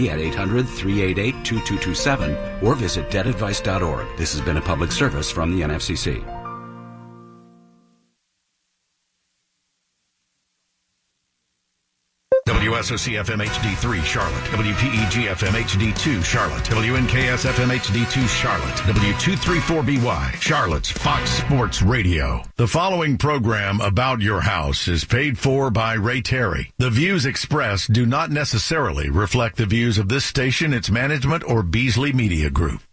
at 800-388-2227 or visit debtadvice.org. This has been a public service from the NFCC. WSOC-FM HD3 Charlotte, WPEG-FM HD2 Charlotte, WNKS-FM HD2 Charlotte, W234BY Charlotte's Fox Sports Radio. The following program about your house is paid for by Ray Terry. The views expressed do not necessarily reflect the views of this station, its management, or Beasley Media Group.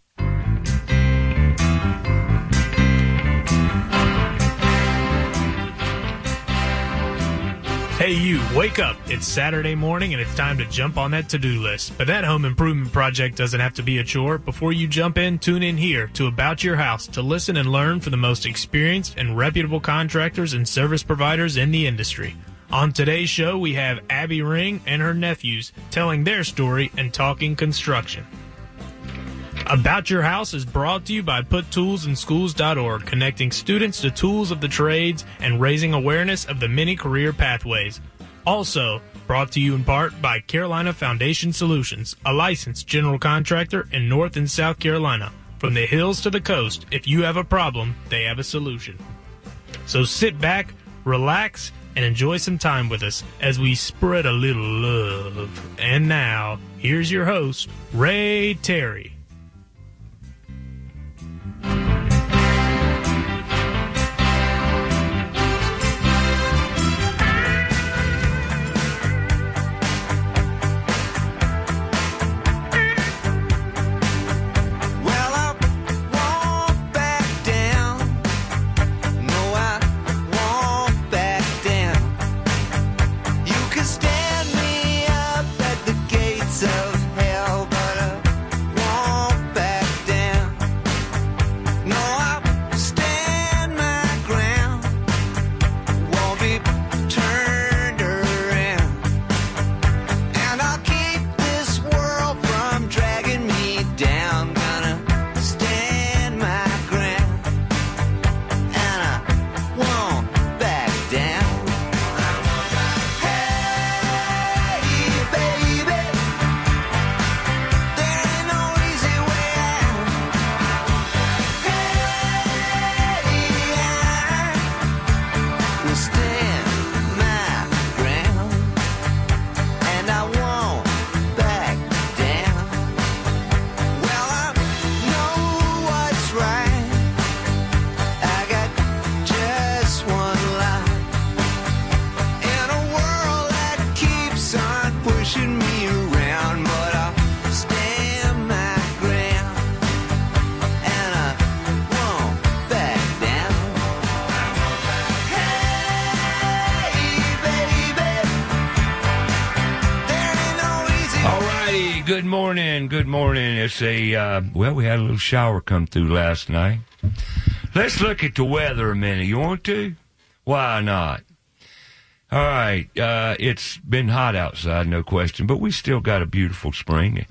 Hey you, wake up. It's Saturday morning and it's time to jump on that to-do list. But that home improvement project doesn't have to be a chore. Before you jump in, tune in here to About Your House to listen and learn from the most experienced and reputable contractors and service providers in the industry. On today's show, we have Abby Ring and her nephews telling their story and talking construction. About Your House is brought to you by PutToolsInSchools.org, connecting students to tools of the trades and raising awareness of the many career pathways. Also brought to you in part by Carolina Foundation Solutions, a licensed general contractor in North and South Carolina. From the hills to the coast, if you have a problem, they have a solution. So sit back, relax, and enjoy some time with us as we spread a little love. And now, here's your host, Ray Terry. Good morning. It's we had a little shower come through last night. Let's look at the weather a minute. You want to? Why not? All right. It's been hot outside, no question, but we still got a beautiful spring.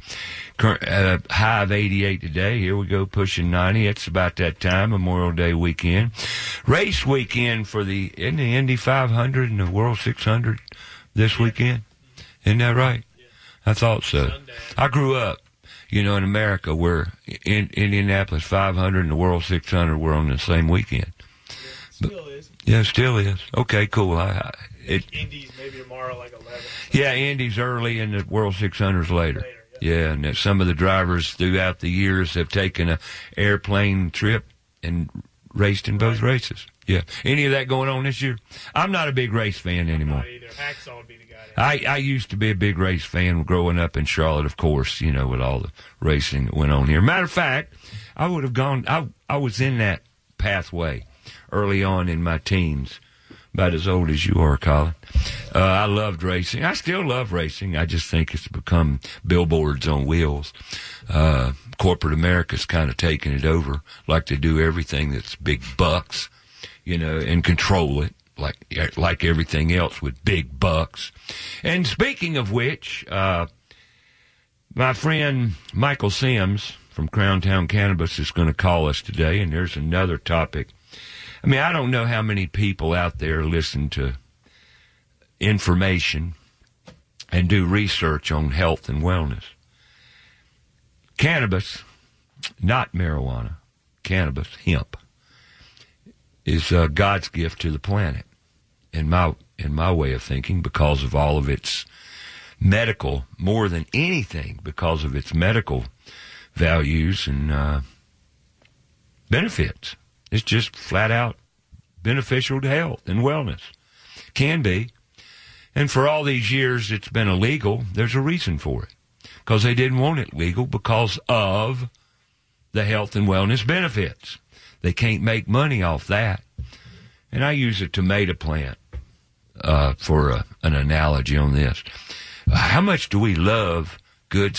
High of 88 today. Here we go, pushing 90. It's about that time, Memorial Day weekend. Race weekend for the Indy 500 and the World 600 this weekend. Isn't that right? I thought so. I grew up, in America where Indianapolis 500 and the World 600 were on the same weekend. Yeah, it still is. Okay, cool. Indy's maybe tomorrow, like 11. Yeah, Indy's early and the World 600's later. Yeah, and some of the drivers throughout the years have taken a airplane trip and raced in both races. Yeah. Any of that going on this year? I'm not a big race fan anymore. Not either. Hacksaw would be the guy. I used to be a big race fan growing up in Charlotte, of course, with all the racing that went on here. Matter of fact, I would have gone, I was in that pathway early on in my teens, about as old as you are, Colin. I loved racing. I still love racing. I just think it's become billboards on wheels. Corporate America's kind of taking it over, like they do everything that's big bucks, and control it. Like everything else with big bucks. And speaking of which, my friend Michael Sims from Crown Town Cannabis is going to call us today, and there's another topic. I mean, I don't know how many people out there listen to information and do research on health and wellness. cannabis, not marijuana, cannabis, hemp, is God's gift to the planet. In my way of thinking, because of all of its medical, more than anything, because of its medical values and benefits. It's just flat out beneficial to health and wellness. Can be. And for all these years it's been illegal, there's a reason for it. Because they didn't want it legal because of the health and wellness benefits. They can't make money off that. And I use a tomato plant for an analogy on this. How much do we love good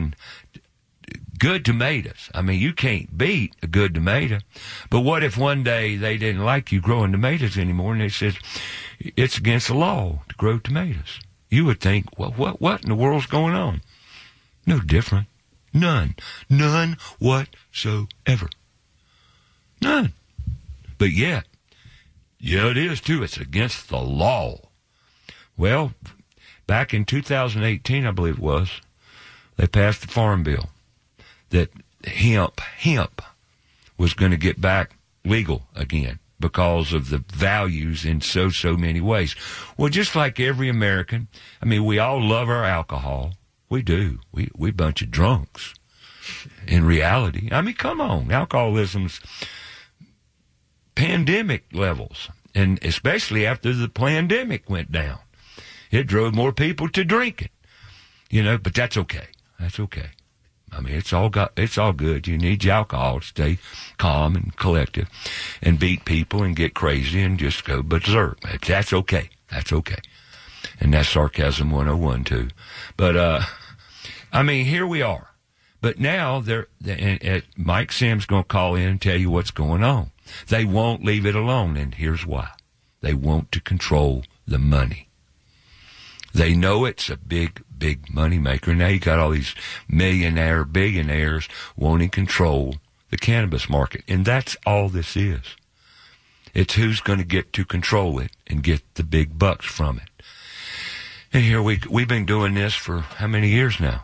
tomatoes? I mean, you can't beat a good tomato. But what if one day they didn't like you growing tomatoes anymore and they said it's against the law to grow tomatoes? You would think, well, what in the world's going on? No different. None whatsoever. None. But yet, yeah, it is too. It's against the law. Well, back in 2018, I believe it was, they passed the Farm Bill that hemp was going to get back legal again because of the values in so many ways. Well, just like every American, I mean, we all love our alcohol. We do. We bunch of drunks in reality. I mean, come on. Alcoholism's pandemic levels, and especially after the pandemic went down. It drove more people to drinking, but that's okay. That's okay. I mean, it's all good. You need your alcohol to stay calm and collective and beat people and get crazy and just go berserk. That's okay. That's okay. And that's sarcasm 101 too. But, I mean, here we are. But now Mike Sims going to call in and tell you what's going on. They won't leave it alone, and here's why. They want to control the money. They know it's a big money maker. Now you got all these billionaires wanting control the cannabis market. And that's all this is. It's who's going to get to control it and get the big bucks from it. And here we've been doing this for how many years now?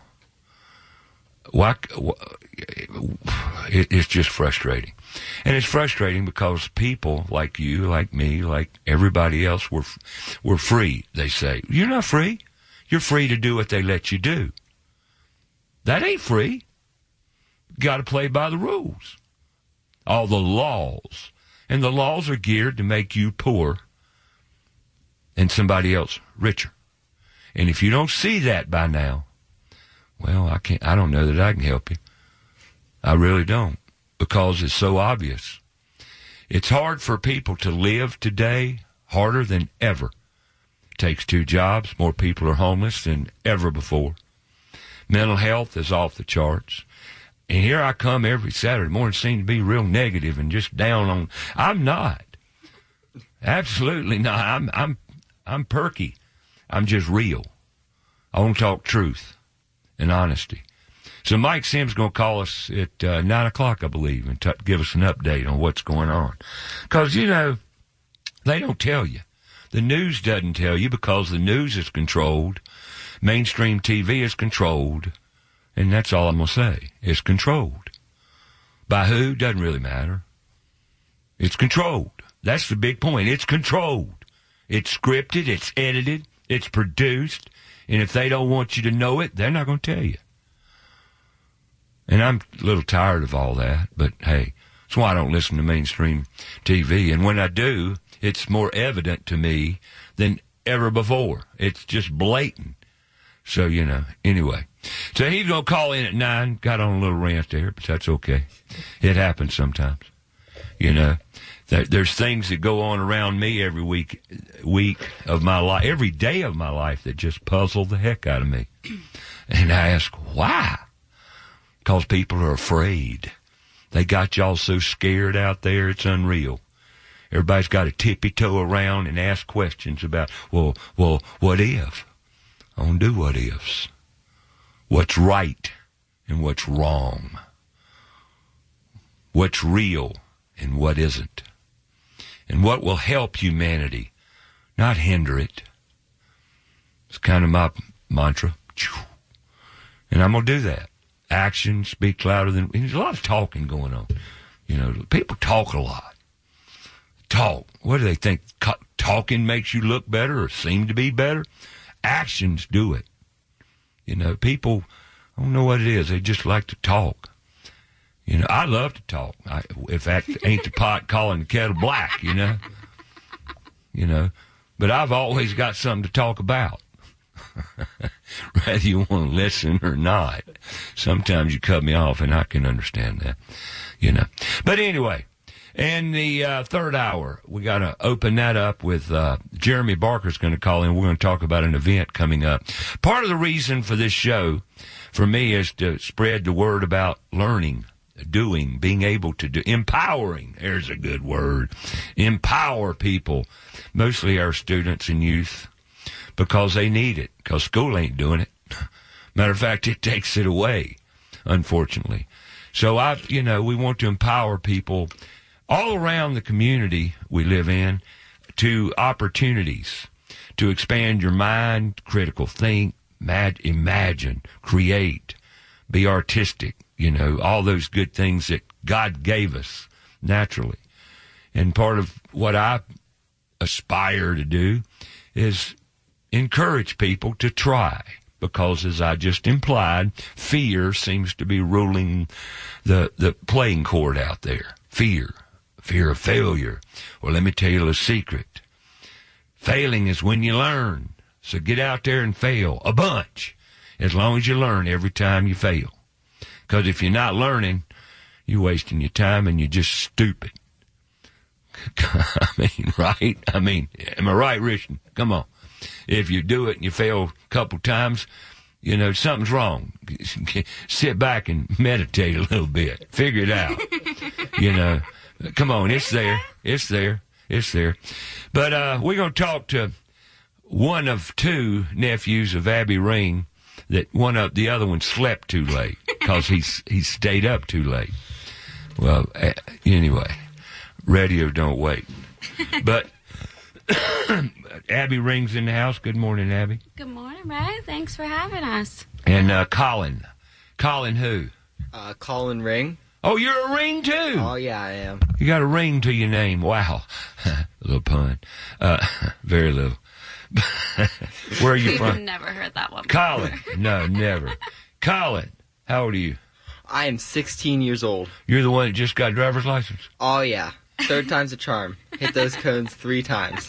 It's just frustrating. And it's frustrating because people like you, like me, like everybody else, we're free, they say. You're not free. You're free to do what they let you do. That ain't free. You got to play by the rules. All the laws. And the laws are geared to make you poor and somebody else richer. And if you don't see that by now, well, I don't know that I can help you. I really don't. Because it's so obvious. It's hard for people to live today, harder than ever. Takes 2 jobs, more people are homeless than ever before. Mental health is off the charts. And here I come every Saturday morning, seem to be real negative and just down on. I'm not. Absolutely not. I'm perky. I'm just real. I want to talk truth and honesty. So Mike Sims going to call us at 9 o'clock, I believe, and give us an update on what's going on. Because, they don't tell you. The news doesn't tell you because the news is controlled. Mainstream TV is controlled. And that's all I'm going to say. It's controlled. By who? Doesn't really matter. It's controlled. That's the big point. It's controlled. It's scripted. It's edited. It's produced. And if they don't want you to know it, they're not going to tell you. And I'm a little tired of all that, but hey, that's why I don't listen to mainstream TV. And when I do, it's more evident to me than ever before. It's just blatant. So, anyway. So he's going to call in at 9. Got on a little rant there, but that's okay. It happens sometimes. There's things that go on around me every week of my life, every day of my life that just puzzle the heck out of me. And I ask, why? Because people are afraid. They got y'all so scared out there, it's unreal. Everybody's got to tippy-toe around and ask questions about, well, what if? I don't do what ifs. What's right and what's wrong. What's real and what isn't. And what will help humanity, not hinder it. It's kind of my mantra. And I'm going to do that. actions speak louder than... There's a lot of talking going on. You know, people talk a lot. Talk. What do they think? Talking makes you look better or seem to be better? Actions do it. You know, people, I don't know what it is. They just like to talk. You know, I love to talk. If that ain't the pot calling the kettle black, you know. You know, but I've always got something to talk about. Whether you want to listen or not. Sometimes you cut me off, and I can understand that, you know. But anyway, in the third hour, we got to open that up with Jeremy Barker's going to call in. We're going to talk about an event coming up. Part of the reason for this show, for me, is to spread the word about learning, doing, being able to do, empowering. There's a good word. Empower people, mostly our students and youth, because they need it, because school ain't doing it. Matter of fact, it takes it away, unfortunately. So, we want to empower people all around the community we live in to opportunities to expand your mind, critical think, imagine, create, be artistic, you know, all those good things that God gave us naturally. And part of what I aspire to do is encourage people to try, because as I just implied, fear seems to be ruling the playing court out there. Fear of failure. Well, let me tell you a secret. Failing is when you learn. So get out there and fail a bunch, as long as you learn every time you fail. Because if you're not learning, you're wasting your time and you're just stupid. I mean, right? I mean, am I right, Richard? Come on. If you do it and you fail a couple times, you know, something's wrong. Sit back and meditate a little bit. Figure it out. You know, come on, it's there. It's there. It's there. But we're going to talk to one of two nephews of Abby Ring. That the other one slept too late because he stayed up too late. Well, anyway, radio don't wait. But Abby Ring's in the house. Good morning, Abby. Good morning, Ray. Thanks for having us. And Colin. Colin who? Colin Ring. Oh, you're a Ring too? Oh, yeah, I am. You got a ring to your name. Wow. A little pun. Very little. Where are you from? Never heard that one before. Colin. No, never. Colin, how old are you? I am 16 years old. You're the one that just got a driver's license? Oh, yeah. Third time's a charm. Hit those cones 3 times.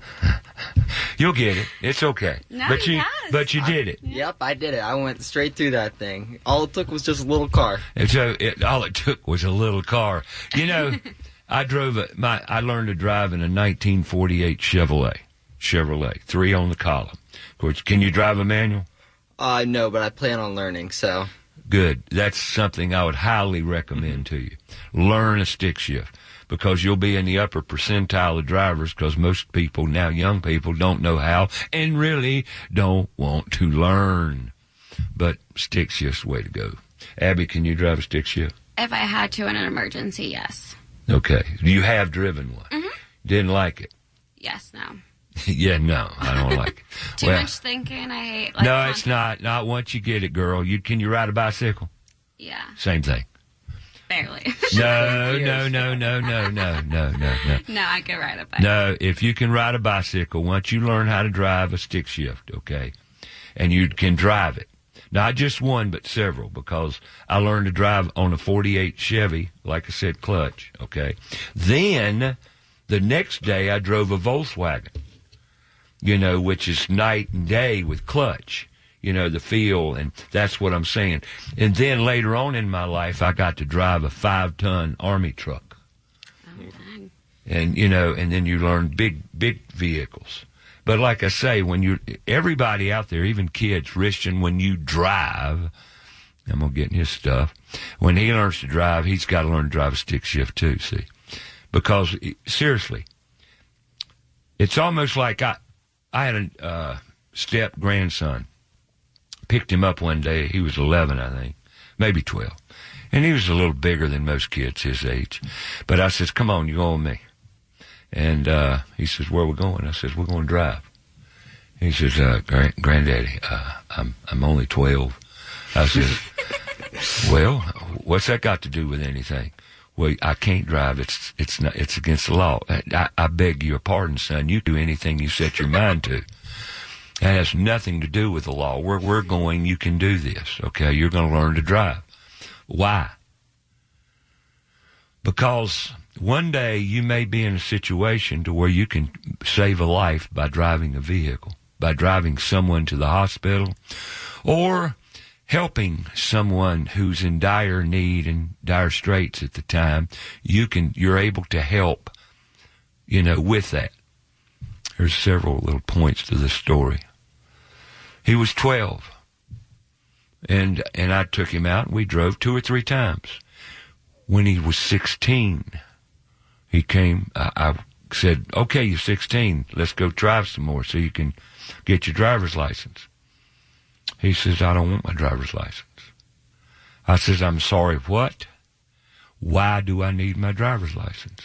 You'll get it. It's okay. No, but you did it. Yep, I did it. I went straight through that thing. All it took was just a little car. And so all it took was a little car. You know, I learned to drive in a 1948 Chevrolet, 3 on the column. Of course, can you drive a manual? No, but I plan on learning, so. Good. That's something I would highly recommend to you. Learn a stick shift, because you'll be in the upper percentile of drivers, because most people, now young people, don't know how and really don't want to learn. But stick shift's the way to go. Abby, can you drive a stick shift? If I had to in an emergency, yes. Okay. You have driven one. Mm-hmm. Didn't like it? Yes, no. Yeah, no, I don't like it. Too much thinking. I hate. No, it's not. Not once you get it, girl. Can you ride a bicycle? Yeah. Same thing. Barely. No. No, I can ride a bicycle. No, if you can ride a bicycle, once you learn how to drive a stick shift, okay, and you can drive it. Not just one, but several, because I learned to drive on a 48 Chevy, like I said, clutch, okay. Then, the next day, I drove a Volkswagen, you know, which is night and day with clutch, you know, the feel, and that's what I'm saying. And then later on in my life, I got to drive a 5-ton Army truck. Oh, dang. And, you know, and then you learn big vehicles. But like I say, everybody out there, even kids, Christian, when you drive, I'm going to get in his stuff, when he learns to drive, he's got to learn to drive a stick shift too, see? Because, seriously, it's almost like I had a step-grandson. Picked him up one day. He was 11, I think, maybe 12. And he was a little bigger than most kids his age. But I says, come on, you go with me. And he says, where are we going? I says, we're going to drive. He says, Granddaddy, I'm only 12. I says, Well, what's that got to do with anything? Well, I can't drive. It's not. It's against the law. I beg your pardon, son. You do anything you set your mind to. That has nothing to do with the law. Where we're going, you can do this. Okay, you're going to learn to drive. Why? Because one day you may be in a situation to where you can save a life by driving a vehicle, by driving someone to the hospital, or helping someone who's in dire need and dire straits at the time. You're able to help, with that. There's several little points to this story. He was 12, and I took him out, and we drove 2 or 3 times. When he was 16, he came. I said, "Okay, you're 16. Let's go drive some more so you can get your driver's license." He says, "I don't want my driver's license." I says, "I'm sorry, what? Why do I need my driver's license?"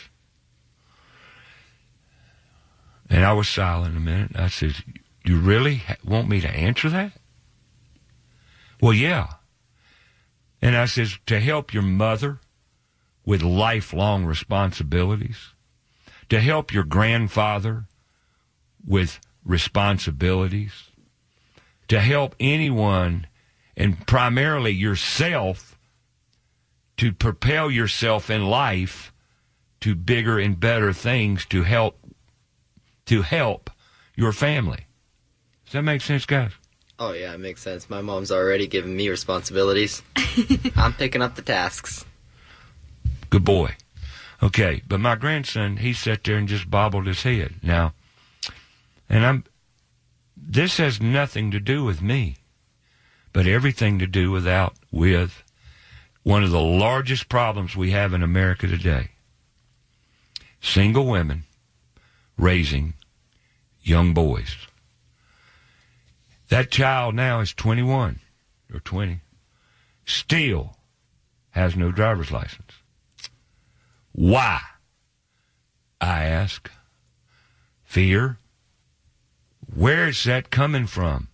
And I was silent a minute. I says, "You really want me to answer that?" "Well, yeah." And I says, "To help your mother with lifelong responsibilities, to help your grandfather with responsibilities, to help anyone, and primarily yourself, to propel yourself in life to bigger and better things, to help your family." Does that make sense, guys? Oh, yeah, it makes sense. My mom's already given me responsibilities. I'm picking up the tasks. Good boy. Okay, but my grandson, he sat there and just bobbled his head. Now, this has nothing to do with me, but everything to do with one of the largest problems we have in America today. Single women raising young boys. That child now is 21 or 20, still has no driver's license. Why? I ask. Fear? Where is that coming from?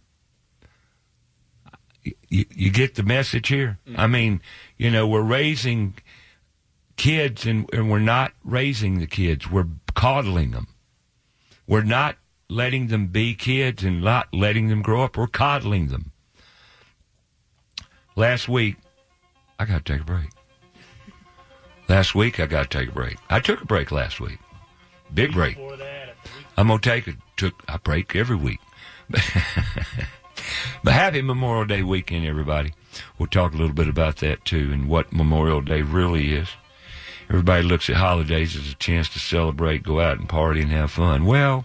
You get the message here? Mm-hmm. I mean, we're raising kids and we're not raising the kids. We're coddling them. We're not letting them be kids and not letting them grow up. We're coddling them. Last week, I got to take a break. I took a break last week. Big break. I'm going to take a break every week. But happy Memorial Day weekend, everybody. We'll talk a little bit about that, too, and what Memorial Day really is. Everybody looks at holidays as a chance to celebrate, go out and party and have fun. Well,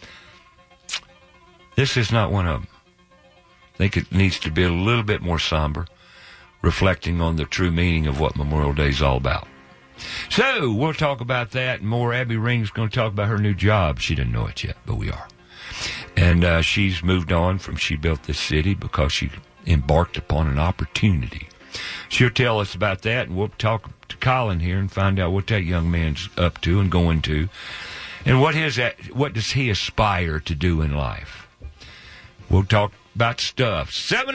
this is not one of them. I think it needs to be a little bit more somber, reflecting on the true meaning of what Memorial Day is all about. So, we'll talk about that and more. Abby Ring's going to talk about her new job. She doesn't know it yet, but we are. And she's moved on from She Built This City because she embarked upon an opportunity. She'll tell us about that, and we'll talk to Colin here and find out what that young man's up to and going to, and what does he aspire to do in life. We'll talk about stuff.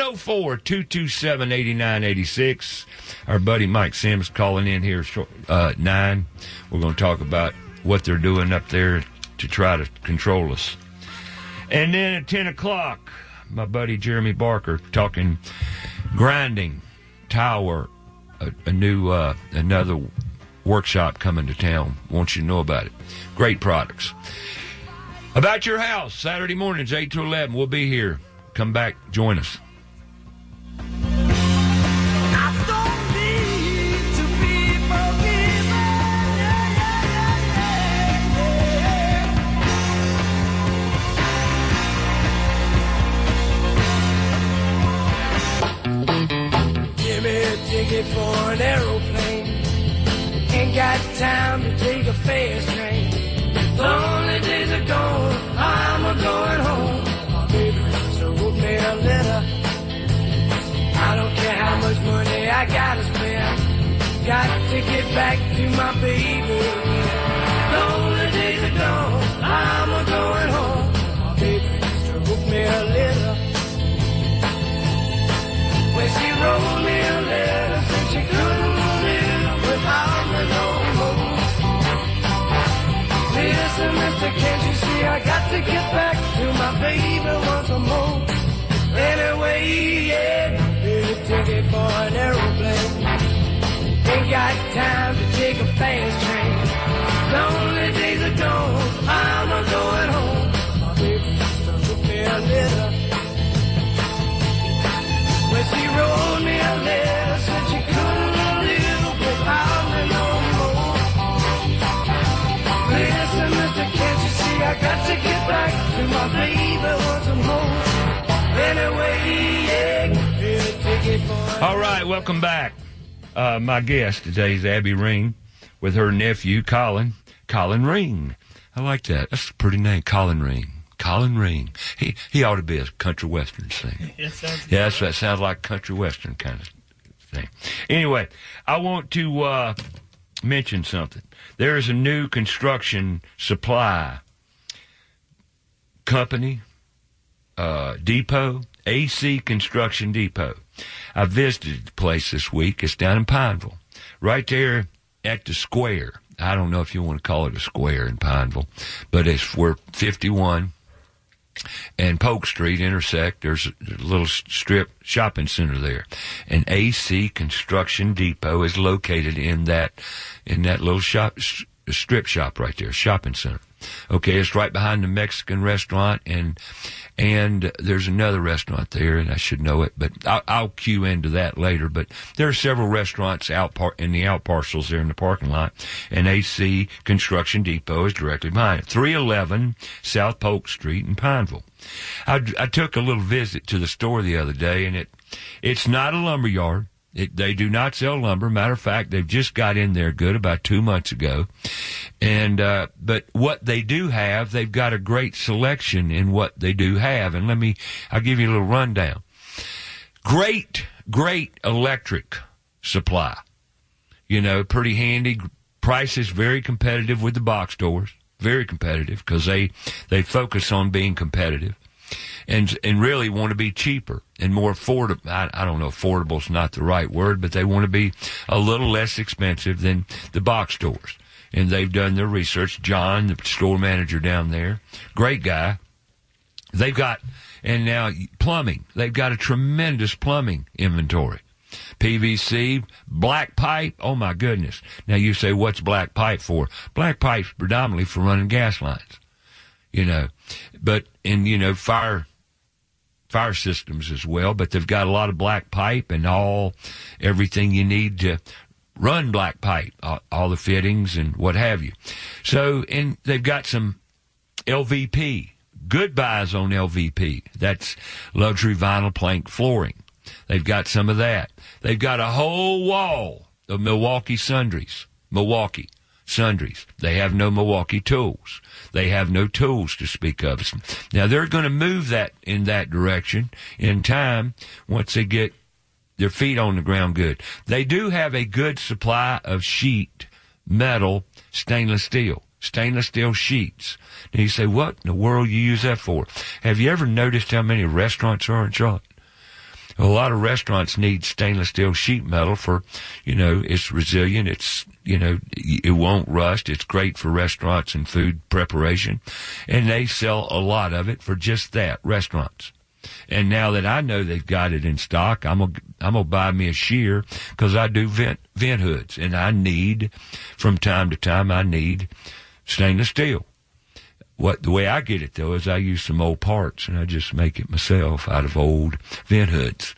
704-227-8986. Our buddy Mike Sims calling in here at 9. We're going to talk about what they're doing up there to try to control us. And then at 10 o'clock, my buddy Jeremy Barker talking grinding, tile work, another workshop coming to town. Want you to know about it. Great products. About Your House, Saturday mornings, 8 to 11. We'll be here. Come back, join us. Give me a ticket for an aeroplane. Ain't got time to take a fast train. Lonely days are gone, I'm a-going home. My baby just wrote me a letter. I don't care how much money I gotta spend. Got to get back to my baby. Lonely days are gone, I'm a-going home. My baby just wrote me a letter. When she wrote me a letter, to get back to my baby once more. Anyway, yeah, get a ticket for an aeroplane. Ain't got time to take a fast train. Lonely days are gone, I'm a going home. My baby just wrote me a letter. Well, she wrote me a letter, said she couldn't live without me no more. Listen, mister, can't you see I got to get back to my baby once more. Anyway, yeah, get a ticket for. All right, welcome back. My guest today is Abby Ring with her nephew, Colin Ring. I like that. That's a pretty name, Colin Ring. Colin Ring. He ought to be a country western singer. That sounds like country western kind of thing. Anyway, I want to mention something. There is a new construction supply company, depot, AC Construction Depot. I visited the place this week. It's down in Pineville, right there at the square. I don't know if you want to call it a square in Pineville, but it's where 51 and Polk Street intersect. There's a little strip shopping center there. And AC Construction Depot is located in that little strip shop right there, shopping center. Okay, it's right behind the Mexican restaurant, and there's another restaurant there, and I should know it, but I'll cue into that later. But there are several restaurants in the out parcels there in the parking lot, and AC Construction Depot is directly behind it. 311 South Polk Street in Pineville. I took a little visit to the store the other day, and it's not a lumber yard. They do not sell lumber. Matter of fact, they've just got in there good about 2 months ago. And, but what they do have, they've got a great selection in what they do have. And I'll give you a little rundown. Great electric supply. You know, pretty handy. Prices very competitive with the box stores. Very competitive because they focus on being competitive. And really want to be cheaper and more affordable. I don't know, affordable is not the right word, but they want to be a little less expensive than the box stores. And they've done their research. John, the store manager down there, great guy. They've got, and now plumbing. They've got a tremendous plumbing inventory. PVC, black pipe, oh my goodness. Now you say, what's black pipe for? Black pipe's predominantly for running gas lines. You know, but fire systems as well, but they've got a lot of black pipe and everything you need to run black pipe, all the fittings and what have you. So, and they've got some LVP, good buys on LVP. That's luxury vinyl plank flooring. They've got some of that. They've got a whole wall of Milwaukee sundries. They have no Milwaukee tools. They have no tools to speak of. Now, they're going to move that in that direction in time once they get their feet on the ground good. They do have a good supply of sheet metal stainless steel sheets. Now, you say, what in the world you use that for? Have you ever noticed how many restaurants are in Charlotte? A lot of restaurants need stainless steel sheet metal for, it's resilient. It's, it won't rust. It's great for restaurants and food preparation. And they sell a lot of it for just that, restaurants. And now that I know they've got it in stock, I'm gonna buy me a shear because I do vent hoods. And from time to time, stainless steel. The way I get it, though, is I use some old parts, and I just make it myself out of old vent hoods.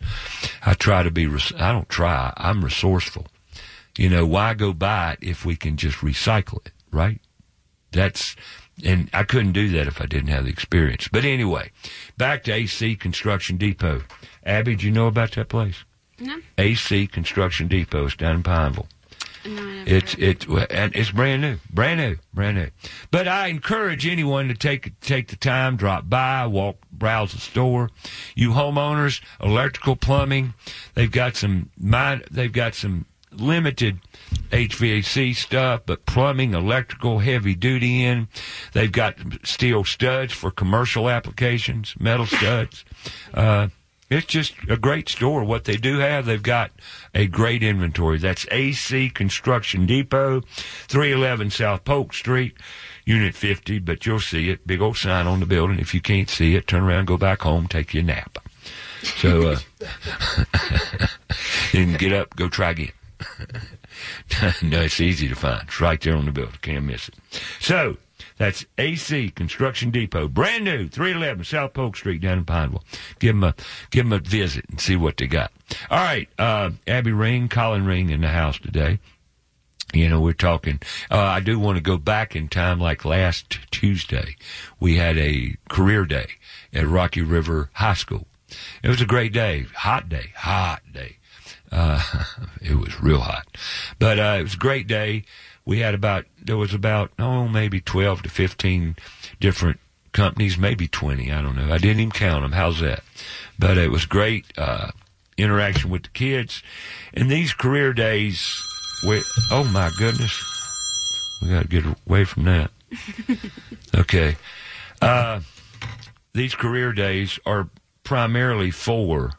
I'm resourceful. Why go buy it if we can just recycle it, right? And I couldn't do that if I didn't have the experience. But anyway, back to AC Construction Depot. Abby, do you know about that place? No. AC Construction Depot is down in Pineville. No, it's brand new. But I encourage anyone to take the time, drop by, browse the store. You homeowners, electrical, plumbing, they've got some limited HVAC stuff, but plumbing, electrical, heavy duty in. They've got steel studs for commercial applications, metal studs. It's just a great store. What they do have, they've got a great inventory. That's AC Construction Depot, 311 South Polk Street, Unit 50, but you'll see it. Big old sign on the building. If you can't see it, turn around, go back home, take your nap. So, and get up, go try again. No, it's easy to find. It's right there on the building. Can't miss it. So, that's AC Construction Depot, brand new, 311 South Polk Street down in Pineville. Give them a visit and see what they got. All right, Abby Ring, Colin Ring in the house today. You know, we're talking, I do want to go back in time like last Tuesday. We had a career day at Rocky River High School. It was a great day, hot day. It was real hot. But it was a great day. There was about maybe 12 to 15 different companies, maybe 20, I don't know. I didn't even count them. How's that? But it was great interaction with the kids. And these career days, oh my goodness, we got to get away from that. Okay. These career days are primarily for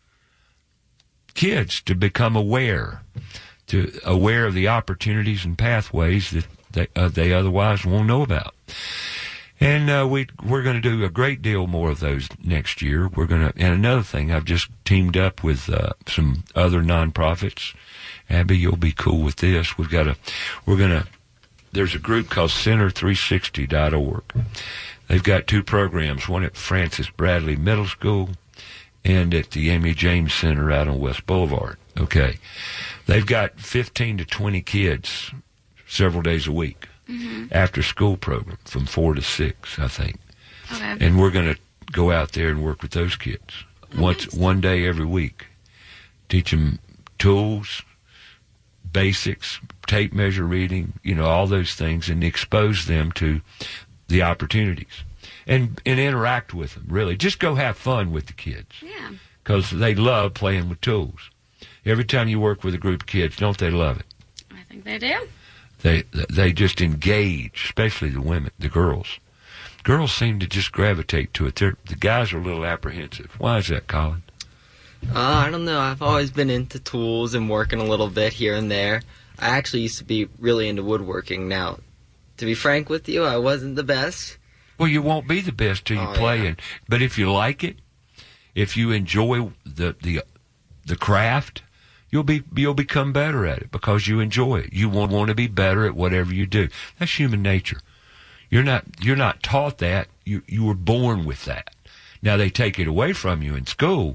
kids to become aware of the opportunities and pathways that they otherwise won't know about. And we're going to do a great deal more of those next year. And another thing, I've just teamed up with some other nonprofits. Abby, you'll be cool with this. There's a group called Center360.org. They've got 2 programs, one at Francis Bradley Middle School and at the Amy James Center out on West Boulevard. Okay. They've got 15 to 20 kids several days a week, after school program from 4 to 6, I think. Okay. And we're going to go out there and work with those kids one day every week. Teach them tools, basics, tape measure reading, all those things, and expose them to the opportunities and interact with them, really. Just go have fun with the kids. Yeah. Because they love playing with tools. Every time you work with a group of kids, don't they love it? I think they do. They just engage, especially the women, the girls. Girls seem to just gravitate to it. The guys are a little apprehensive. Why is that, Colin? I don't know. I've always been into tools and working a little bit here and there. I actually used to be really into woodworking. Now, to be frank with you, I wasn't the best. Well, you won't be the best till you play it. But if you like it, if you enjoy the craft, you'll become better at it because you enjoy it. You want to be better at whatever you do. That's human nature. You're not taught that. You were born with that. Now they take it away from you in school,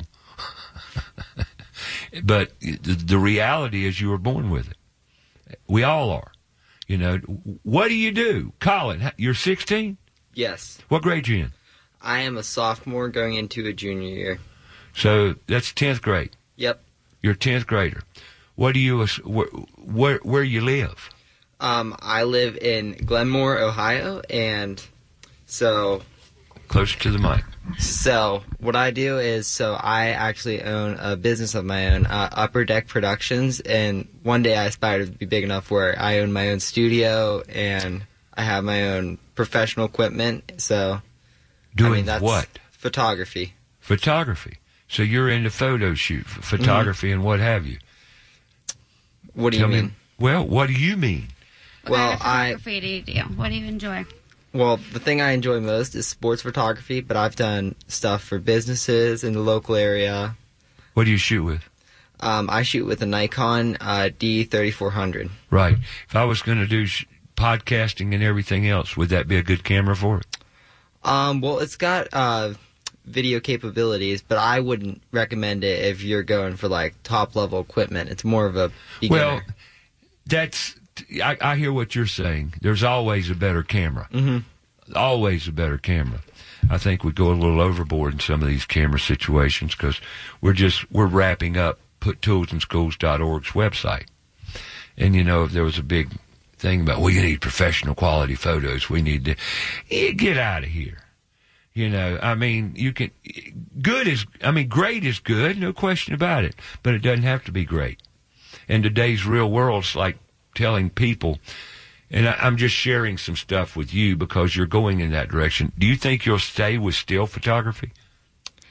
but the reality is you were born with it. We all are. What do you do? Colin, you're 16? Yes. What grade you in? I am a sophomore going into a junior year. So that's 10th grade. Yep. You're a 10th grader. What do you where you live? I live in Glenmore, Ohio, and so closer to the mic. So what I do is, I actually own a business of my own, Upper Deck Productions, and one day I aspire to be big enough where I own my own studio and I have my own professional equipment. So that's what? Photography. Photography. So you're into photo shoot, photography, and what have you. What do you mean? Well, what do you mean? What kind of photography do you do? What do you enjoy? Well, the thing I enjoy most is sports photography, but I've done stuff for businesses in the local area. What do you shoot with? I shoot with a Nikon D3400. Right. If I was going to do podcasting and everything else, would that be a good camera for it? Well, it's got video capabilities, but I wouldn't recommend it if you're going for top level equipment. It's more of a beginner. Well, I hear what you're saying. There's always a better camera. Mm-hmm. Always a better camera. I think we go a little overboard in some of these camera situations because we're wrapping up PutToolsInSchools.org's website. And if there was a big thing about, you need professional quality photos. We need to get out of here. Great is good, no question about it, but it doesn't have to be great. And today's real world's like telling people, and I'm just sharing some stuff with you because you're going in that direction. Do you think you'll stay with still photography?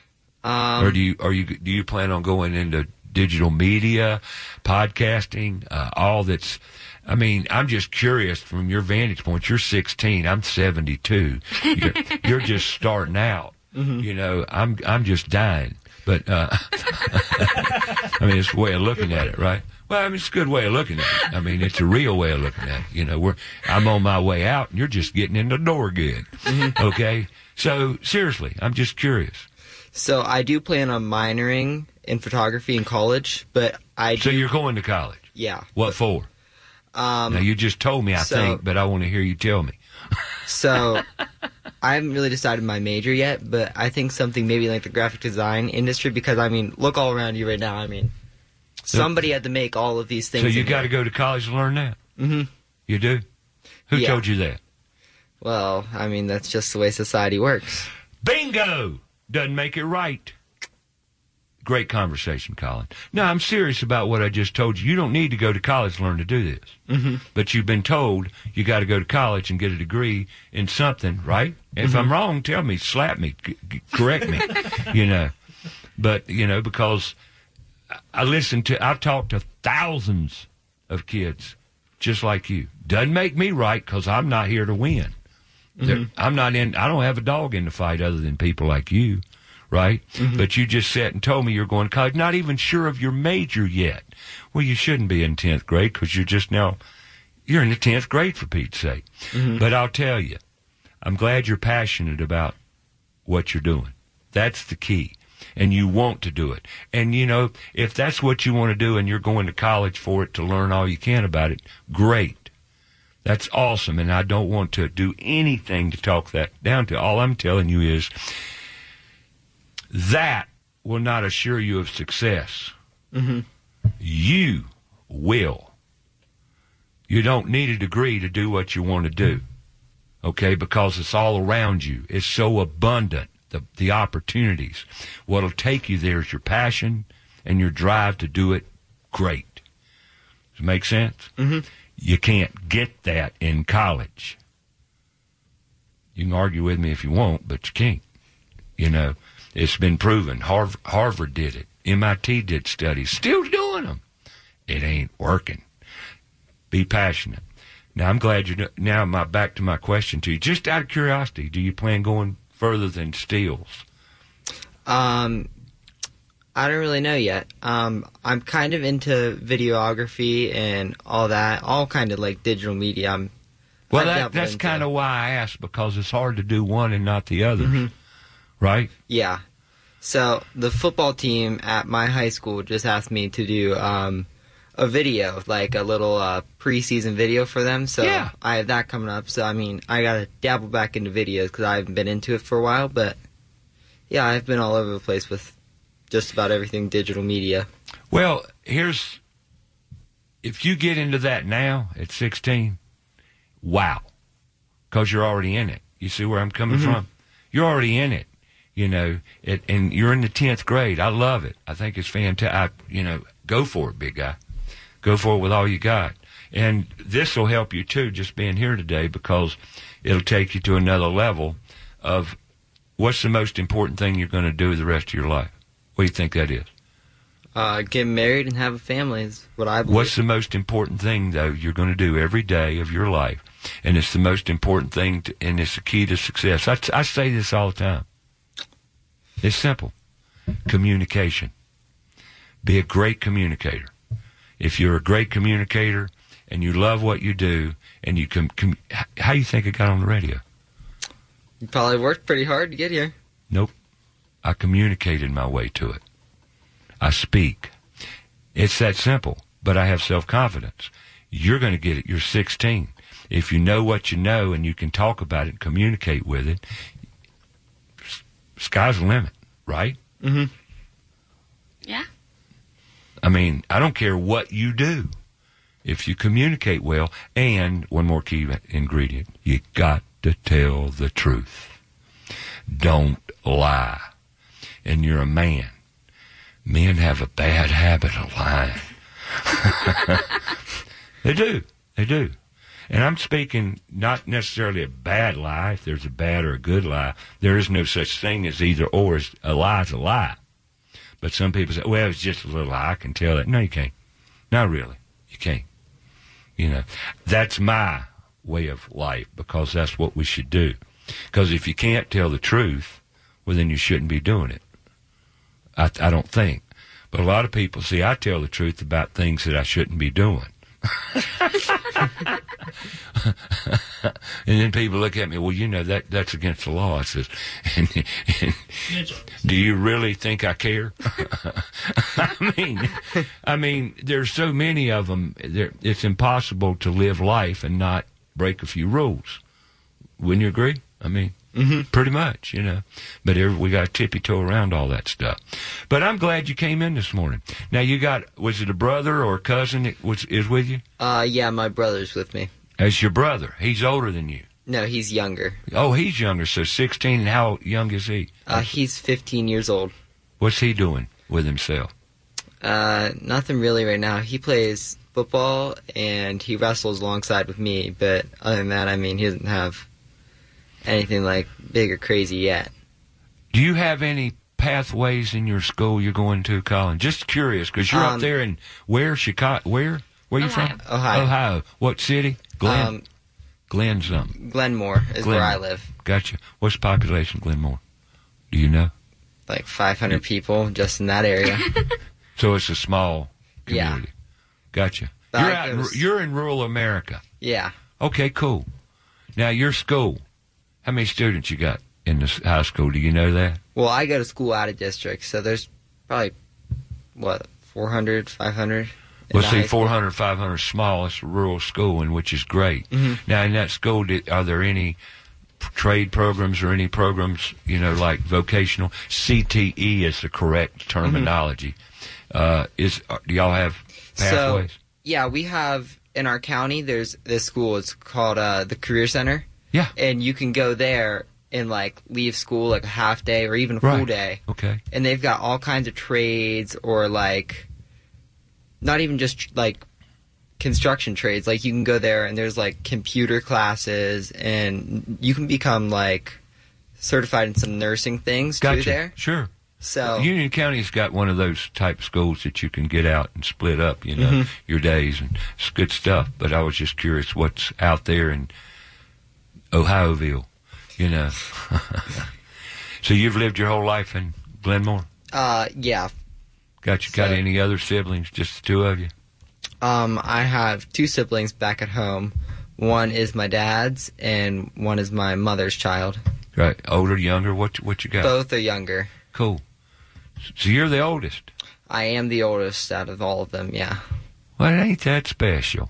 Or do you plan on going into digital media, podcasting, all that's? I mean, I'm just curious from your vantage point. You're 16. I'm 72. You're just starting out. Mm-hmm. You know, I'm just dying. But I mean, it's a way of looking at it, right? Well, I mean, it's a good way of looking at it. I mean, it's a real way of looking at it. You know, I'm on my way out, and you're just getting in the door good. Mm-hmm. Okay? So, seriously, I'm just curious. So, I do plan on minoring in photography in college, but So, you're going to college? Yeah. What for? Now, you just told me, I think, but I want to hear you tell me. So, I haven't really decided my major yet, but I think something maybe like the graphic design industry, because, I mean, look all around you right now. I mean, somebody had to make all of these things. So you got to go to college to learn that? Mm-hmm. You do? Who told you that? Well, I mean, that's just the way society works. Bingo! Doesn't make it right. Great conversation, Colin. No, I'm serious about what I just told you. You don't need to go to college to learn to do this. Mm-hmm. But you've been told you got to go to college and get a degree in something, right? Mm-hmm. If I'm wrong, tell me, slap me, correct me, you know. But, you know, because I've talked to thousands of kids just like you. Doesn't make me right because I'm not here to win. Mm-hmm. I don't have a dog in the fight other than people like you. Right? Mm-hmm. But you just sat and told me you're going to college, not even sure of your major yet. Well, you shouldn't be in 10th grade because you're in the 10th grade, for Pete's sake. Mm-hmm. But I'll tell you, I'm glad you're passionate about what you're doing. That's the key. And you want to do it. And, you know, if that's what you want to do and you're going to college for it to learn all you can about it, great. That's awesome. And I don't want to do anything to talk that down to. All I'm telling you is, that will not assure you of success. Mm-hmm. You will. You don't need a degree to do what you want to do, okay, because it's all around you. It's so abundant, the opportunities. What'll take you there is your passion and your drive to do it great. Does it make sense? Mm-hmm. You can't get that in college. You can argue with me if you want, but you can't, you know. It's been proven. Harvard did it. MIT did studies. Still doing them. It ain't working. Be passionate. Now, I'm glad back to my question to you. Just out of curiosity, do you plan going further than stills? I don't really know yet. I'm kind of into videography and all that. All kind of like digital media. That's kind of why I asked, because it's hard to do one and not the other. Mm-hmm. Right? Yeah. So the football team at my high school just asked me to do a video, like a little preseason video for them. So yeah. I have that coming up. So, I mean, I got to dabble back into videos because I haven't been into it for a while. But, yeah, I've been all over the place with just about everything digital media. Well, if you get into that now at 16, wow, because you're already in it. You see where I'm coming mm-hmm. from? You're already in it. You know, and you're in the 10th grade. I love it. I think it's fantastic. Go for it, big guy. Go for it with all you got. And this will help you, too, just being here today, because it'll take you to another level of what's the most important thing you're going to do the rest of your life. What do you think that is? Get married and have a family is what I believe. What's the most important thing, though, you're going to do every day of your life? And it's the most important thing, and it's the key to success. I say this all the time. It's simple. Communication. Be a great communicator. If you're a great communicator and you love what you do, and you how do you think I got on the radio? You probably worked pretty hard to get here. Nope. I communicated my way to it. I speak. It's that simple, but I have self-confidence. You're going to get it. You're 16. If you know what you know and you can talk about it and communicate with it, sky's the limit, right? Mm-hmm. Yeah. I mean, I don't care what you do. If you communicate well, and one more key ingredient, you got to tell the truth. Don't lie. And you're a man. Men have a bad habit of lying. They do. They do. And I'm speaking not necessarily a bad lie. If there's a bad or a good lie, there is no such thing as either or. A lie is a lie. But some people say, well, it's just a little high. I can tell that. No, you can't. Not really. You can't. You know, that's my way of life because that's what we should do. Because if you can't tell the truth, well, then you shouldn't be doing it. I don't think. But a lot of people, see, I tell the truth about things that I shouldn't be doing. And then people look at me, well, you know, that's against the law. I says, and do you really think I care? I mean, there's so many of them. It's impossible to live life and not break a few rules. Wouldn't you agree? I mean, pretty much, you know. But we got to tippy-toe around all that stuff. But I'm glad you came in this morning. Now, was it a brother or a cousin that is with you? Yeah, my brother's with me. That's your brother. He's older than you. No, he's younger. Oh, he's younger, so 16. And how young is he? He's 15 years old. What's he doing with himself? Nothing really right now. He plays football, and he wrestles alongside with me. But other than that, I mean, he doesn't have anything like big or crazy yet. Do you have any pathways in your school you're going to, Colin? Just curious, because you're up there in where? Chicago? Where are you from? Ohio. What city? Glen something. Glenmore is where I live. Gotcha. What's the population of Glenmore? Do you know? Like 500 people just in that area. So it's a small community. Yeah. Gotcha. You're in rural America. Yeah. Okay, cool. Now, your school, how many students you got in this high school? Do you know that? Well, I go to school out of district, so there's probably, 400, 500? Well, see, 400, 500 small. It's a rural school, which is great. Mm-hmm. Now, in that school, are there any trade programs or any programs, like vocational? CTE is the correct terminology. Mm-hmm. Do y'all have pathways? So, yeah, we have, in our county, there's this school. It's called the Career Center. Yeah. And you can go there and, leave school, a half day or even a full day. Okay. And they've got all kinds of trades or, not even just, construction trades. You can go there and there's, computer classes and you can become, certified in some nursing things, too, there. Sure. So Union County's got one of those type schools that you can get out and split up, mm-hmm. your days, and it's good stuff. But I was just curious what's out there in Ohioville, So you've lived your whole life in Glenmore? Yeah. Got any other siblings? Just the two of you? I have two siblings back at home. One is my dad's, and one is my mother's child. Right. Older, younger? What you got? Both are younger. Cool. So you're the oldest? I am the oldest out of all of them, yeah. Well, it ain't that special.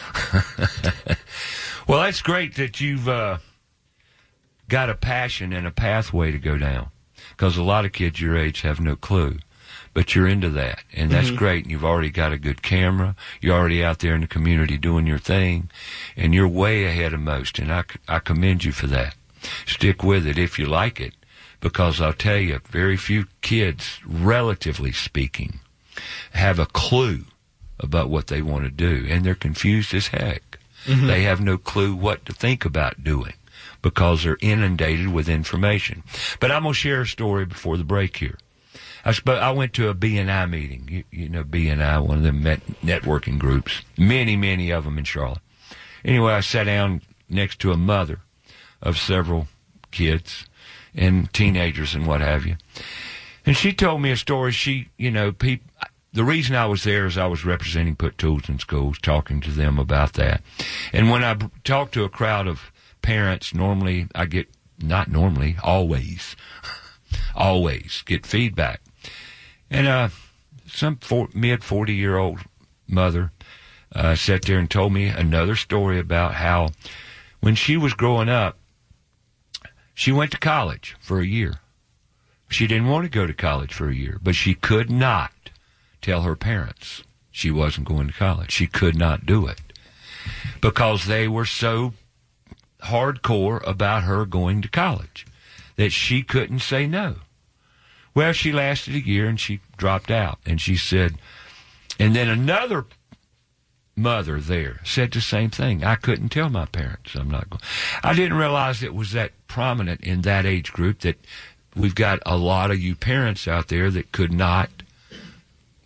Well, that's great that you've got a passion and a pathway to go down, because a lot of kids your age have no clue. But you're into that, and that's mm-hmm. great. And you've already got a good camera. You're already out there in the community doing your thing, and you're way ahead of most, and I commend you for that. Stick with it if you like it, because I'll tell you, very few kids, relatively speaking, have a clue about what they want to do, and they're confused as heck. Mm-hmm. They have no clue what to think about doing because they're inundated with information. But I'm going to share a story before the break here. I went to a BNI meeting, you know BNI, one of them networking groups, many of them in Charlotte. Anyway, I sat down next to a mother of several kids and teenagers and what have you. And she told me a story. The reason I was there is I was representing Put Tools in Schools, talking to them about that. And when I talk to a crowd of parents, normally I get, always get feedback. And some mid-40-year-old mother sat there and told me another story about how when she was growing up, she went to college for a year. She didn't want to go to college for a year, but she could not tell her parents she wasn't going to college. She could not do it because they were so hardcore about her going to college that she couldn't say no. Well, she lasted a year and she dropped out. And she said, and then another mother there said the same thing. I couldn't tell my parents I'm not going. I didn't realize it was that prominent in that age group that we've got a lot of you parents out there that could not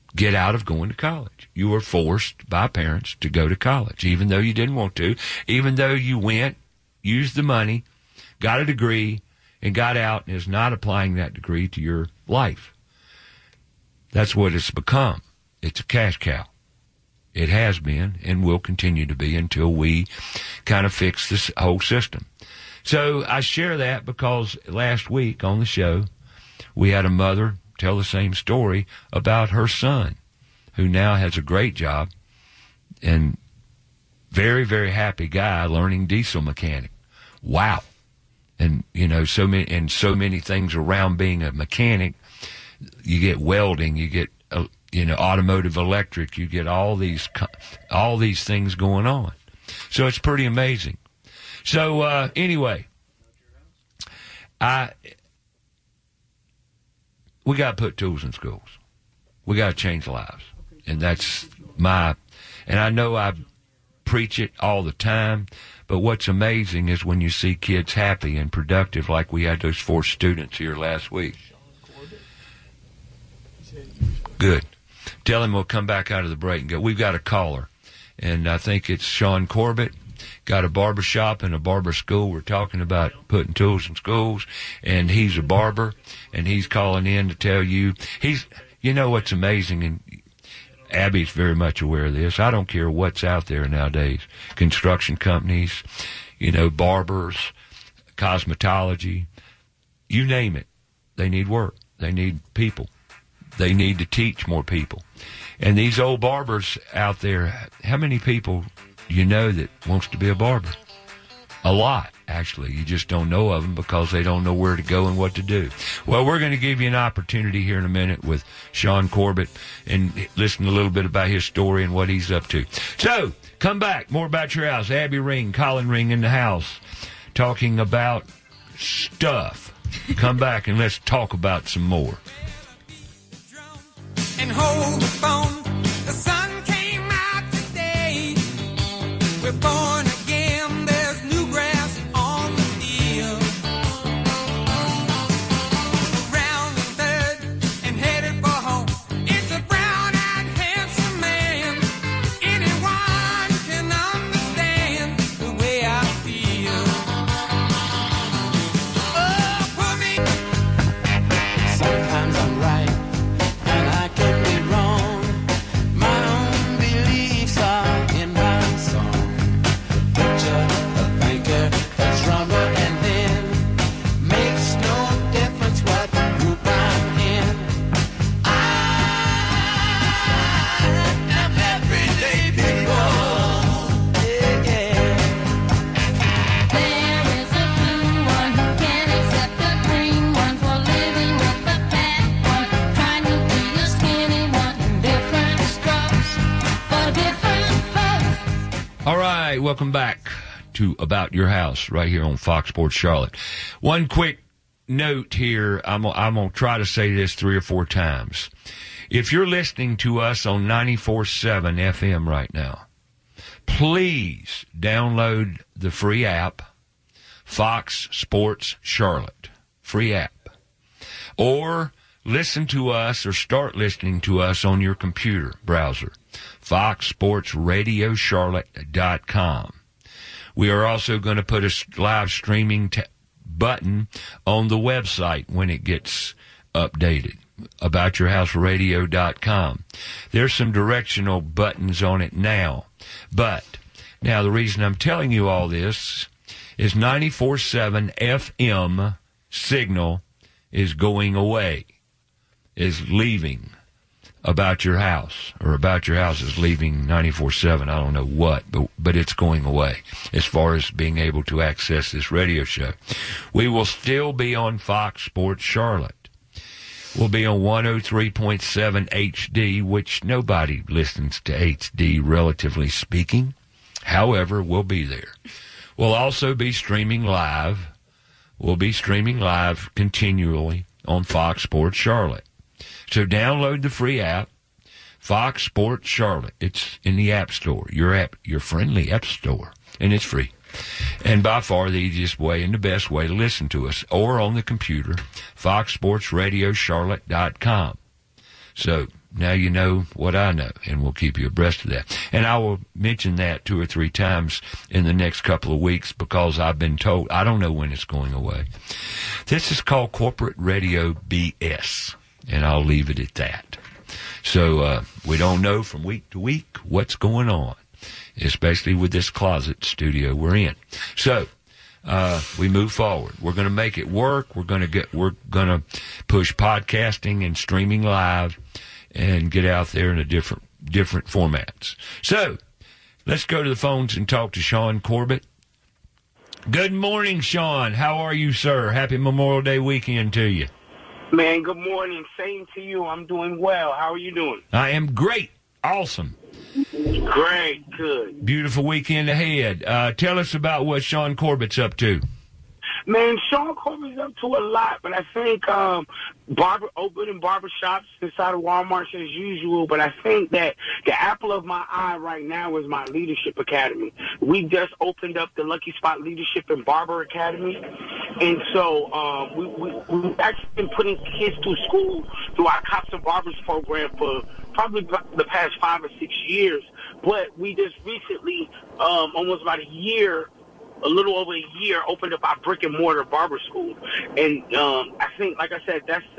get out of going to college. You were forced by parents to go to college, even though you didn't want to, even though you went, used the money, got a degree, and got out and is not applying that degree to your life. That's what it's become. It's a cash cow. It has been and will continue to be until we kind of fix this whole system. So I share that because last week on the show, we had a mother tell the same story about her son, who now has a great job and very, very happy guy learning diesel mechanic. Wow. And, you know, so many things around being a mechanic. You get welding, you get, automotive electric, you get all these things going on. So it's pretty amazing. So, anyway, we got to put tools in schools. We got to change lives. And that's and I know I preach it all the time, but what's amazing is when you see kids happy and productive, like we had those 4 students here last week. Good. Tell him we'll come back out of the break and go. We've got a caller, and I think it's Sean Corbett. Got a barber shop and a barber school. We're talking about putting tools in schools, and he's a barber, and he's calling in to tell you. You know what's amazing, and Abby's very much aware of this. I don't care what's out there nowadays. Construction companies, barbers, cosmetology, you name it. They need work. They need people. They need to teach more people. And these old barbers out there, how many people you know that wants to be a barber? A lot, actually. You just don't know of them because they don't know where to go and what to do. Well, we're going to give you an opportunity here in a minute with Sean Corbett and listen a little bit about his story and what he's up to. So, come back. More About Your House. Abby Ring, Colin Ring in the house, talking about stuff. Come back and let's talk about some more. And hold the phone. The sun came out today. We're born again. There's new grass on the field. Round the third and headed for home. It's a brown-eyed, handsome man. Anyone can understand the way I feel. Oh, put me. Sometimes I'm right. I can be wrong. My own beliefs are in my song. A preacher, a banker, a drummer, and then makes no difference what group I'm in. I am everyday people. Yeah, yeah. There is a blue one who can't accept the green one for living with the fat one, trying to be a skinny one, different strokes for different folks. All right, welcome back to About Your House right here on Fox Sports Charlotte. One quick note here. I'm going to try to say this 3 or 4 times. If you're listening to us on 94.7 FM right now, please download the free app, Fox Sports Charlotte. Free app. Or listen to us or start listening to us on your computer browser, foxsportsradiocharlotte.com. We are also going to put a live streaming button on the website when it gets updated, aboutyourhouseradio.com. There's some directional buttons on it now. But now the reason I'm telling you all this is 94.7 FM signal is going away, is leaving About Your House, or About Your House is leaving 94.7. I don't know what, but it's going away as far as being able to access this radio show. We will still be on Fox Sports Charlotte. We'll be on 103.7 HD, which nobody listens to HD, relatively speaking. However, we'll be there. We'll also be streaming live. We'll be streaming live continually on Fox Sports Charlotte. So download the free app, Fox Sports Charlotte. It's in the App Store, your friendly App Store, and it's free. And by far the easiest way and the best way to listen to us, or on the computer, foxsportsradiocharlotte.com. So now you know what I know, and we'll keep you abreast of that. And I will mention that 2 or 3 times in the next couple of weeks because I've been told, I don't know when it's going away. This is called Corporate Radio BS, and I'll leave it at that. So we don't know from week to week what's going on, especially with this closet studio we're in. So we move forward. We're going to make it work. We're going to push podcasting and streaming live and get out there in a different formats. So let's go to the phones and talk to Sean Corbett. Good morning, Sean. How are you, sir? Happy Memorial Day weekend to you. Man, good morning. Same to you. I'm doing well. How are you doing? I am great. Awesome. Great. Good. Beautiful weekend ahead. Tell us about what Sean Corbett's up to. Man, Sean Corbett's up to a lot, but I think opening barbershops inside of Walmart as usual, but I think that the apple of my eye right now is my Leadership Academy. We just opened up the Lucky Spot Leadership and Barber Academy, and so we've actually been putting kids through school through our Cops and Barbers program for probably the past 5 or 6 years, but we just recently, almost about a little over a year, opened up our brick and mortar barber school, and I think, like I said, that's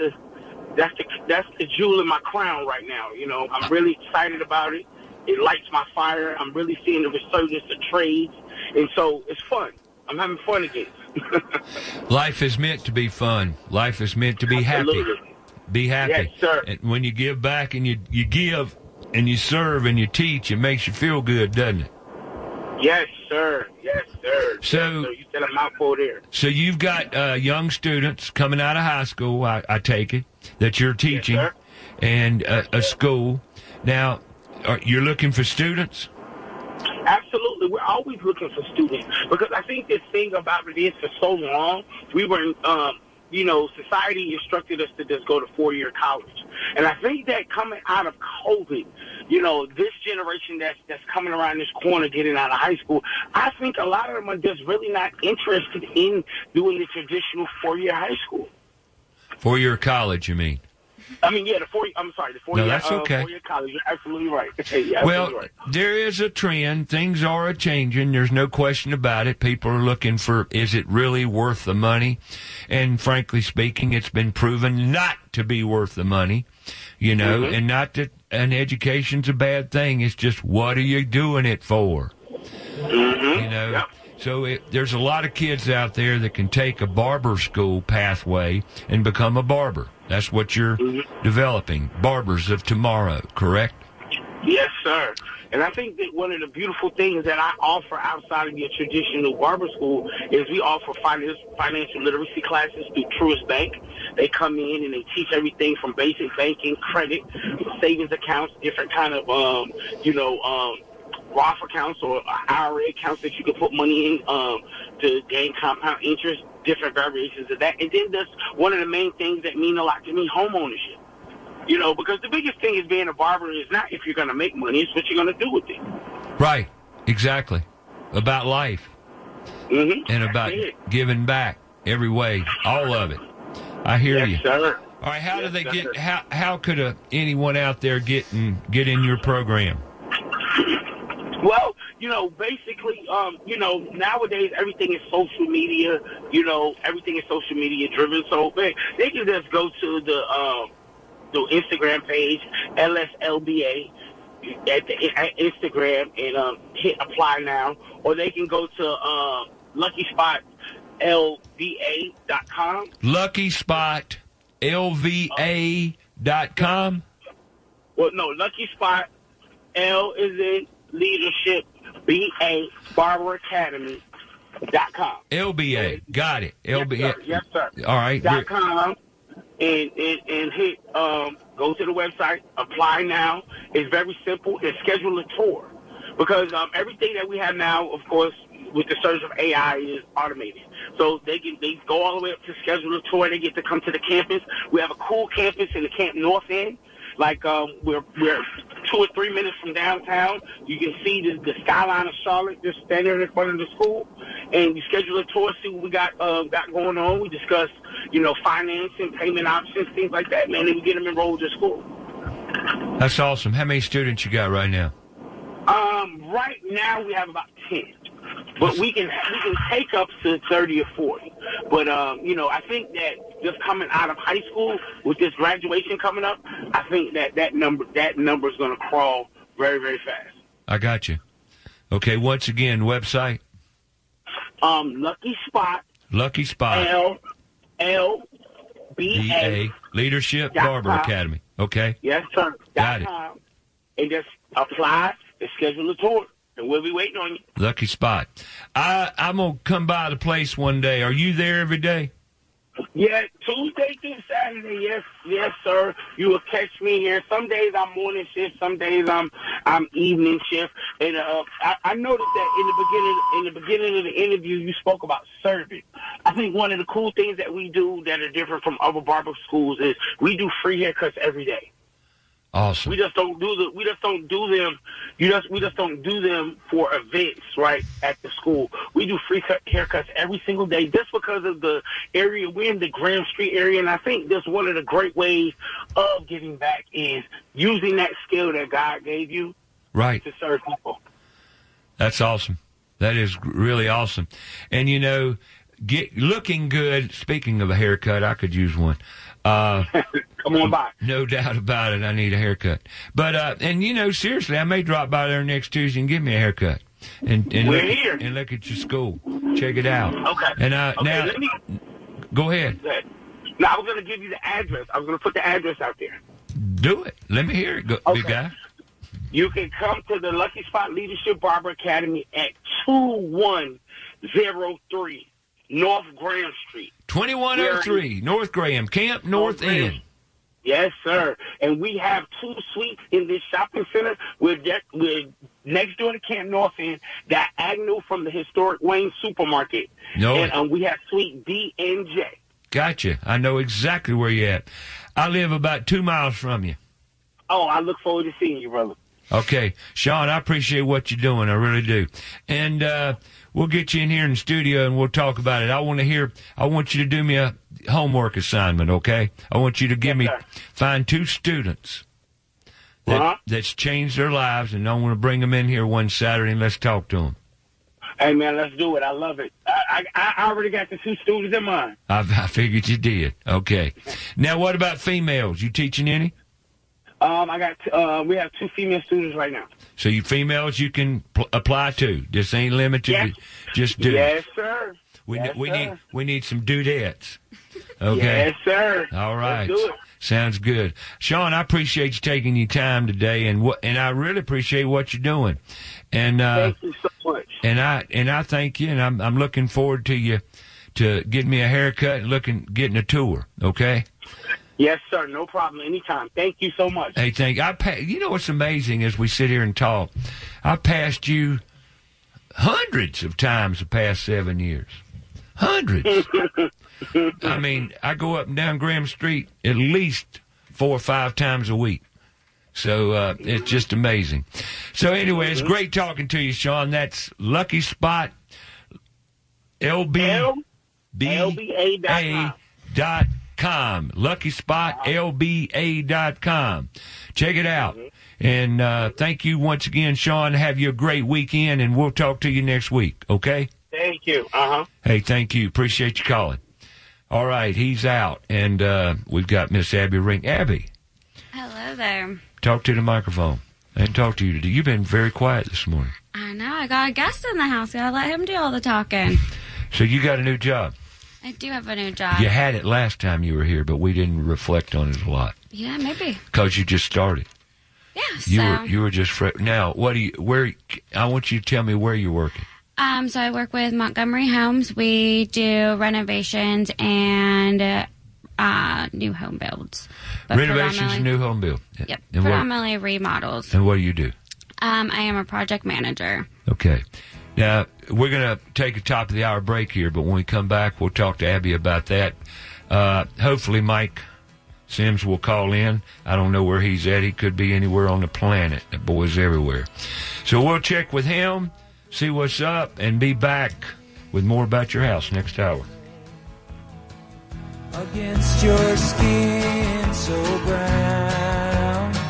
the jewel in my crown right now. You know, I'm really excited about it. It lights my fire. I'm really seeing the resurgence of trades, and so it's fun. I'm having fun again. Life is meant to be fun. Life is meant to be happy. Be happy. Yes, sir. And when you give back and you give and you serve and you teach, it makes you feel good, doesn't it? Yes, sir. Yes, sir. So you said a mouthful there. So you've got young students coming out of high school, I take it, that you're teaching, yes, and a school. Now, you're looking for students? Absolutely. We're always looking for students because I think this thing about it is for so long, we were society instructed us to just go to 4-year college. And I think that coming out of COVID, this generation that's coming around this corner getting out of high school, I think a lot of them are just really not interested in doing the traditional 4-year high school. 4-year college, you mean? I mean, yeah, the 4-year. No, that's okay. 4-year college. You're absolutely right. You're well, absolutely right. There is a trend. Things are a-changing. There's no question about it. People are looking for, is it really worth the money? And frankly speaking, it's been proven not to be worth the money, Mm-hmm. and not that an education's a bad thing. It's just, what are you doing it for? Mm-hmm. Yep. So there's a lot of kids out there that can take a barber school pathway and become a barber. That's what you're developing. Barbers of tomorrow, correct? Yes, sir. And I think that one of the beautiful things that I offer outside of your traditional barber school is we offer financial literacy classes through Truist Bank. They come in and they teach everything from basic banking, credit, savings accounts, different kind of, Roth accounts or IRA accounts that you can put money in to gain compound interest, different variations of that. And then that's one of the main things that mean a lot to me, home ownership. Because the biggest thing is being a barber is not if you're going to make money, it's what you're going to do with it. Right, exactly. About life. Mm-hmm. And about giving back every way, all of it. I hear you. Yes, sir. All right, how do they get, how could anyone out there get in your program? Well, basically, nowadays everything is social media. Everything is social media driven. So they can just go to the Instagram page, LSLBA, at Instagram and hit apply now, or they can go to LuckySpotLVA.com. LuckySpotLVA.com. Well, no, Lucky Spot. L is in leadership. BA Barber Academy.com. LBA. Got it. LBA. Yes, sir. All right. .com. And hit, go to the website, apply now. It's very simple, and schedule a tour. Because everything that we have now, of course, with the surge of AI, is automated. So they go all the way up to schedule a tour. They get to come to the campus. We have a cool campus in the Camp North End. Like, we're 2 or 3 minutes from downtown. You can see the skyline of Charlotte just standing in front of the school. And we schedule a tour, see what we got going on. We discuss, financing, payment options, things like that, man. And we get them enrolled in school. That's awesome. How many students you got right now? Right now we have about 10, but we can take up to 30 or 40. But I think that just coming out of high school with this graduation coming up, I think that number is going to crawl very, very fast. I got you. Okay, once again, website. Lucky Spot. Lucky Spot. LBA. Leadership Barber Academy. Okay. Yes, sir. Got it. And just apply and schedule a tour, and we'll be waiting on you. Lucky Spot. I'm going to come by the place one day. Are you there every day? Yeah, Tuesday through Saturday, yes, sir. You will catch me here. Some days I'm morning shift, some days I'm evening shift. And I noticed that in the beginning of the interview, you spoke about serving. I think one of the cool things that we do that are different from other barber schools is we do free haircuts every day. Awesome. We just don't do them for events, right, at the school. We do free haircuts every single day just because of the area. We're in the Graham Street area, and I think that's one of the great ways of giving back is using that skill that God gave you right to serve people. That's awesome. That is really awesome. And, looking good, speaking of a haircut, I could use one. Come on by. No doubt about it. I need a haircut. But, seriously, I may drop by there next Tuesday and give me a haircut. And we're here. And look at your school. Check it out. Okay. And now, go ahead. Now, I was going to give you the address. I was going to put the address out there. Do it. Let me hear it, big guy. You can come to the Lucky Spot Leadership Barber Academy at 2103 North Graham Street. 2103 North Graham, Camp North End. Yes, sir. And we have 2 suites in this shopping center. We're next door to Camp North End, diagonal from the historic Wayne Supermarket. And we have suite D and J. Gotcha. I know exactly where you're at. I live about 2 miles from you. Oh, I look forward to seeing you, brother. Okay. Sean, I appreciate what you're doing. I really do. And we'll get you in here in the studio and we'll talk about it. I want you to do me a homework assignment, okay? I want you to find 2 students that's changed their lives, and I want to bring them in here one Saturday and let's talk to them. Hey, man, let's do it. I love it. I already got the 2 students in mind. I figured you did. Okay. Now, what about females? You teaching any? We have 2 female students right now. So you females you can apply to. This ain't limited to just dudes. Yes, sir. We need some dudettes. Okay. Yes, sir. All right. Let's do it. Sounds good. Sean, I appreciate you taking your time today, and I really appreciate what you're doing. And thank you so much. And I thank you, and I'm looking forward to you to getting me a haircut and getting a tour. Okay. Yes, sir. No problem. Anytime. Thank you so much. Hey, you know what's amazing as we sit here and talk? I passed you hundreds of times the past 7 years. Hundreds. I mean, I go up and down Graham Street at least 4 or 5 times a week. So it's just amazing. So anyway, it's great talking to you, Sean. That's Lucky Spot LBA.com. LuckySpotLBA.com. Check it out. And thank you once again, Sean. Have you a great weekend, and we'll talk to you next week, okay? Thank you. Hey, thank you. Appreciate you calling. All right, he's out. And we've got Miss Abby Ring. Abby. Hello there. Talk to the microphone. I didn't talk to you today. You've been very quiet this morning. I know. I got a guest in the house. Gotta let him do all the talking. So you got a new job. I do have a new job. You had it last time you were here, but we didn't reflect on it a lot. Yeah, maybe. Because you just started. Yeah, You were just now. I want you to tell me where you're working. So I work with Montgomery Homes. We do renovations and new home builds. Renovations and new home build. Yep. And predominantly remodels. And what do you do? I am a project manager. Okay. Now, we're going to take a top of the hour break here, but when we come back, we'll talk to Abby about that. Hopefully, Mike Sims will call in. I don't know where he's at. He could be anywhere on the planet. That boy's everywhere. So we'll check with him, see what's up, and be back with more about your house next hour. Against your skin so brown,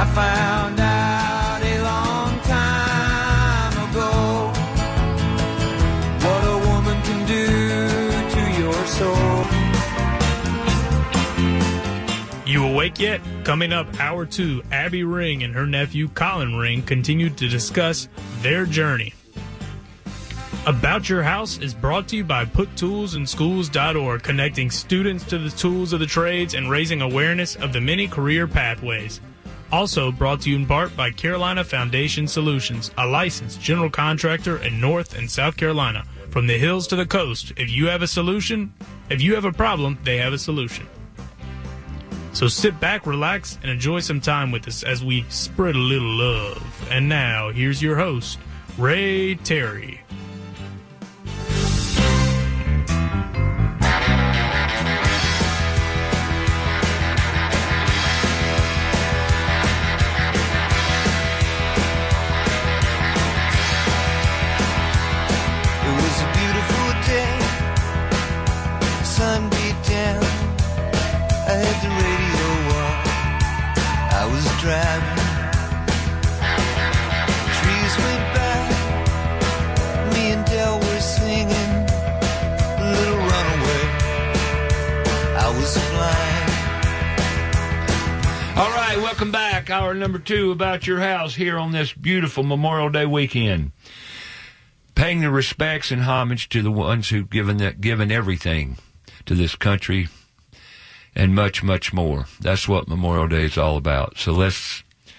I found out a long time ago what a woman can do to your soul. You awake yet? Coming up, Hour 2, Abby Ring and her nephew Colin Ring continue to discuss their journey. About Your House is brought to you by PutToolsInSchools.org, connecting students to the tools of the trades and raising awareness of the many career pathways. Also brought to you in part by Carolina Foundation Solutions, a licensed general contractor in North and South Carolina. From the hills to the coast, if you have a problem, they have a solution. So sit back, relax, and enjoy some time with us as we spread a little love. And now, here's your host, Ray Terry. It was a beautiful day, sun beat down. I had the radio on, I was driving. Trees went by, me and Del were singing Little Runaway. I was flying. All right, welcome back. Hour number 2, About Your House, here on this beautiful Memorial Day weekend. Paying the respects and homage to the ones who've given everything to this country and much, much more. That's what Memorial Day is all about. So let's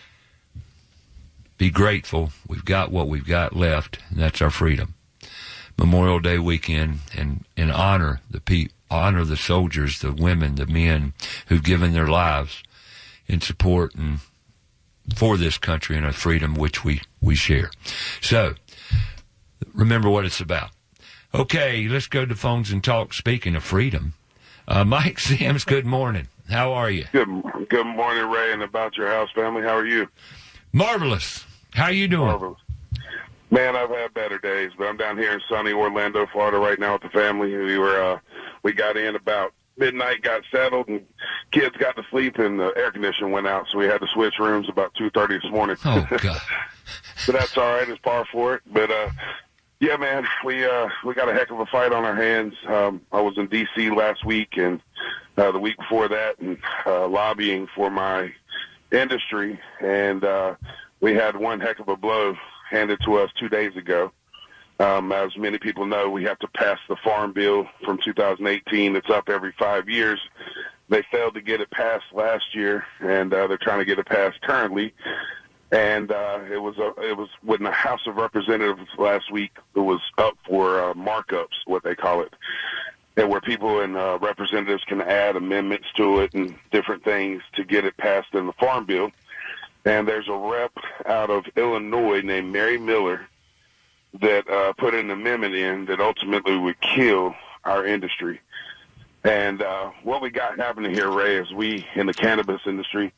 be grateful. We've got what we've got left, and that's our freedom. Memorial Day weekend, and honor the soldiers, the women, the men who've given their lives in support and for this country and our freedom, which we share. So, remember what it's about. Okay, let's go to phones and talk. Speaking of freedom, Mike Sims, good morning. How are you? Good morning, Ray, and About Your House family. How are you? Marvelous. How you doing? Marvelous. Man, I've had better days, but I'm down here in sunny Orlando, Florida right now with the family. We got in about midnight, got settled, and kids got to sleep, and the air conditioning went out, so we had to switch rooms about 2:30 this morning. Oh, God. But that's all right. It's par for it. But, yeah, man, we got a heck of a fight on our hands. I was in D.C. last week and the week before that, and lobbying for my industry, and we had one heck of a blow handed to us 2 days ago. As many people know, we have to pass the Farm Bill from 2018. It's up every 5 years. They failed to get it passed last year, and they're trying to get it passed currently. And it was when the House of Representatives last week, it was up for markups, what they call it, and where people and representatives can add amendments to it and different things to get it passed in the Farm Bill. And there's a rep out of Illinois named Mary Miller that put an amendment in that ultimately would kill our industry. And what we got happening here, Ray, is we in the cannabis industry,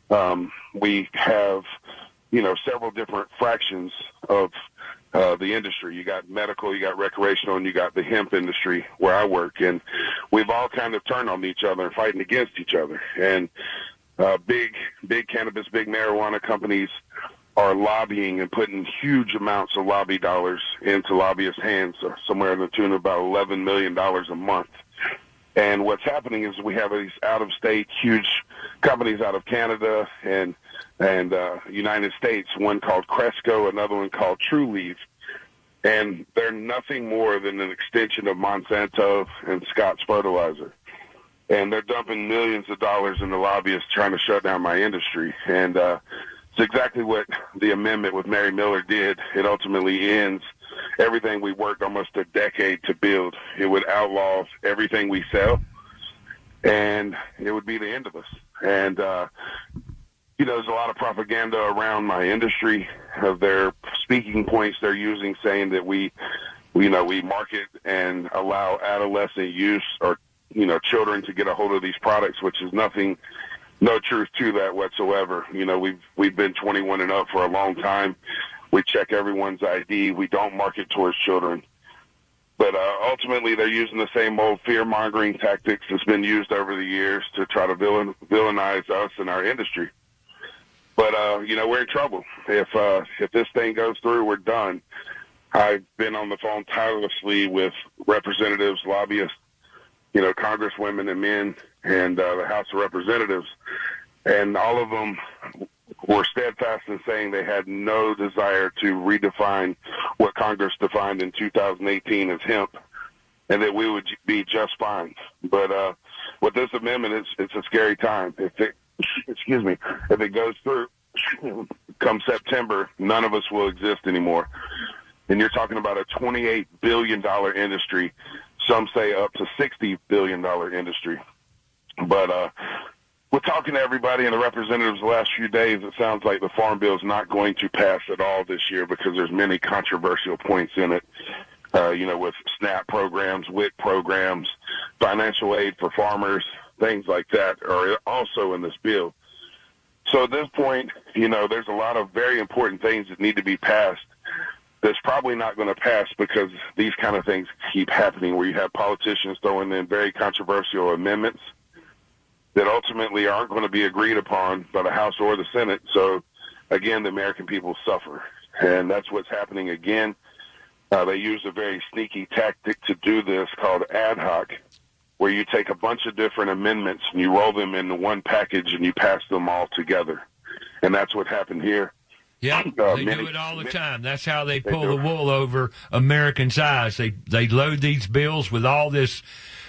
we have, several different fractions of the industry. You got medical, you got recreational, and you got the hemp industry where I work. And we've all kind of turned on each other and fighting against each other. And big cannabis, big marijuana companies are lobbying and putting huge amounts of lobby dollars into lobbyists' hands, somewhere in the tune of about $11 million a month. And what's happening is we have these out-of-state huge companies out of Canada and United States, one called Cresco, another one called Trulieve. And they're nothing more than an extension of Monsanto and Scott's Fertilizer. And they're dumping millions of dollars into lobbyists trying to shut down my industry. And it's exactly what the amendment with Mary Miller did. It ultimately ends everything we worked almost a decade to build. It would outlaw everything we sell, and it would be the end of us. And, there's a lot of propaganda around my industry of their speaking points they're using, saying that we market and allow adolescent use or, children to get a hold of these products, which is no truth to that whatsoever. We've been 21 and up for a long time. We check everyone's ID. We don't market towards children. But ultimately, they're using the same old fear-mongering tactics that's been used over the years to try to villainize us and our industry. But we're in trouble. If this thing goes through, we're done. I've been on the phone tirelessly with representatives, lobbyists, congresswomen and men, and the House of Representatives, and all of them were steadfast in saying they had no desire to redefine what Congress defined in 2018 as hemp, and that we would be just fine. But with this amendment, it's a scary time. If it goes through, come September, none of us will exist anymore. And you're talking about a $28 billion industry. Some say up to $60 billion industry. But we're talking to everybody and the representatives the last few days. It sounds like the Farm Bill is not going to pass at all this year because there's many controversial points in it. With SNAP programs, WIC programs, financial aid for farmers, things like that are also in this bill. So at this point, there's a lot of very important things that need to be passed that's probably not going to pass because these kind of things keep happening where you have politicians throwing in very controversial amendments that ultimately aren't going to be agreed upon by the House or the Senate. So, again, the American people suffer. And that's what's happening again. They use a very sneaky tactic to do this called ad hoc, where you take a bunch of different amendments and you roll them into one package and you pass them all together. And that's what happened here. Yeah, they do it all the time. That's how they pull the wool over Americans' eyes. They load these bills with all this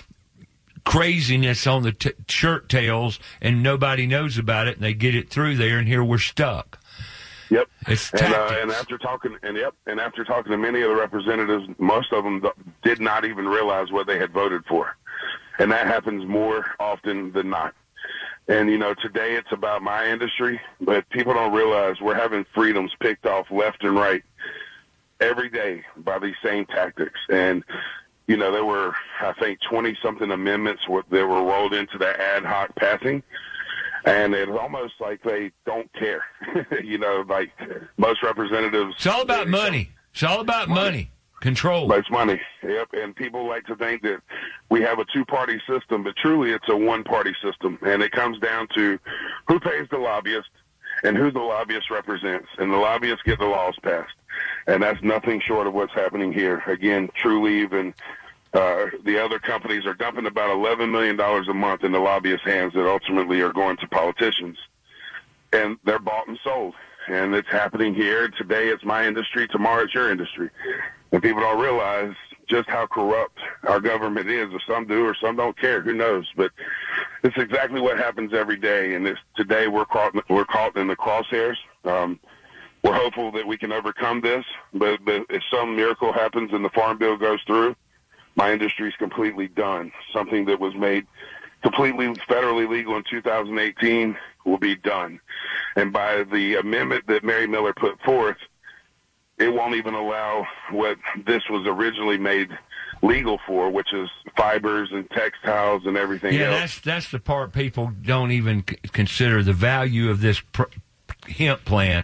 craziness on the shirt tails, and nobody knows about it, and they get it through there, and here we're stuck. Yep. It's and after talking to many of the representatives, most of them did not even realize what they had voted for. And that happens more often than not. And, today it's about my industry, but people don't realize we're having freedoms picked off left and right every day by these same tactics. And, there were, I think, 20-something amendments that were rolled into the ad hoc passing. And it's almost like they don't care. Like most representatives. It's all about money. It's all about money. Control. It's money. Yep. And people like to think that we have a two-party system, but truly it's a one-party system. And it comes down to who pays the lobbyist and who the lobbyist represents. And the lobbyists get the laws passed. And that's nothing short of what's happening here. Again, TrueLeave and the other companies are dumping about $11 million a month in the lobbyist hands that ultimately are going to politicians. And they're bought and sold. And it's happening here. Today it's my industry. Tomorrow it's your industry. And people don't realize just how corrupt our government is. Or some do or some don't care. Who knows? But it's exactly what happens every day. And today we're caught in the crosshairs. We're hopeful that we can overcome this. But if some miracle happens and the Farm Bill goes through, my industry is completely done. Something that was made completely federally legal in 2018 will be done. And by the amendment that Mary Miller put forth, it won't even allow what this was originally made legal for, which is fibers and textiles and everything else. Yeah, that's the part people don't even consider. The value of this hemp plant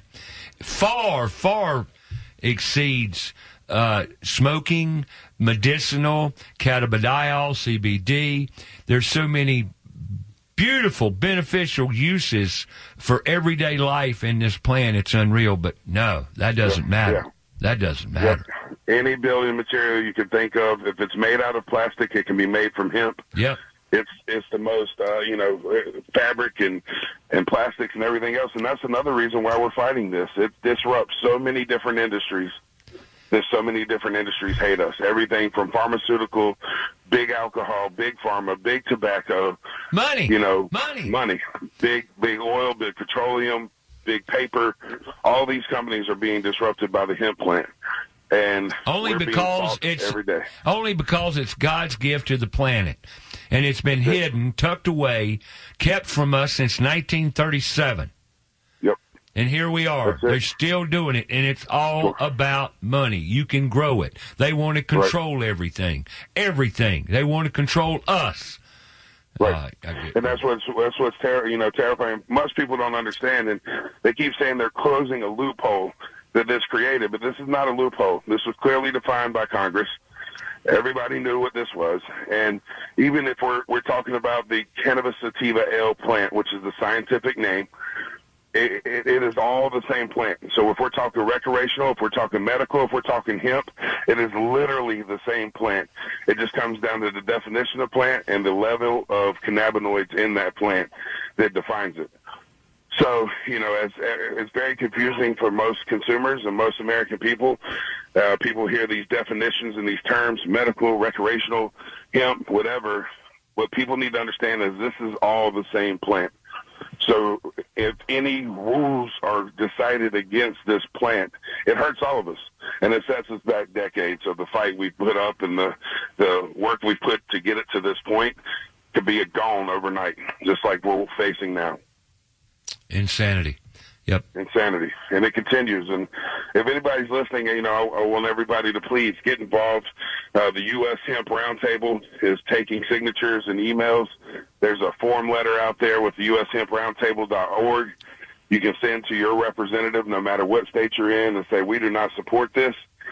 far exceeds smoking, medicinal, cannabidiol, CBD. There's so many beautiful, beneficial uses for everyday life in this plant. It's unreal, but no, that doesn't matter. Yeah. That doesn't matter. Yep. Any building material you can think of, if it's made out of plastic, it can be made from hemp. Yep. It's the most, fabric and plastics and everything else, and that's another reason why we're fighting this. It disrupts so many different industries. There's so many different industries hate us. Everything from pharmaceutical, big alcohol, big pharma, big tobacco. Money. Money. Big oil, big petroleum, big paper. All these companies are being disrupted by the hemp plant. And only because it's God's gift to the planet. And it's been hidden, tucked away, kept from us since 1937. And here we are. They're still doing it, and it's all about money. You can grow it. They want to control everything. Everything. They want to control us. Right. And that's what's terrifying. Most people don't understand, and they keep saying they're closing a loophole that this created, but this is not a loophole. This was clearly defined by Congress. Everybody knew what this was. And even if we're talking about the cannabis sativa ale plant, which is the scientific name, it is all the same plant. So if we're talking recreational, if we're talking medical, if we're talking hemp, it is literally the same plant. It just comes down to the definition of plant and the level of cannabinoids in that plant that defines it. So, it's very confusing for most consumers and most American people. People hear these definitions and these terms, medical, recreational, hemp, whatever. What people need to understand is this is all the same plant. So if any rules are decided against this plant, it hurts all of us. And it sets us back decades of the fight we put up and the work we put to get it to this point could be gone overnight, just like we're facing now. Insanity. Yep. Insanity. And it continues. And if anybody's listening, I want everybody to please get involved. The U.S. Hemp Roundtable is taking signatures and emails. There's a form letter out there with the USHempRoundtable.org. You can send to your representative, no matter what state you're in, and say, we do not support this.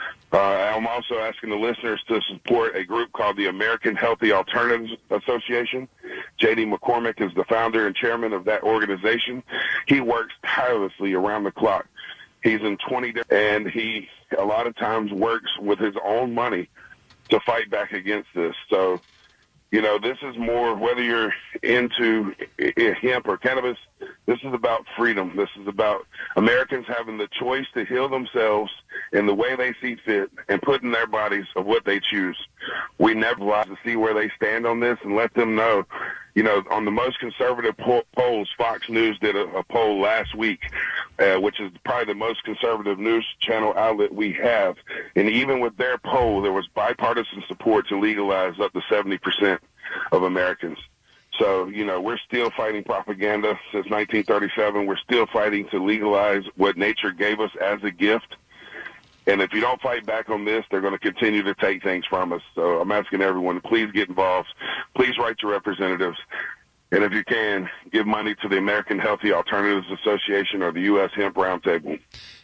I'm also asking the listeners to support a group called the American Healthy Alternatives Association. J.D. McCormick is the founder and chairman of that organization. He works tirelessly around the clock. He's in 20 and he a lot of times works with his own money to fight back against this. So, this is more, whether you're into hemp or cannabis, this is about freedom. This is about Americans having the choice to heal themselves in the way they see fit and put in their bodies of what they choose. We never lie to see where they stand on this and let them know. On the most conservative polls, Fox News did a poll last week, which is probably the most conservative news channel outlet we have. And even with their poll, there was bipartisan support to legalize up to 70% of Americans. So, we're still fighting propaganda since 1937. We're still fighting to legalize what nature gave us as a gift. And if you don't fight back on this, they're going to continue to take things from us. So I'm asking everyone to please get involved. Please write your representatives. And if you can, give money to the American Healthy Alternatives Association or the U.S. Hemp Roundtable.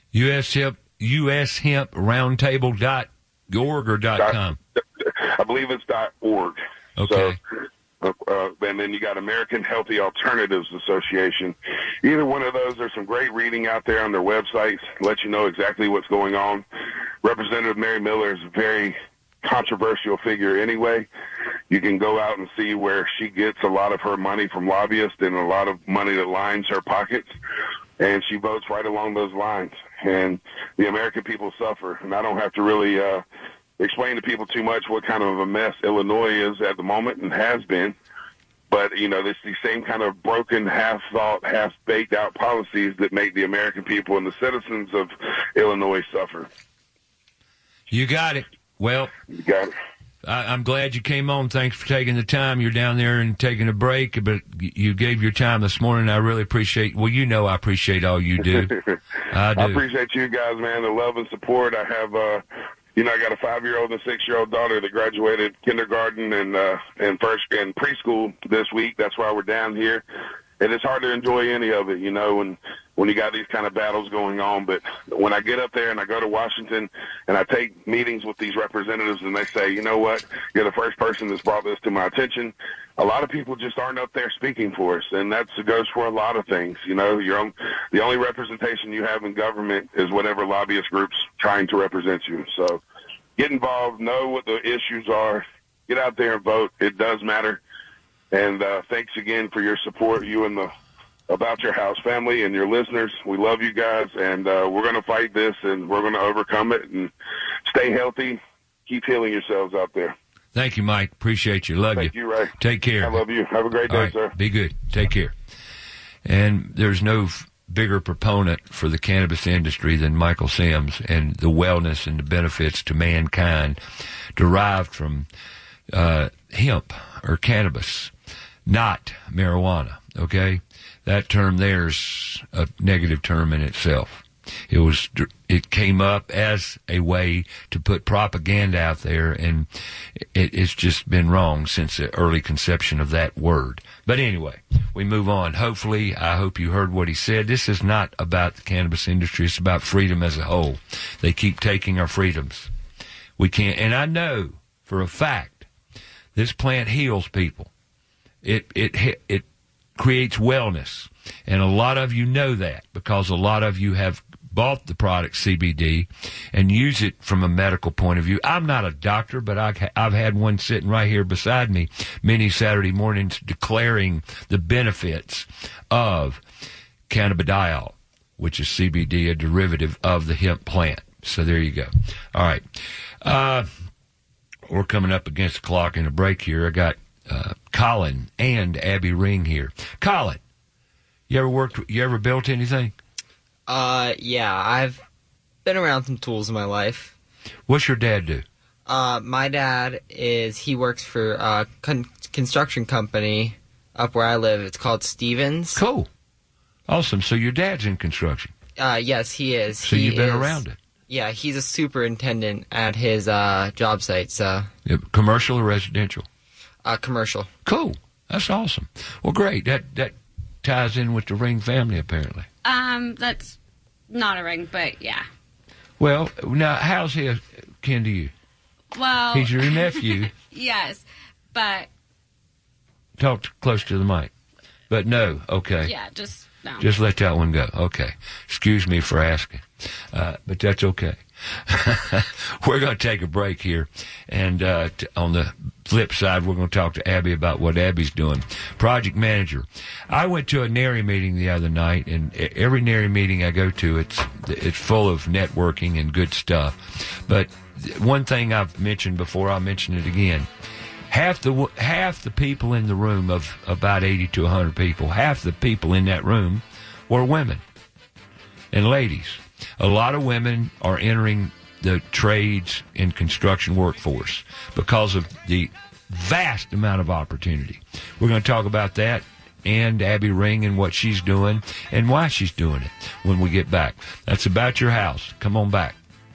USHempRoundtable.org or .com? I believe it's .org. Okay. So, and then you got American Healthy Alternatives Association. Either one of those, there's some great reading out there on their websites, let you know exactly what's going on. Representative Mary Miller is a very controversial figure anyway. You can go out and see where she gets a lot of her money from lobbyists and a lot of money that lines her pockets, and she votes right along those lines. And the American people suffer, and I don't have to really explain to people too much what kind of a mess Illinois is at the moment and has been. But, it's the same kind of broken, half-thought, half-baked out policies that make the American people and the citizens of Illinois suffer. You got it. Well, you got it. I'm glad you came on. Thanks for taking the time. You're down there and taking a break, but you gave your time this morning. I really appreciate, I appreciate all you do. I do. I appreciate you guys, man, the love and support. I have, I got a 5-year-old and a 6-year-old daughter that graduated kindergarten and preschool this week. That's why we're down here. And it's hard to enjoy any of it, when you got these kind of battles going on. But when I get up there and I go to Washington and I take meetings with these representatives and they say, you know what, you're the first person that's brought this to my attention, a lot of people just aren't up there speaking for us. And that goes for a lot of things. The only representation you have in government is whatever lobbyist group's trying to represent you. So get involved, know what the issues are, get out there and vote. It does matter. And thanks again for your support, you and the About Your House family and your listeners. We love you guys, and we're going to fight this, and we're going to overcome it, and stay healthy. Keep healing yourselves out there. Thank you, Mike. Appreciate you. Love you. Thank you, Ray. Take care. I love you. Have a great day, All right. sir. Be good. Take care. And there's no bigger proponent for the cannabis industry than Michael Sims and the wellness and the benefits to mankind derived from hemp or cannabis, not marijuana, okay? That term there's a negative term in itself. It came up as a way to put propaganda out there, and it's just been wrong since the early conception of that word. But anyway, we move on. Hopefully, I hope you heard what he said. This is not about the cannabis industry. It's about freedom as a whole. They keep taking our freedoms. We can't, and I know for a fact this plant heals people. It creates wellness. And a lot of you know that because a lot of you have bought the product CBD and use it from a medical point of view. I'm not a doctor, but I've had one sitting right here beside me many Saturday mornings declaring the benefits of cannabidiol, which is CBD, a derivative of the hemp plant. So there you go. All right. We're coming up against the clock in a break here. I got Colin and Abby Ring here. Colin, you ever built anything? Yeah, I've been around some tools in my life. What's your dad do? My dad he works for a construction company up where I live. It's called Stevens. Cool. Awesome. So your dad's in construction? Yes, he is. So you've been around it? Yeah, he's a superintendent at his job site. So. Commercial or residential? Commercial. Cool. That's awesome. Well, great. That ties in with the Ring family, apparently. That's not a ring, but yeah. Well, now, how's he kin to you? Well... He's your nephew. Yes, but... Talk close to the mic. But no, okay. Yeah, just no. Just let that one go. Okay. Excuse me for asking. But that's okay. We're going to take a break here. And on the flip side, we're going to talk to Abby about what Abby's doing. Project manager. I went to a NARI meeting the other night, and every NARI meeting I go to, it's full of networking and good stuff. But one thing I've mentioned before, I'll mention it again. Half the people in the room, of about 80 to 100 people, half the people in that room were women and ladies. A lot of women are entering the trades and construction workforce because of the vast amount of opportunity. We're going to talk about that and Abby Ring and what she's doing and why she's doing it when we get back. That's About Your House. Come on back.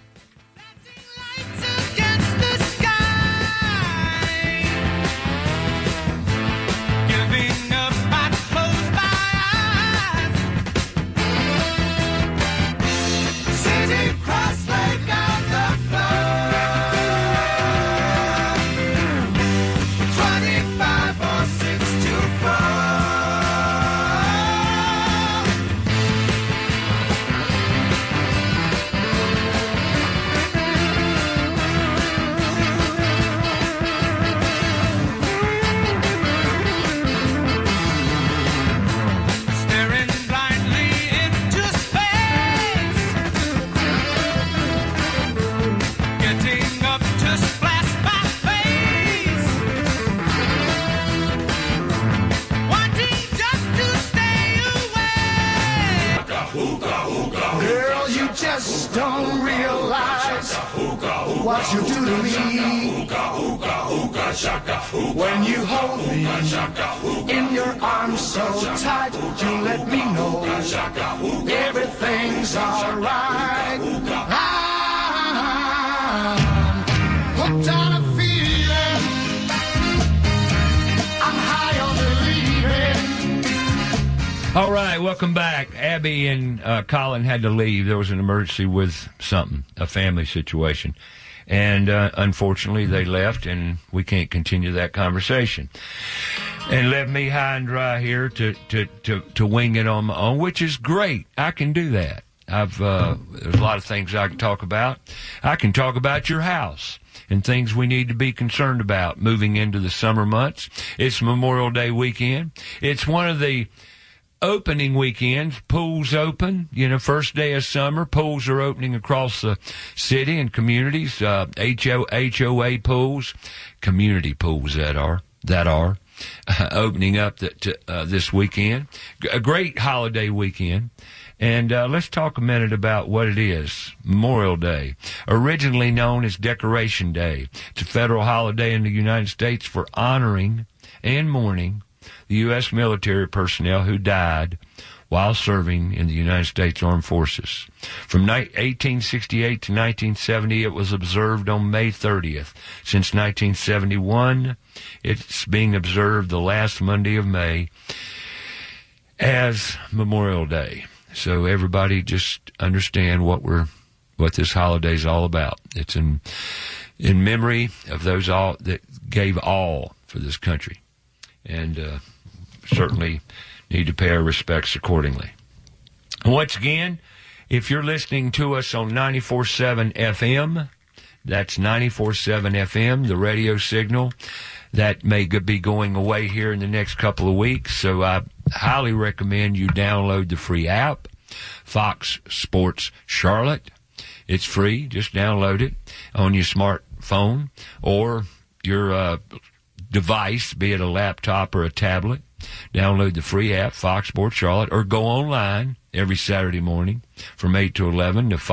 What you do to me when you hold me in your arms so tight, you let me know everything's alright. I'm hooked on a feeling, I'm high on believing. All right, welcome back. Abby and Colin had to leave. There was an emergency with something, a family situation. And unfortunately, they left, and we can't continue that conversation. And left me high and dry here to wing it on my own, which is great. I can do that. There's a lot of things I can talk about. I can talk about your house and things we need to be concerned about moving into the summer months. It's Memorial Day weekend. It's one of the opening weekends. Pools open, first day of summer. Pools are opening across the city and communities. HOA pools, community pools that are opening up this weekend. A great holiday weekend. And let's talk a minute about what it is. Memorial Day, originally known as Decoration Day. It's a federal holiday in the United States for honoring and mourning the U.S. military personnel who died while serving in the United States Armed Forces. From 1868 to 1970, it was observed on May 30th. Since 1971, it's being observed the last Monday of May as Memorial Day. So everybody just understand what this holiday is all about. It's in memory of those all that gave all for this country. And certainly need to pay our respects accordingly. Once again, if you're listening to us on 94.7 FM, that's 94.7 FM, the radio signal, that may be going away here in the next couple of weeks. So I highly recommend you download the free app, Fox Sports Charlotte. It's free. Just download it on your smartphone or your device, be it a laptop or a tablet. Download the free app, Fox Sports Charlotte, or go online every Saturday morning from 8 to 11 to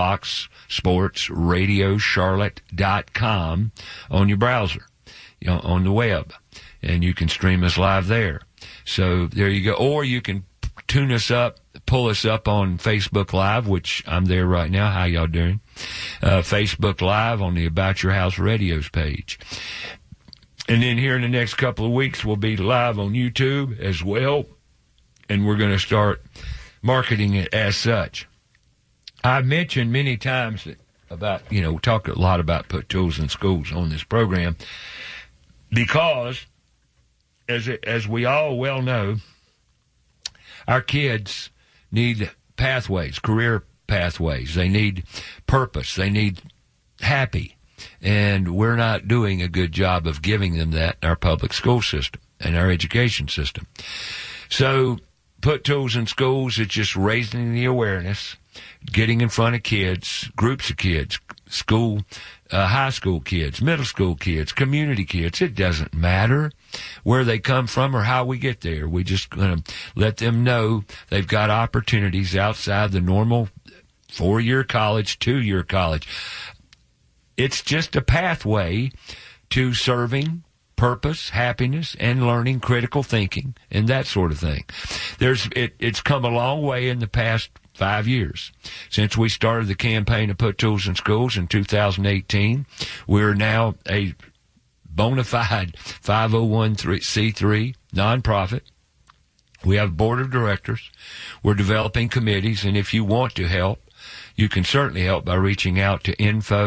foxsportsradiocharlotte.com on your browser, on the web, and you can stream us live there. So there you go. Or you can tune us up, pull us up on Facebook Live, which I'm there right now. How y'all doing? Facebook Live on the About Your House Radios page. And then here in the next couple of weeks, we'll be live on YouTube as well, and we're going to start marketing it as such. I've mentioned many times that about, talk a lot about Put Tools in Schools on this program because, as we all well know, our kids need pathways, career pathways. They need purpose. They need happy. And we're not doing a good job of giving them that in our public school system and our education system. So Put Tools in Schools, it's just raising the awareness, getting in front of kids, groups of kids, school, high school kids, middle school kids, community kids. It doesn't matter where they come from or how we get there. We're just going to let them know they've got opportunities outside the normal 4-year college, 2-year college. It's just a pathway to serving, purpose, happiness, and learning critical thinking and that sort of thing. It's come a long way in the past 5 years. Since we started the campaign to Put Tools in Schools in 2018, we're now a bona fide 501c3 nonprofit. We have a board of directors. We're developing committees, and if you want to help, you can certainly help by reaching out to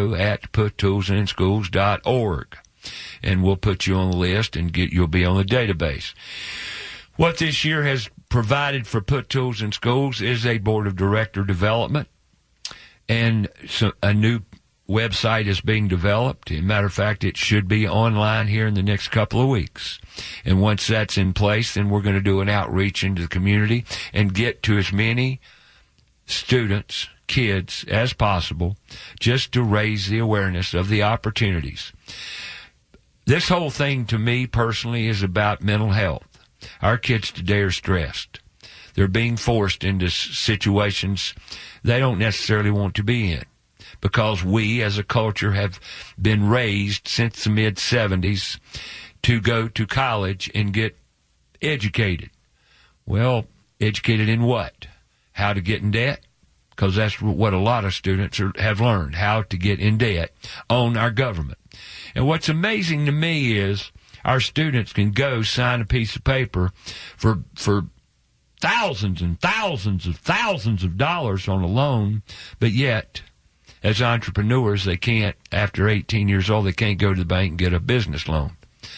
info@puttoolsinschools.org, and we'll put you on the list and you'll be on the database. What this year has provided for Put Tools in Schools is a board of director development, and so a new website is being developed. As a matter of fact, it should be online here in the next couple of weeks. And once that's in place, then we're going to do an outreach into the community and get to as many students, kids as possible, just to raise the awareness of the opportunities. This whole thing to me personally is about mental health. Our kids today are stressed. They're being forced into situations they don't necessarily want to be in because we as a culture have been raised since the mid-70s to go to college and get educated. Well, educated in what? How to get in debt? Because that's what a lot of students have learned, how to get in debt on our government. And what's amazing to me is our students can go sign a piece of paper for thousands and thousands of dollars on a loan, but yet, as entrepreneurs, they can't, after 18 years old, they can't go to the bank and get a business loan.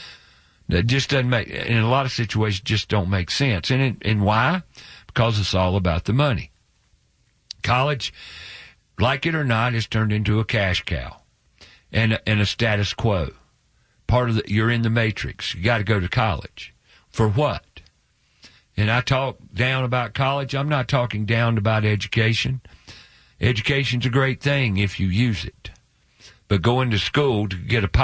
That just doesn't make, in a lot of situations, just don't make sense. And why? Because it's all about the money. College, like it or not, has turned into a cash cow and a status quo. You're in the matrix. You got to go to college. For what? And I talk down about college. I'm not talking down about education. Education's a great thing if you use it. But going to school to get a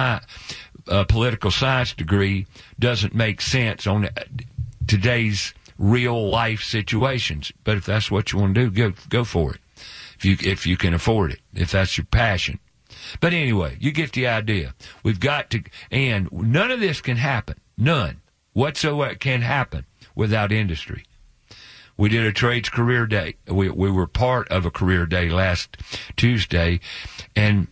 political science degree doesn't make sense on today's real life situations. But if that's what you want to do, go for it. If you can afford it, if that's your passion. But anyway, you get the idea. We've got to, and none of this can happen. None whatsoever can happen without industry. We did a trades career day. We were part of a career day last Tuesday, and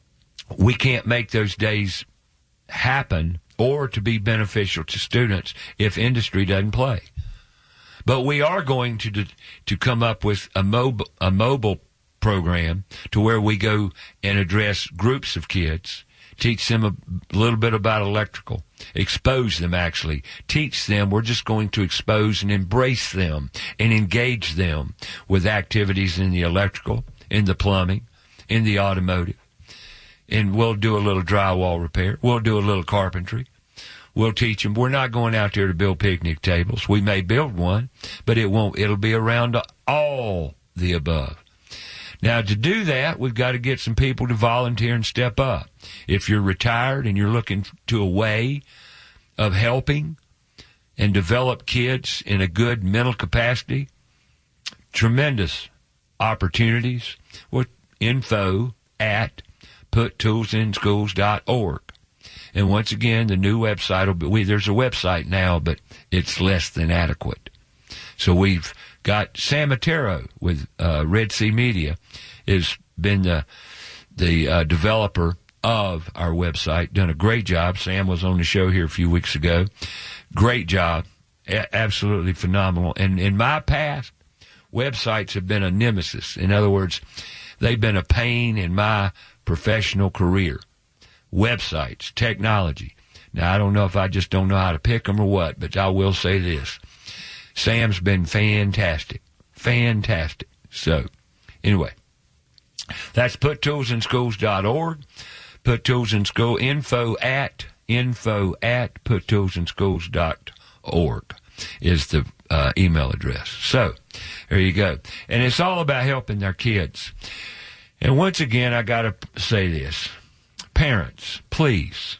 we can't make those days happen or to be beneficial to students if industry doesn't play. But we are going to come up with a mobile program to where we go and address groups of kids Teach them a little bit about electrical. Expose them, actually. Teach them. We're just going to expose and embrace them and engage them with activities in the electrical, in the plumbing, in the automotive. And we'll do a little drywall repair. We'll do a little carpentry. We'll teach them. We're not going out there to build picnic tables. We may build one, but it'll be around all the above. Now, to do that, we've got to get some people to volunteer and step up. If you're retired and you're looking to a way of helping and develop kids in a good mental capacity, tremendous opportunities. Info at puttoolsinschools.org. And once again, the new website will be, there's a website now, but it's less than adequate. So we've got Sam Otero with Red Sea Media has been the developer of our website, done a great job. Sam was on the show here a few weeks ago. Great job. Absolutely phenomenal. And in my past, websites have been a nemesis. In other words, they've been a pain in my professional career. Websites, technology. Now, I don't know if I just don't know how to pick them or what, but I will say this. Sam's been fantastic. Fantastic. So, anyway, that's puttoolsinschools.org. Put Tools in School, info at puttoolsinschools.org is the email address. So, there you go. And it's all about helping their kids. And once again, I got to say this. Parents, please,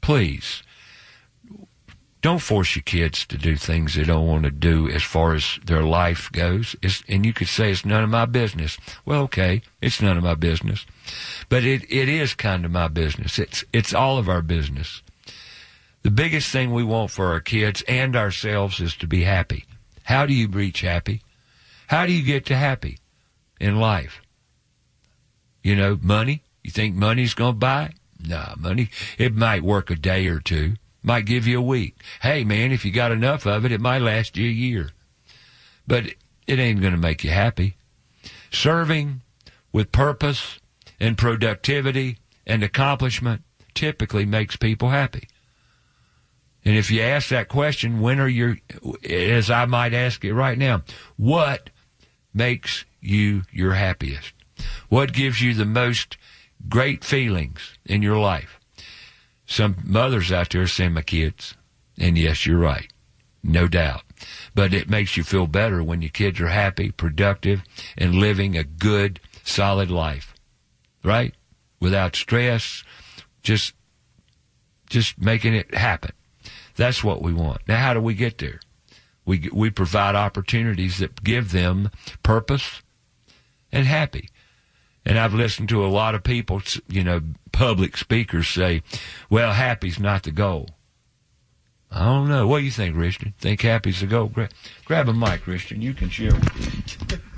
don't force your kids to do things they don't want to do as far as their life goes. And you could say it's none of my business. Well, okay, it's none of my business. But it is kind of my business. It's all of our business. The biggest thing we want for our kids and ourselves is to be happy. How do you reach happy? How do you get to happy in life? You know, money? You think money's going to buy it? No, money, it might work a day or two. Might give you a week. Hey, man, if you got enough of it, it might last you a year. But it ain't going to make you happy. Serving with purpose and productivity and accomplishment typically makes people happy. And if you ask that question, when are you, as I might ask it right now, what makes you your happiest? What gives you the most great feelings in your life? Some mothers out there say my kids, and yes, you're right, no doubt. But it makes you feel better when your kids are happy, productive, and living a good, solid life, right? Without stress, just making it happen. That's what we want. Now, how do we get there? We provide opportunities that give them purpose and happy. And I've listened to a lot of people, you know, public speakers say, well, happy's not the goal. I don't know. What do you think, Christian? Think happy's the goal? Grab a mic, Christian. You can share with me.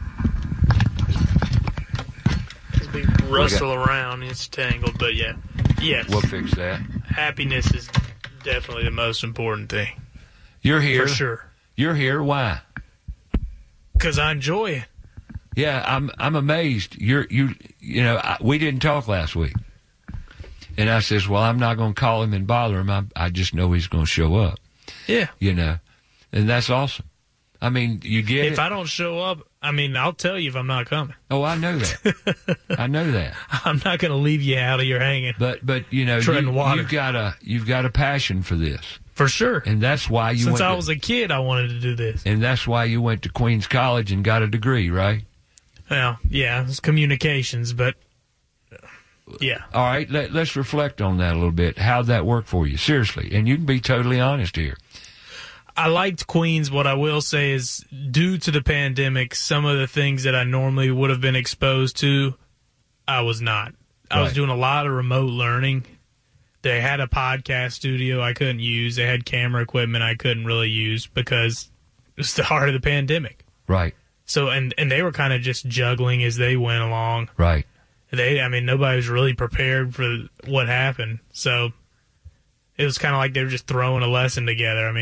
It's big rustle around. It's tangled, but yeah. Yes. We'll fix that. Happiness is definitely the most important thing. You're here. For sure. You're here. Why? Because I enjoy it. Yeah, I'm amazed. We didn't talk last week. And I says, well, I'm not going to call him and bother him. I just know he's going to show up. Yeah. You know, and that's awesome. I mean, you get it. If I don't show up, I mean, I'll tell you if I'm not coming. Oh, I know that. I know that. I'm not going to leave you out of your hanging. But you know, you've got a passion for this. For sure. And that's why you Since I was a kid, I wanted to do this. And that's why you went to Queens College and got a degree, right? Well, yeah, it's communications, but yeah. All right, let's reflect on that a little bit. How'd that work for you? Seriously. And you can be totally honest here. I liked Queens. What I will say is, due to the pandemic, some of the things that I normally would have been exposed to, I was not. I was doing a lot of remote learning. They had a podcast studio I couldn't use. They had camera equipment I couldn't really use because it was the heart of the pandemic. Right. So, and they were kind of just juggling as they went along. Right. Nobody was really prepared for what happened. So it was kind of like they were just throwing a lesson together. I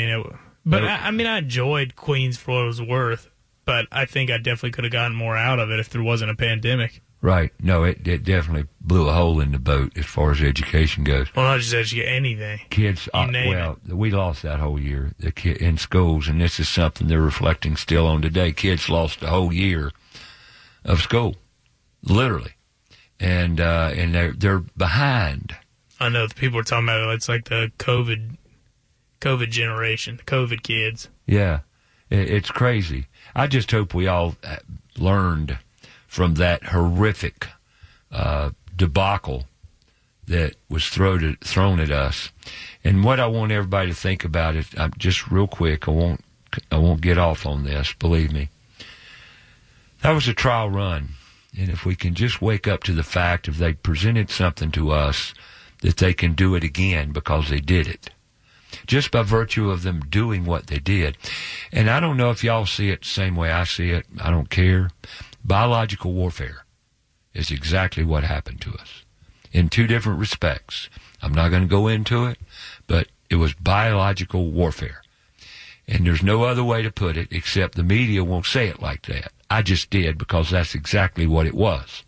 enjoyed Queens for what it was worth, but I think I definitely could have gotten more out of it if there wasn't a pandemic. Right. No, it definitely blew a hole in the boat as far as education goes. Well, not just educate anything. Kids, we lost that whole year in schools, and this is something they're reflecting still on today. Kids lost a whole year of school, literally, and they're behind. I know the people are talking about it's like the COVID generation, the COVID kids. Yeah, it's crazy. I just hope we all learned from that horrific debacle that was thrown at us. And what I want everybody to think about is, just real quick, I won't get off on this, believe me. That was a trial run. And if we can just wake up to the fact, if they presented something to us, that they can do it again because they did it. Just by virtue of them doing what they did. And I don't know if y'all see it the same way I see it. I don't care. Biological warfare is exactly what happened to us in two different respects. I'm not going to go into it, but it was biological warfare. And there's no other way to put it except the media won't say it like that. I just did because that's exactly what it was.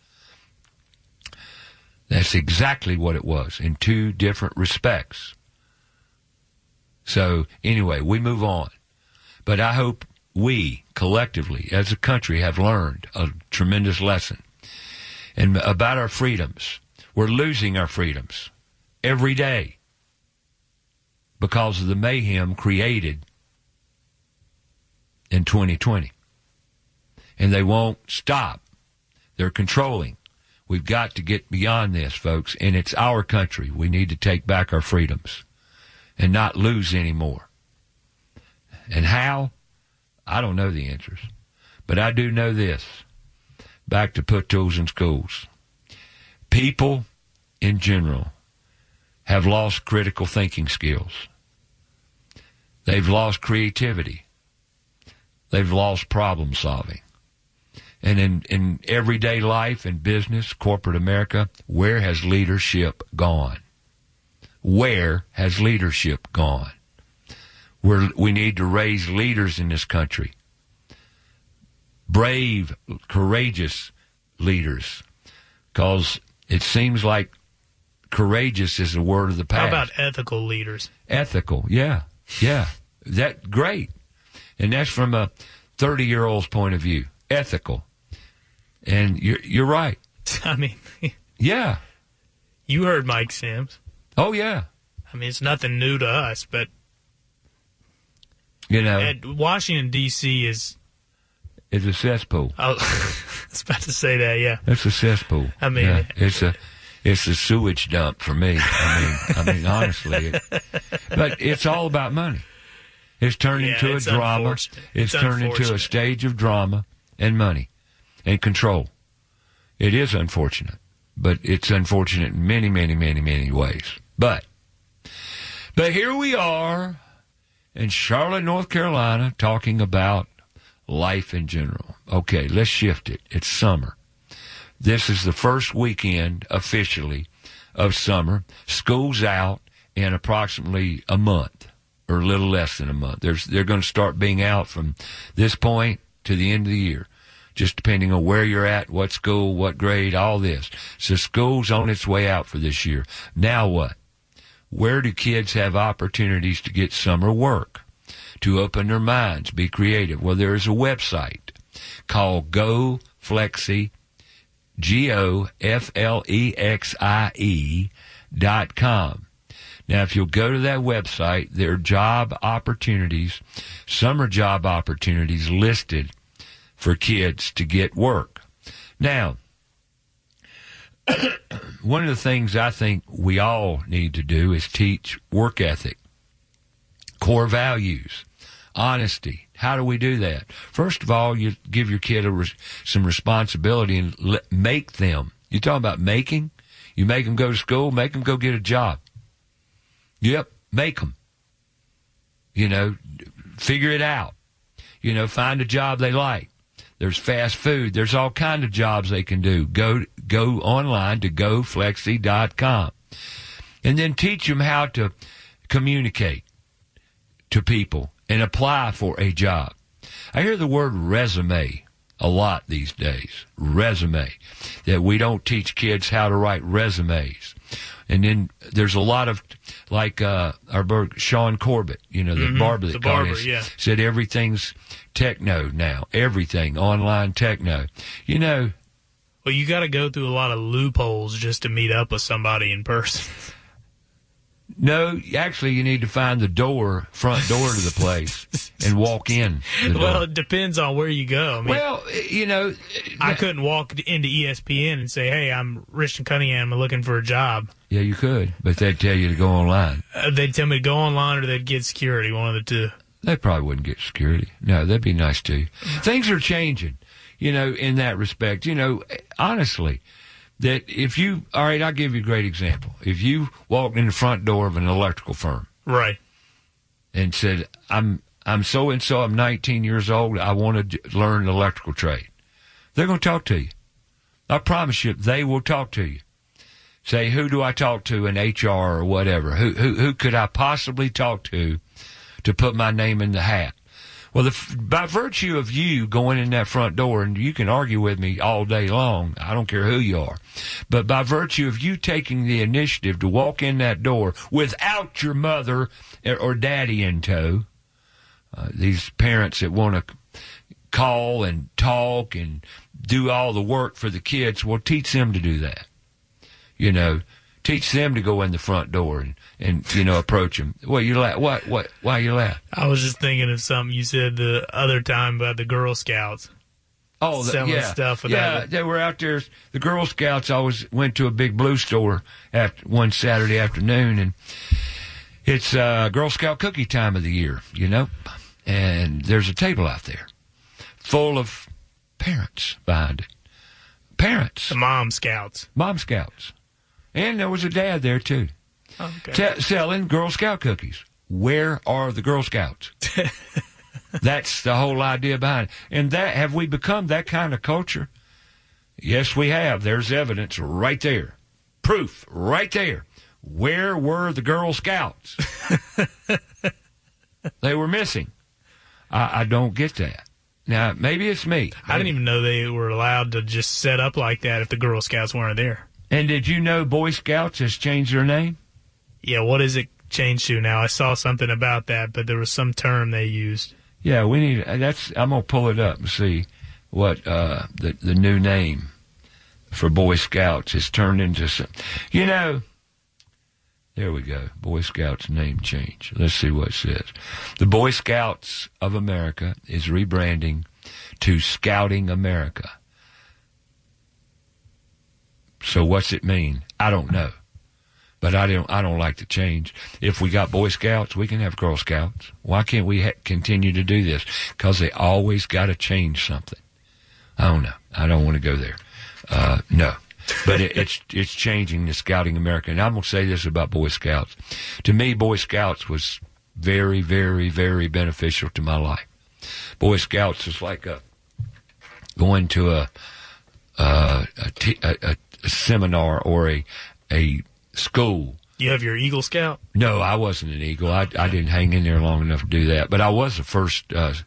That's exactly what it was in two different respects. So anyway, we move on. But I hope we collectively as a country have learned a tremendous lesson. And about our freedoms. We're losing our freedoms every day because of the mayhem created in 2020. And they won't stop. They're controlling. We've got to get beyond this, folks, and it's our country. We need to take back our freedoms and not lose any more. And how? I don't know the answers. But I do know this. Back to put tools in schools. People, in general, have lost critical thinking skills. They've lost creativity. They've lost problem solving. And in everyday life and business, corporate America, where has leadership gone? Where has leadership gone? We need to raise leaders in this country. Brave, courageous leaders. Because it seems like courageous is a word of the past. How about ethical leaders? Ethical, yeah. That's great. And that's from a 30-year-old's point of view. Ethical. And you're right. I mean, yeah. You heard Mike Sims. Oh, yeah. I mean, it's nothing new to us, but Washington, D.C. is a cesspool. I was about to say that, yeah. It's a cesspool. I mean, yeah, it's a sewage dump for me. I mean, honestly. But it's all about money. It's turned into a drama. It's turned into a stage of drama and money and control. It is unfortunate, but it's unfortunate in many, many, many, many ways. But here we are in Charlotte, North Carolina, talking about life in general. Okay, let's shift it. It's summer. This is the first weekend officially of summer. School's out in approximately a month or a little less than a month. They're going to start being out from this point to the end of the year, just depending on where you're at, what school, what grade, all this. So school's on its way out for this year. Now what? Where do kids have opportunities to get summer work, to open their minds, be creative? Well, there is a website called GoFlexie, GoFlexie.com. Now, if you'll go to that website, there are job opportunities, summer job opportunities listed for kids to get work. Now, one of the things I think we all need to do is teach work ethic, core values, honesty. How do we do that? First of all, you give your kid some responsibility and make them. You talking about making? You make them go to school, make them go get a job. Yep, make them. Figure it out. Find a job they like. There's fast food. There's all kind of jobs they can do. Go online to GoFlexie.com. And then teach them how to communicate to people and apply for a job. I hear the word resume a lot these days. Resume. That we don't teach kids how to write resumes. And then there's a lot of, like Sean Corbett, the barber that called us, said everything's techno now. Everything, online techno. Well, you got to go through a lot of loopholes just to meet up with somebody in person. No, actually, you need to find the front door to the place and walk in. Well, it depends on where you go. I couldn't walk into ESPN and say, hey, I'm Richard Cunningham, I'm looking for a job. Yeah, you could, but they'd tell you to go online. They'd tell me to go online or they'd get security, one of the two. They probably wouldn't get security. No, that'd be nice too. Things are changing, in that respect. Honestly, that all right, I'll give you a great example. If you walked in the front door of an electrical firm. Right. And said, I'm so-and-so, I'm 19 years old, I want to learn the electrical trade. They're going to talk to you. I promise you, they will talk to you. Say, who do I talk to in HR or whatever? Who could I possibly talk to put my name in the hat? Well, by virtue of you going in that front door, and you can argue with me all day long, I don't care who you are, but by virtue of you taking the initiative to walk in that door without your mother or daddy in tow, these parents that want to call and talk and do all the work for the kids, well, teach them to do that. Teach them to go in the front door and approach them. Well, you laugh. What? Why you laugh? I was just thinking of something you said the other time about the Girl Scouts. Oh, selling stuff. They were out there. The Girl Scouts always went to a Big Blue store one Saturday afternoon, and it's Girl Scout cookie time of the year, and there's a table out there full of parents behind it. Parents. The Mom Scouts. Mom Scouts. And there was a dad there, too. Okay. Selling Girl Scout cookies. Where are the Girl Scouts? That's the whole idea behind it. And have we become that kind of culture? Yes, we have. There's evidence right there. Proof right there. Where were the Girl Scouts? They were missing. I don't get that. Now, maybe it's me. I didn't even know they were allowed to just set up like that if the Girl Scouts weren't there. And did you know Boy Scouts has changed their name? Yeah, what is it changed to now? I saw something about that, but there was some term they used. Yeah, I'm going to pull it up and see what the new name for Boy Scouts has turned into. There we go. Boy Scouts name change. Let's see what it says. The Boy Scouts of America is rebranding to Scouting America. So what's it mean? I don't know. But I don't like the change. If we got Boy Scouts, we can have Girl Scouts. Why can't we continue to do this? Because they always got to change something. I don't know. I don't want to go there. No. But it's changing the Scouting America. And I'm going to say this about Boy Scouts. To me, Boy Scouts was very, very, very beneficial to my life. Boy Scouts is like going to a seminar or a school. You have your Eagle Scout? No, I wasn't an Eagle. I didn't hang in there long enough to do that. But I was the first,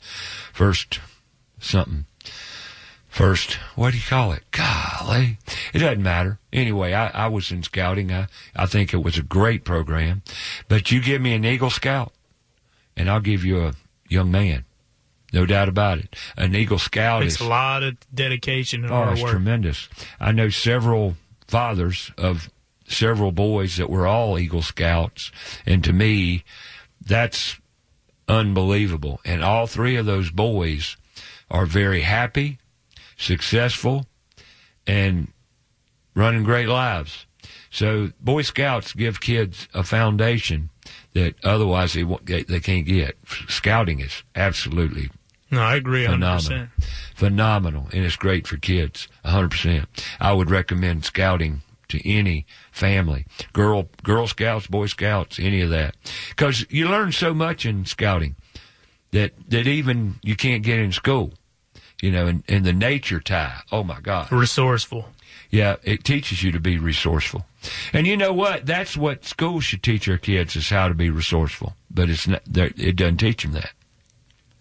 what do you call it? Golly. It doesn't matter. Anyway, I was in scouting. I think it was a great program. But you give me an Eagle Scout, and I'll give you a young man. No doubt about it. An Eagle Scout is a lot of dedication and hard work. Oh, it's tremendous. I know several fathers of several boys that were all Eagle Scouts, and to me, that's unbelievable. And all three of those boys are very happy, successful, and running great lives. So Boy Scouts give kids a foundation that otherwise they can't get. Scouting is absolutely no, I agree 100%. Phenomenal, and it's great for kids, 100%. I would recommend scouting to any family, Girl Scouts, Boy Scouts, any of that, because you learn so much in scouting that even you can't get in school. And the nature tie. Oh my God, resourceful. Yeah, it teaches you to be resourceful. And you know what? That's what schools should teach our kids, is how to be resourceful. But it's not. It doesn't teach them that.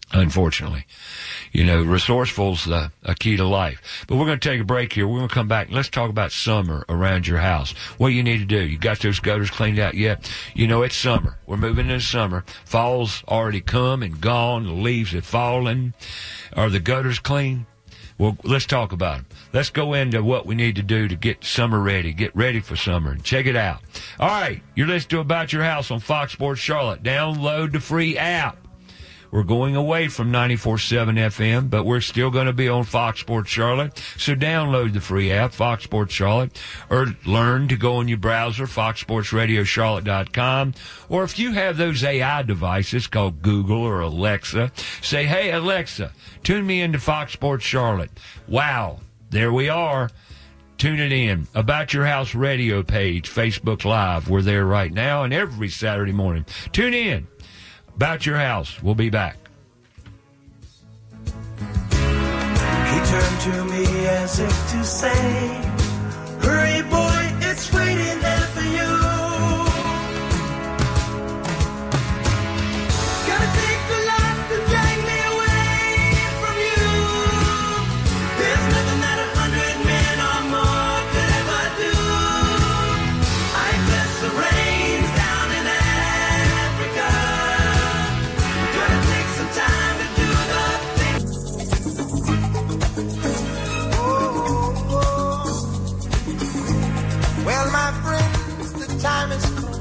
unfortunately. You know, resourceful's a key to life. But we're going to take a break here. We're going to come back and let's talk about summer around your house. What you need to do. You got those gutters cleaned out yet? You know, it's summer. We're moving into summer. Fall's already come and gone. The leaves have fallen. Are the gutters clean? Well, let's talk about them. Let's go into what we need to do to get summer ready. Get ready for summer. Check it out. All right. You're listening to About Your House on Fox Sports Charlotte. Download the free app. We're going away from 94.7 FM, but we're still going to be on Fox Sports Charlotte. So download the free app, Fox Sports Charlotte, or learn to go on your browser, foxsportsradiocharlotte.com. Or if you have those AI devices called Google or Alexa, say, hey, Alexa, tune me into Fox Sports Charlotte. Wow, there we are. Tune it in. About Your House radio page, Facebook Live. We're there right now and every Saturday morning. Tune in. About Your House. We'll be back. He turned to me as if to say, hurry boy, it's waiting there for you. Gotta take the lot to drag me away from you. There's nothing that 100 men or more could ever do. I bless the rains down in Africa. Gonna take some time to do the things. Well, my friends, the time is come.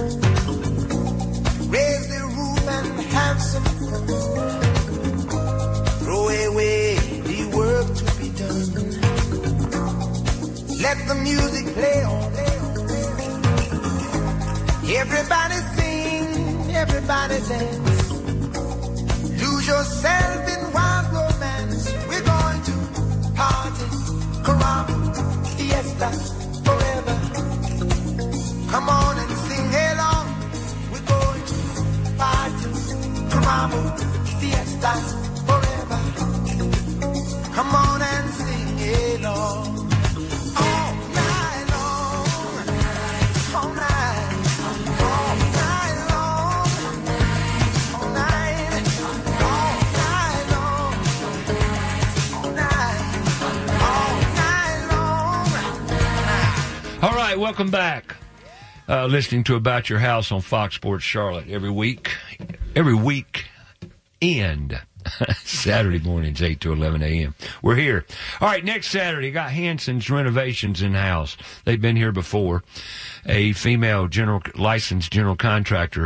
Raise the roof and have some fun. Throw away the work to be done. Let the music play on. Everybody sing, everybody dance. Lose yourself in wild romance. We're going to party, caramba, fiesta, forever. Come on and sing along. We're going to party, caramba, fiesta, forever. Come on and sing along. All night long, all night, all night long, all night, all night long, all night long. All right, welcome back. Listening to About Your House on Fox Sports Charlotte every week end. Saturday mornings, 8 to 11 a.m. We're here. All right, next Saturday, got Hanson's Renovations in-house. They've been here before. A female licensed general contractor,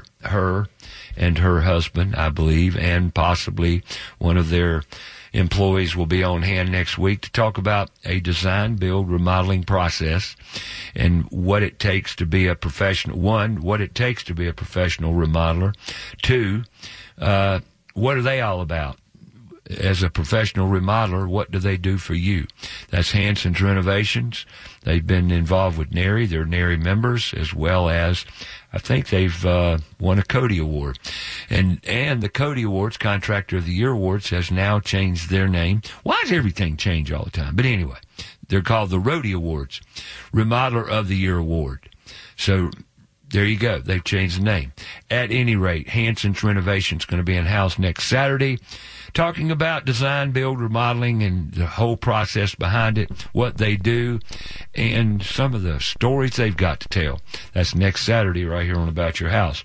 her and her husband, I believe, and possibly one of their employees will be on hand next week to talk about a design, build, remodeling process and what it takes to be a professional. One, what it takes to be a professional remodeler. Two, what are they all about? As a professional remodeler, what do they do for you? That's Hanson's Renovations. They've been involved with NARI. They're NARI members, as well as I think they've won a Cody Award. And the Cody Awards, Contractor of the Year Awards, has now changed their name. Why does everything change all the time? But anyway, they're called the Rhodey Awards, Remodeler of the Year Award. So there you go. They've changed the name. At any rate, Hanson's Renovations is going to be in-house next Saturday, talking about design, build, remodeling, and the whole process behind it, what they do, and some of the stories they've got to tell. That's next Saturday right here on About Your House.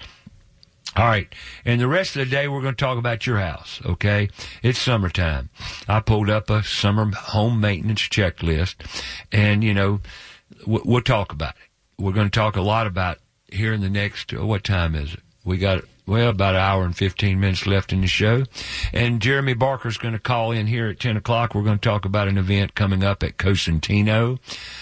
All right, and the rest of the day we're going to talk about your house, okay? It's summertime. I pulled up a summer home maintenance checklist, and, you know, we'll talk about it. We're going to talk a lot about here in the next, what time is it? We got, well, about an hour and 15 minutes left in the show. And Jeremy Barker's going to call in here at 10 o'clock. We're going to talk about an event coming up at Cosentino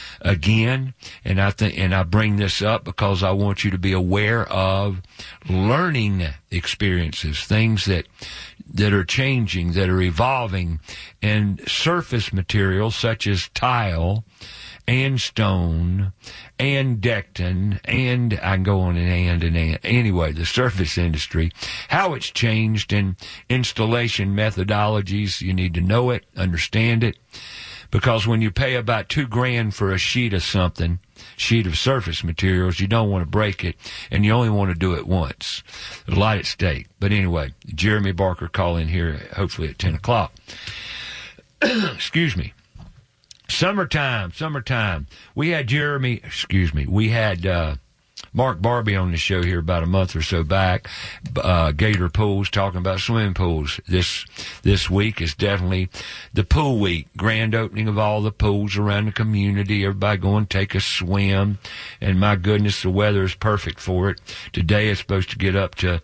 again. And I bring this up because I want you to be aware of learning experiences, things that are changing, that are evolving, and surface materials such as tile and stone and Decton, and I can go on and. Anyway, the surface industry, how it's changed in installation methodologies. You need to know it, understand it. Because when you pay about $2,000 for a sheet of something, sheet of surface materials, you don't want to break it, and you only want to do it once. A lot at stake. But anyway, Jeremy Barker call in here, hopefully at 10 o'clock. Excuse me. Summertime. We had Mark Barbie on the show here about a month or so back. Gator Pools, talking about swimming pools. This week is definitely the pool week. Grand opening of all the pools around the community. Everybody go and take a swim. And my goodness, the weather is perfect for it. Today it's supposed to get up to,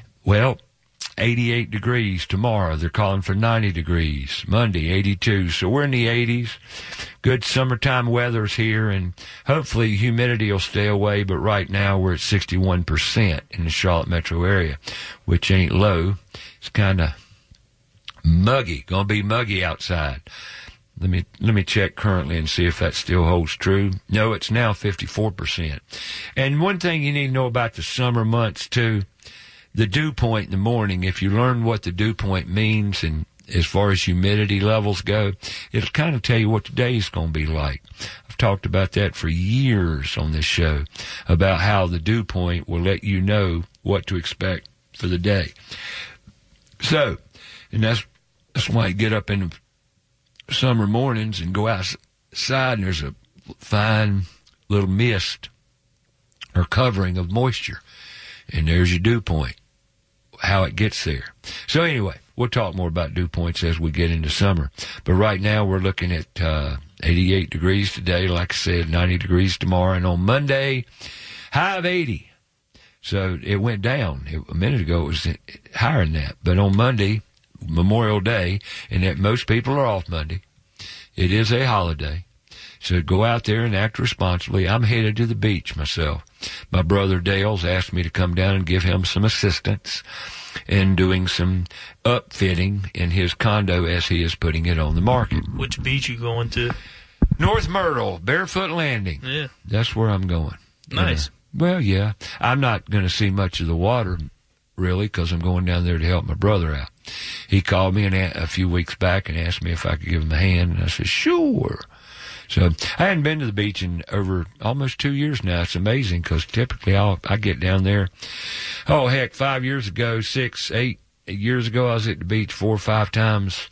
88 degrees. Tomorrow they're calling for 90 degrees. Monday, 82. So we're in the 80s. Good summertime weather's here, and hopefully humidity will stay away, but right now we're at 61% in the Charlotte metro area, which ain't low. It's kind of muggy. Gonna be muggy outside. Let me check currently and see if that still holds true. No, it's now 54%. And one thing you need to know about the summer months too, the dew point in the morning, if you learn what the dew point means and as far as humidity levels go, it'll kind of tell you what the day is going to be like. I've talked about that for years on this show, about how the dew point will let you know what to expect for the day. So, and that's why you get up in the summer mornings and go outside and there's a fine little mist or covering of moisture. And there's your dew point, how it gets there. So anyway, we'll talk more about dew points as we get into summer. But right now we're looking at 88 degrees today, like I said, 90 degrees tomorrow. And on Monday, high of 80. So it went down. A minute ago it was higher than that. But on Monday, Memorial Day, and that most people are off Monday, it is a holiday. So go out there and act responsibly. I'm headed to the beach myself. My brother Dale's asked me to come down and give him some assistance in doing some upfitting in his condo as he is putting it on the market. Which beach you going to? North Myrtle, Barefoot Landing. Yeah. That's where I'm going. Nice. Well, yeah. I'm not going to see much of the water, really, because I'm going down there to help my brother out. He called me a few weeks back and asked me if I could give him a hand, and I said, sure. So I hadn't been to the beach in over almost 2 years now. It's amazing because typically I get down there. 5 years ago, 6, 8 years ago, I was at the beach 4 or 5 times.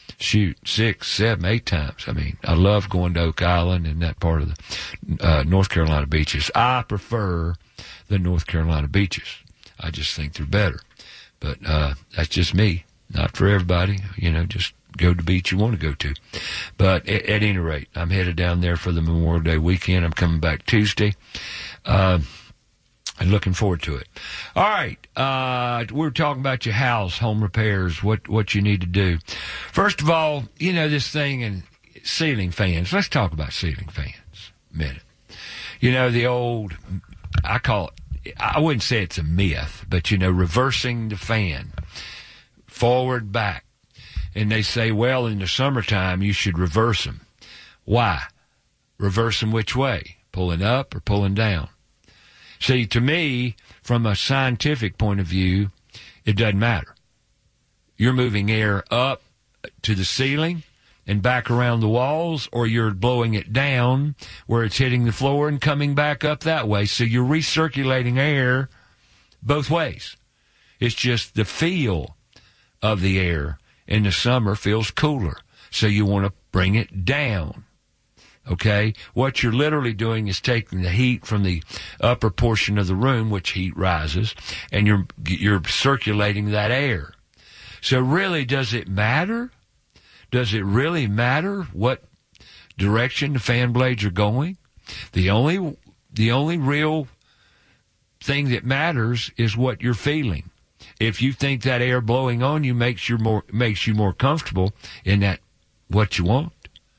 6, 7, 8 times. I mean, I love going to Oak Island and that part of the North Carolina beaches. I prefer the North Carolina beaches. I just think they're better. But that's just me. Not for everybody. Just go to the beach you want to go to. But at any rate, I'm headed down there for the Memorial Day weekend. I'm coming back Tuesday. I'm looking forward to it. All right. We're talking about your house, home repairs, what you need to do. First of all, this thing in ceiling fans. Let's talk about ceiling fans a minute. The old, I wouldn't say it's a myth, but, reversing the fan, forward, back. And they say, well, in the summertime, you should reverse them. Why? Reverse them which way? Pulling up or pulling down? See, to me, from a scientific point of view, it doesn't matter. You're moving air up to the ceiling and back around the walls, or you're blowing it down where it's hitting the floor and coming back up that way. So you're recirculating air both ways. It's just the feel of the air in the summer feels cooler. So you want to bring it down. Okay? What you're literally doing is taking the heat from the upper portion of the room, which heat rises, and you're circulating that air. So really, does it matter? Does it really matter what direction the fan blades are going? The only real thing that matters is what you're feeling. If you think that air blowing on you makes you more comfortable in that what you want,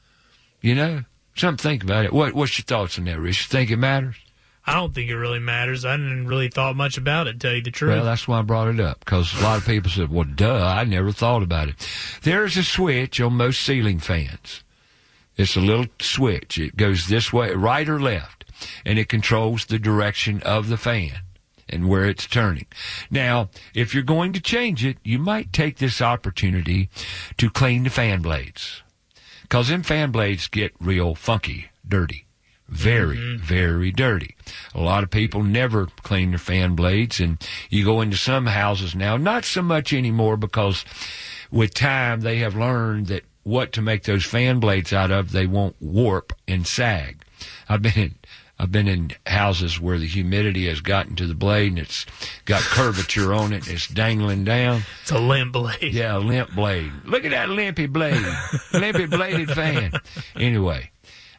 something to think about it. What's your thoughts on that, Rich? You think it matters? I don't think it really matters. I didn't really thought much about it, to tell you the truth. Well, that's why I brought it up, because a lot of people said, well, duh, I never thought about it. There's a switch on most ceiling fans. It's a little switch. It goes this way, right or left, and it controls the direction of the fan and where it's turning. Now, if you're going to change it, you might take this opportunity to clean the fan blades. Because them fan blades get real funky, dirty. Very, very dirty. A lot of people never clean their fan blades, and you go into some houses now, not so much anymore, because with time they have learned that what to make those fan blades out of, they won't warp and sag. I've been in houses where the humidity has gotten to the blade and it's got curvature on it and it's dangling down. It's a limp blade. Yeah, a limp blade. Look at that limpy blade. Limpy bladed fan. Anyway,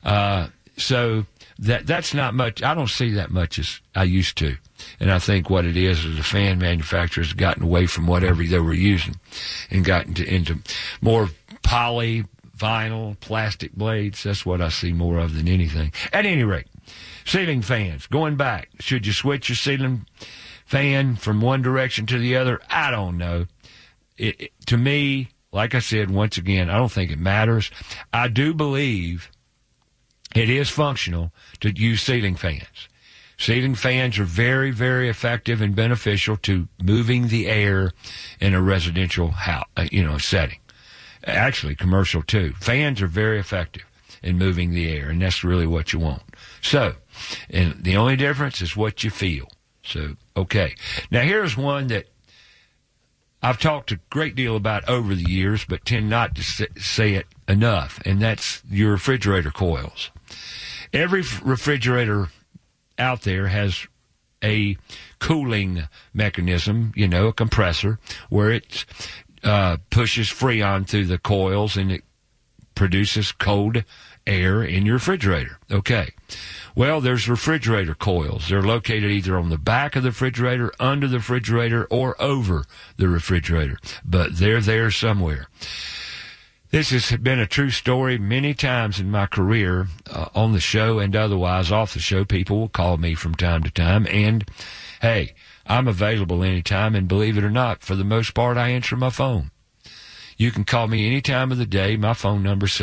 so that's not much. I don't see that much as I used to. And I think what it is the fan manufacturers gotten away from whatever they were using and gotten into more poly, vinyl, plastic blades. That's what I see more of than anything. At any rate, ceiling fans, going back, should you switch your ceiling fan from one direction to the other? I don't know. To me, like I said, once again, I don't think it matters. I do believe it is functional to use ceiling fans. Ceiling fans are very, very effective and beneficial to moving the air in a residential house, setting. Actually, commercial too. Fans are very effective in moving the air, and that's really what you want. So, and the only difference is what you feel. So, okay. Now, here's one that I've talked a great deal about over the years, but tend not to say it enough, and that's your refrigerator coils. Every refrigerator out there has a cooling mechanism, a compressor, where it pushes Freon through the coils and it produces cold air in your refrigerator. Okay. Well, there's refrigerator coils. They're located either on the back of the refrigerator, under the refrigerator, or over the refrigerator. But they're there somewhere. This has been a true story many times in my career, on the show and otherwise off the show. People will call me from time to time, and hey, I'm available anytime, and believe it or not, for the most part, I answer my phone. You can call me any time of the day. My phone number is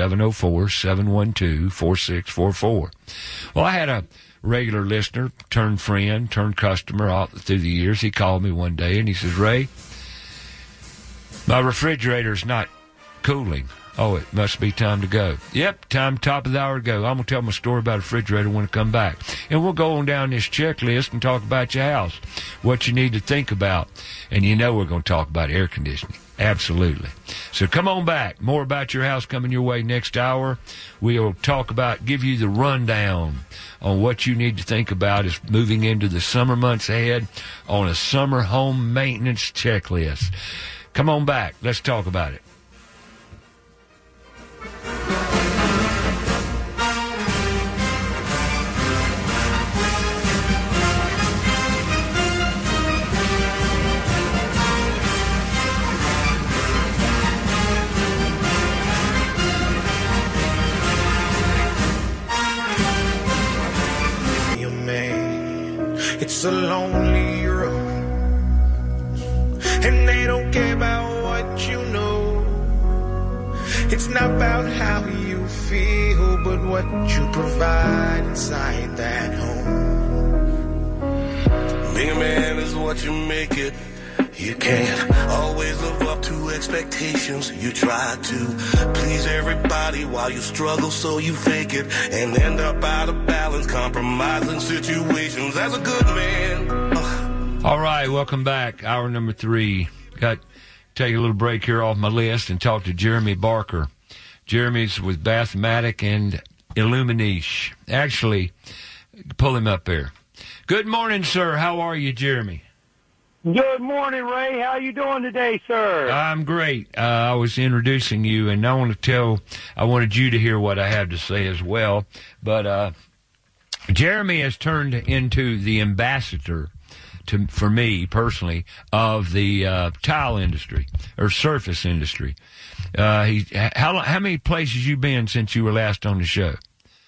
704-712-4644. Well, I had a regular listener, turned friend, turned customer all through the years. He called me one day, and he says, Ray, my refrigerator's not cooling. Oh, it must be time to go. Yep, time top of the hour to go. I'm going to tell my story about a refrigerator when I come back. And we'll go on down this checklist and talk about your house, what you need to think about. And we're going to talk about air conditioning. Absolutely. So come on back. More about your house coming your way next hour. We'll give you the rundown on what you need to think about as moving into the summer months ahead on a summer home maintenance checklist. Come on back. Let's talk about it. It's a lonely road, and they don't care about what you know. It's not about how you feel, but what you provide inside that home. Being a man is what you make it. You can't always live up to expectations. You try to please everybody while you struggle, so you fake it and end up out of balance, compromising situations as a good man. All right, welcome back. Hour number 3. Got to take a little break here off my list and talk to Jeremy Barker. Jeremy's with Bathmatic and Illuminish. Actually, pull him up there. Good morning, sir. How are you, Jeremy? Good morning, Ray. How you doing today, sir? I'm great. I was introducing you, and I wanted you to hear what I have to say as well. But Jeremy has turned into the ambassador, for me personally, of the tile industry or surface industry. How many places you been since you were last on the show?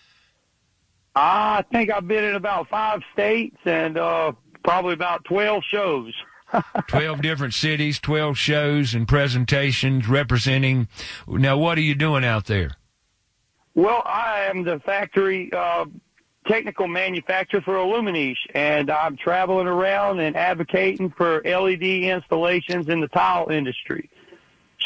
I think I've been in about 5 states and probably about 12 shows. 12 different cities, 12 shows and presentations representing. Now, what are you doing out there? Well, I am the factory technical manufacturer for Illuminish, and I'm traveling around and advocating for LED installations in the tile industry.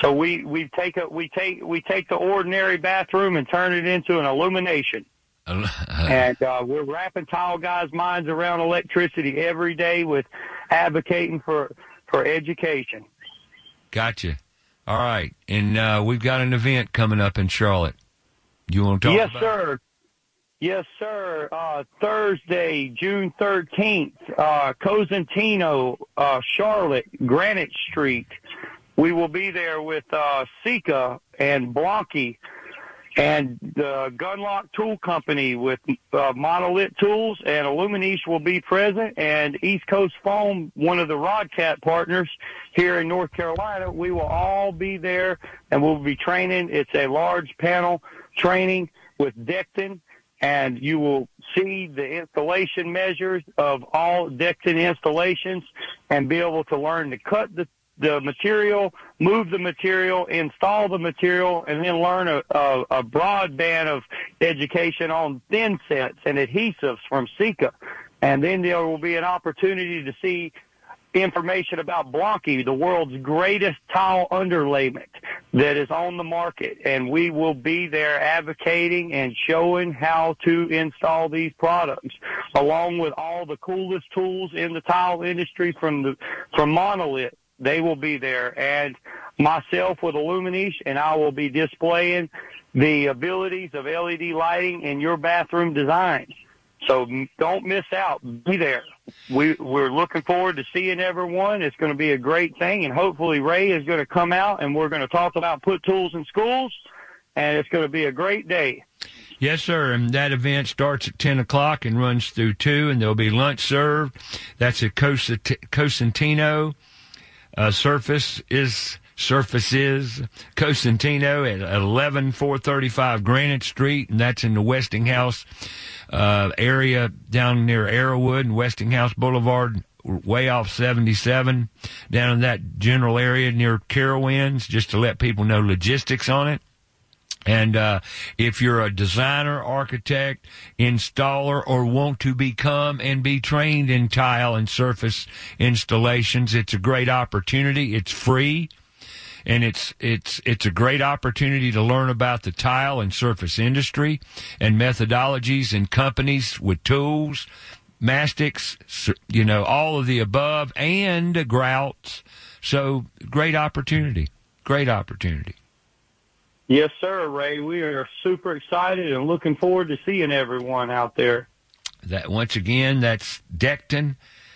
So we take the ordinary bathroom and turn it into an illumination. And we're wrapping tile guys' minds around electricity every day with advocating for education. Gotcha. All right. And we've got an event coming up in Charlotte. You want to talk about it? Sir. Yes, sir. Thursday, June 13th, Cosentino, Charlotte, Granite Street. We will be there with Sika and Blanqui and the Gunlock Tool Company with Monolith Tools, and Illumination will be present, and East Coast Foam, one of the Rodcat partners here in North Carolina. We will all be there, and we'll be training. It's a large panel training with Decton, and you will see the installation measures of all Decton installations and be able to learn to cut the material, move the material, install the material, and then learn a broad band of education on thin sets and adhesives from Sika. And then there will be an opportunity to see information about Blanqui, the world's greatest tile underlayment that is on the market. And we will be there advocating and showing how to install these products, along with all the coolest tools in the tile industry from Monolith. They will be there, and myself with Illumination, and I will be displaying the abilities of LED lighting in your bathroom design. So don't miss out. Be there. We're looking forward to seeing everyone. It's going to be a great thing, and hopefully Ray is going to come out, and we're going to talk about put tools in schools, and it's going to be a great day. Yes, sir, and that event starts at 10 o'clock and runs through 2, and there'll be lunch served. That's at Cosentino. Surface is Cosentino at 11435 Granite Street, and that's in the Westinghouse area down near Arrowwood and Westinghouse Boulevard, way off 77, down in that general area near Carowinds, just to let people know logistics on it. And if you're a designer, architect, installer, or want to become and be trained in tile and surface installations, it's a great opportunity. It's free, and it's a great opportunity to learn about the tile and surface industry and methodologies and companies with tools, mastics, all of the above, and grouts. So great opportunity. Great opportunity. Yes, sir, Ray. We are super excited and looking forward to seeing everyone out there. That once again, that's Decton,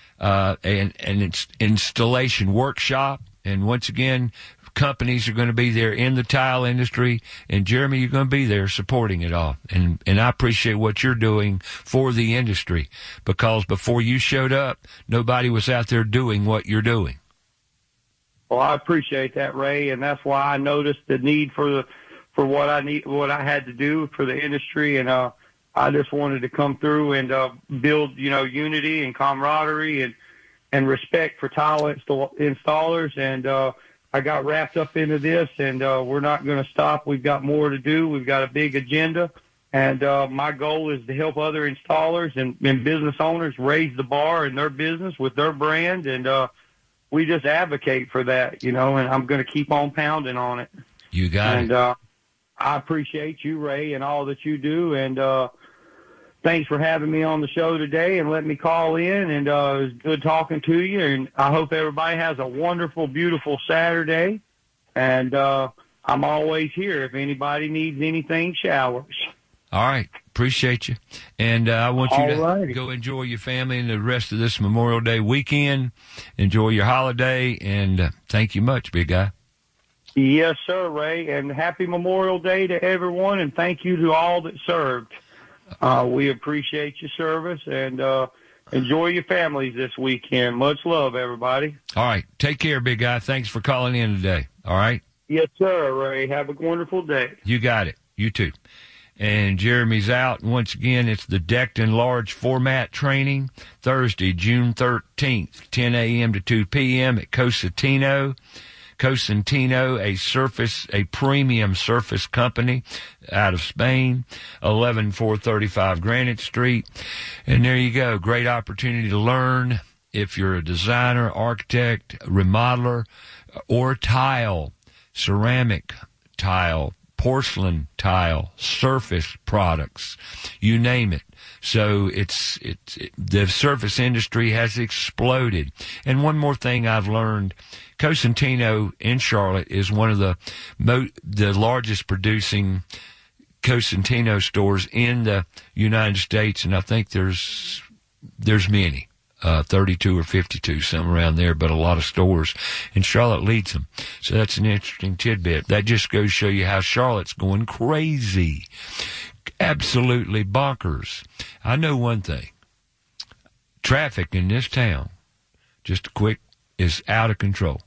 and it's installation workshop. And once again, companies are going to be there in the tile industry. And Jeremy, you're going to be there supporting it all. And I appreciate what you're doing for the industry, because before you showed up, nobody was out there doing what you're doing. Well, I appreciate that, Ray, and that's why I noticed the need for what I had to do for the industry, and I just wanted to come through and build, unity and camaraderie and respect for tile installers. And I got wrapped up into this, and we're not going to stop. We've got more to do. We've got a big agenda, and my goal is to help other installers and business owners raise the bar in their business with their brand, and we just advocate for that, and I'm going to keep on pounding on it. You got it. And I appreciate you, Ray, and all that you do, and thanks for having me on the show today and letting me call in, and it was good talking to you, and I hope everybody has a wonderful, beautiful Saturday, and I'm always here if anybody needs anything showers. All right. Appreciate you. And I want you to Alrighty. go enjoy your family and the rest of this Memorial Day weekend. Enjoy your holiday, and thank you much, big guy. Yes, sir, Ray, and happy Memorial Day to everyone, and thank you to all that served. We appreciate your service, and enjoy your families this weekend. Much love, everybody. All right. Take care, big guy. Thanks for calling in today. All right? Yes, sir, Ray. Have a wonderful day. You got it. You too. And Jeremy's out. Once again, it's the Decton Large Format Training, Thursday, June 13th, 10 a.m. to 2 p.m. at Cosentino, a premium surface company out of Spain, 11435 Granite Street. And there you go. Great opportunity to learn if you're a designer, architect, remodeler, or tile ceramic tile, porcelain tile, surface products, you name it. So the surface industry has exploded. And one more thing I've learned, Cosentino in Charlotte is one of the largest producing Cosentino stores in the United States, and I think there's many. 32 or 52, somewhere around there, but a lot of stores, and Charlotte leads them. So that's an interesting tidbit. That just goes to show you how Charlotte's going crazy. Absolutely bonkers. I know one thing. Traffic in this town, just a quick, is out of control.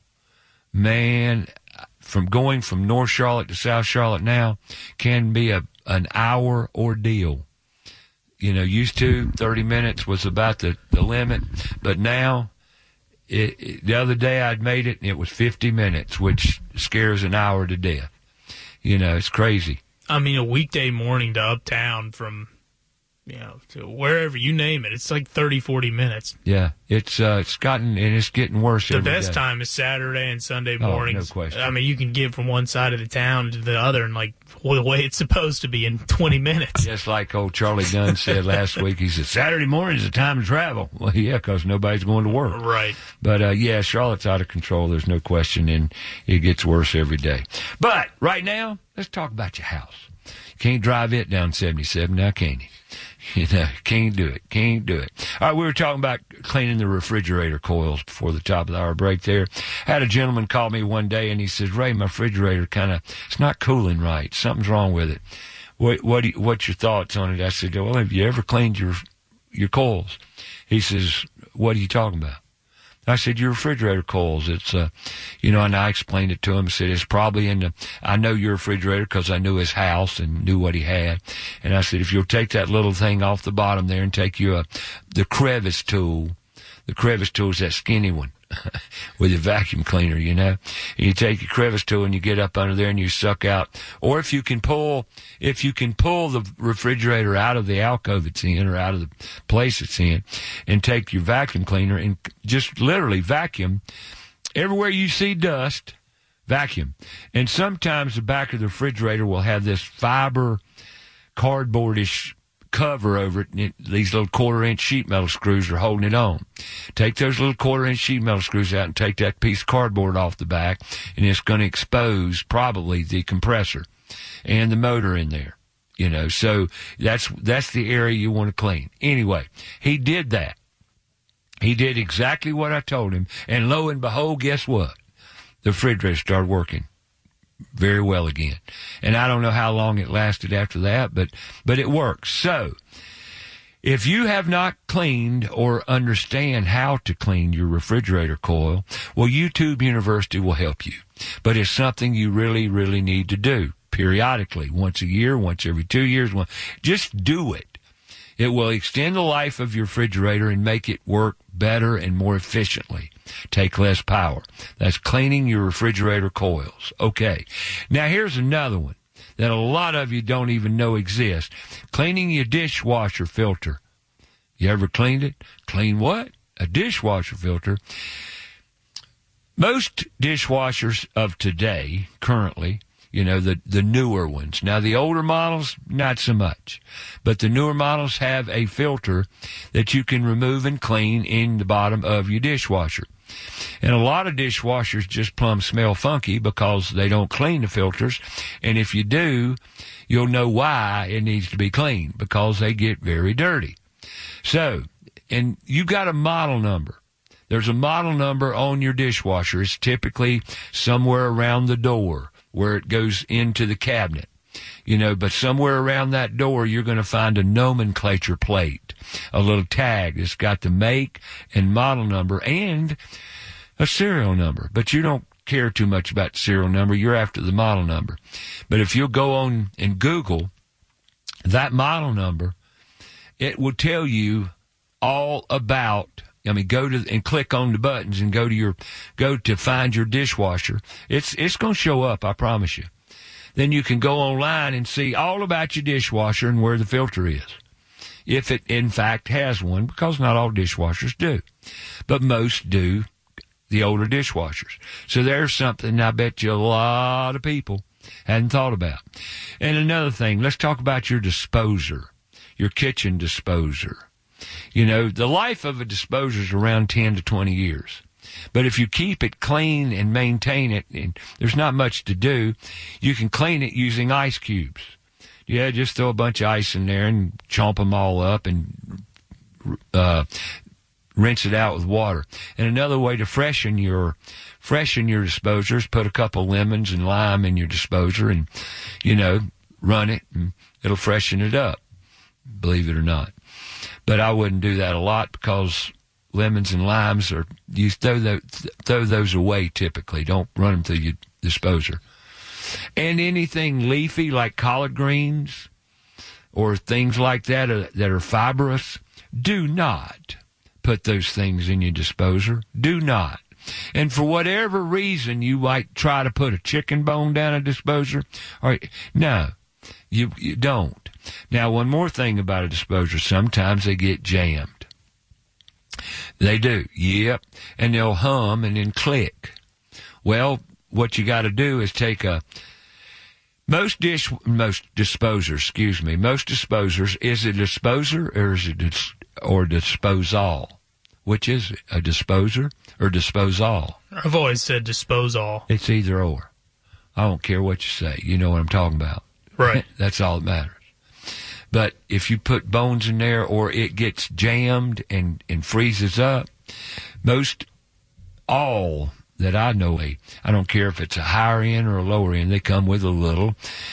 Man, from going from North Charlotte to South Charlotte now can be an hour ordeal. You know, used to 30 minutes was about the limit, but now, the other day I'd made it and it was 50 minutes, which scares an hour to death. You know, it's crazy. I mean, a weekday morning to uptown from, to wherever, you name it, it's like 30, 40 minutes. Yeah, it's gotten, and it's getting worse every day. The best time is Saturday and Sunday mornings. No question. I mean, you can get from one side of the town to the other in like the way it's supposed to be in 20 minutes. Just like old Charlie Dunn said last week, he said, Saturday morning is the time to travel. Well, yeah, because nobody's going to work. Right. But, yeah, Charlotte's out of control. There's no question, and it gets worse every day. But right now, let's talk about your house. You can't drive it down 77 now, can you? You know, can't do it. All right, we were talking about cleaning the refrigerator coils before the top of the hour break there. I had a gentleman call me one day, and he says, Ray, my refrigerator it's not cooling right. Something's wrong with it. What's your thoughts on it? I said, well, have you ever cleaned your coils? He says, what are you talking about? I said, your refrigerator coils, it's, and I explained it to him. I said, it's probably I know your refrigerator because I knew his house and knew what he had. And I said, if you'll take that little thing off the bottom there and take the crevice tool. The crevice tool is that skinny one with a vacuum cleaner, and you take your crevice tool and you get up under there and you suck out. Or if you can pull the refrigerator out of the alcove it's in or out of the place it's in and take your vacuum cleaner and just literally vacuum everywhere you see dust, vacuum. And sometimes the back of the refrigerator will have this fiber cardboardish cover over it, and these little 1/4-inch sheet metal screws are holding it on. Take those little 1/4-inch sheet metal screws out and take that piece of cardboard off the back, and it's going to expose probably the compressor and the motor in there. So that's the area you want to clean. Anyway, he did that. He did exactly what I told him, and lo and behold, guess what? The refrigerator started working very well again. And I don't know how long it lasted after that, but it works. So, if you have not cleaned or understand how to clean your refrigerator coil, well, YouTube University will help you. But it's something you really, really need to do periodically, once a year, once every 2 years. Just do it. It will extend the life of your refrigerator and make it work better and more efficiently. Take less power. That's cleaning your refrigerator coils. Okay. Now here's another one that a lot of you don't even know exists. Cleaning your dishwasher filter. You ever cleaned it? Clean what? A dishwasher filter. Most dishwashers of today, currently, the newer ones. Now, the older models, not so much. But the newer models have a filter that you can remove and clean in the bottom of your dishwasher. And a lot of dishwashers just plumb smell funky because they don't clean the filters. And if you do, you'll know why it needs to be cleaned, because they get very dirty. So, and you got a model number. There's a model number on your dishwasher. It's typically somewhere around the door where it goes into the cabinet. But somewhere around that door, you're going to find a nomenclature plate, a little tag that's got the make and model number and a serial number. But you don't care too much about the serial number. You're after the model number. But if you'll go on and Google that model number, it will tell you all about, go to and click on the buttons and go to find your dishwasher. It's going to show up, I promise you. Then you can go online and see all about your dishwasher and where the filter is, if it in fact has one, because not all dishwashers do, but most do the older dishwashers. So there's something I bet you a lot of people hadn't thought about. And another thing, let's talk about your disposer, your kitchen disposer. You know, the life of a disposer is around 10 to 20 years. But if you keep it clean and maintain it, and there's not much to do, you can clean it using ice cubes. Yeah, just throw a bunch of ice in there and chomp them all up and rinse it out with water. And another way to freshen your disposer is put a couple lemons and lime in your disposer and, you know, run it, and it'll freshen it up, believe it or not. But I wouldn't do that a lot because lemons and limes you throw those away typically. Don't run them through your disposer. And anything leafy like collard greens or things like that are fibrous, do not put those things in your disposer. Do not. And for whatever reason, you might try to put a chicken bone down a disposer. No, you don't. Now, one more thing about a disposer, sometimes they get jammed. They do, yep. And they'll hum and then click. Well, what you got to do is take most disposers, is it a disposer or is it disposal? Which is it, a disposer or disposal? I've always said disposal. It's either or. I don't care what you say. You know what I'm talking about. Right. That's all that matters. But if you put bones in there or it gets jammed and freezes up, most all that I know, I don't care if it's a higher end or a lower end, they come with a little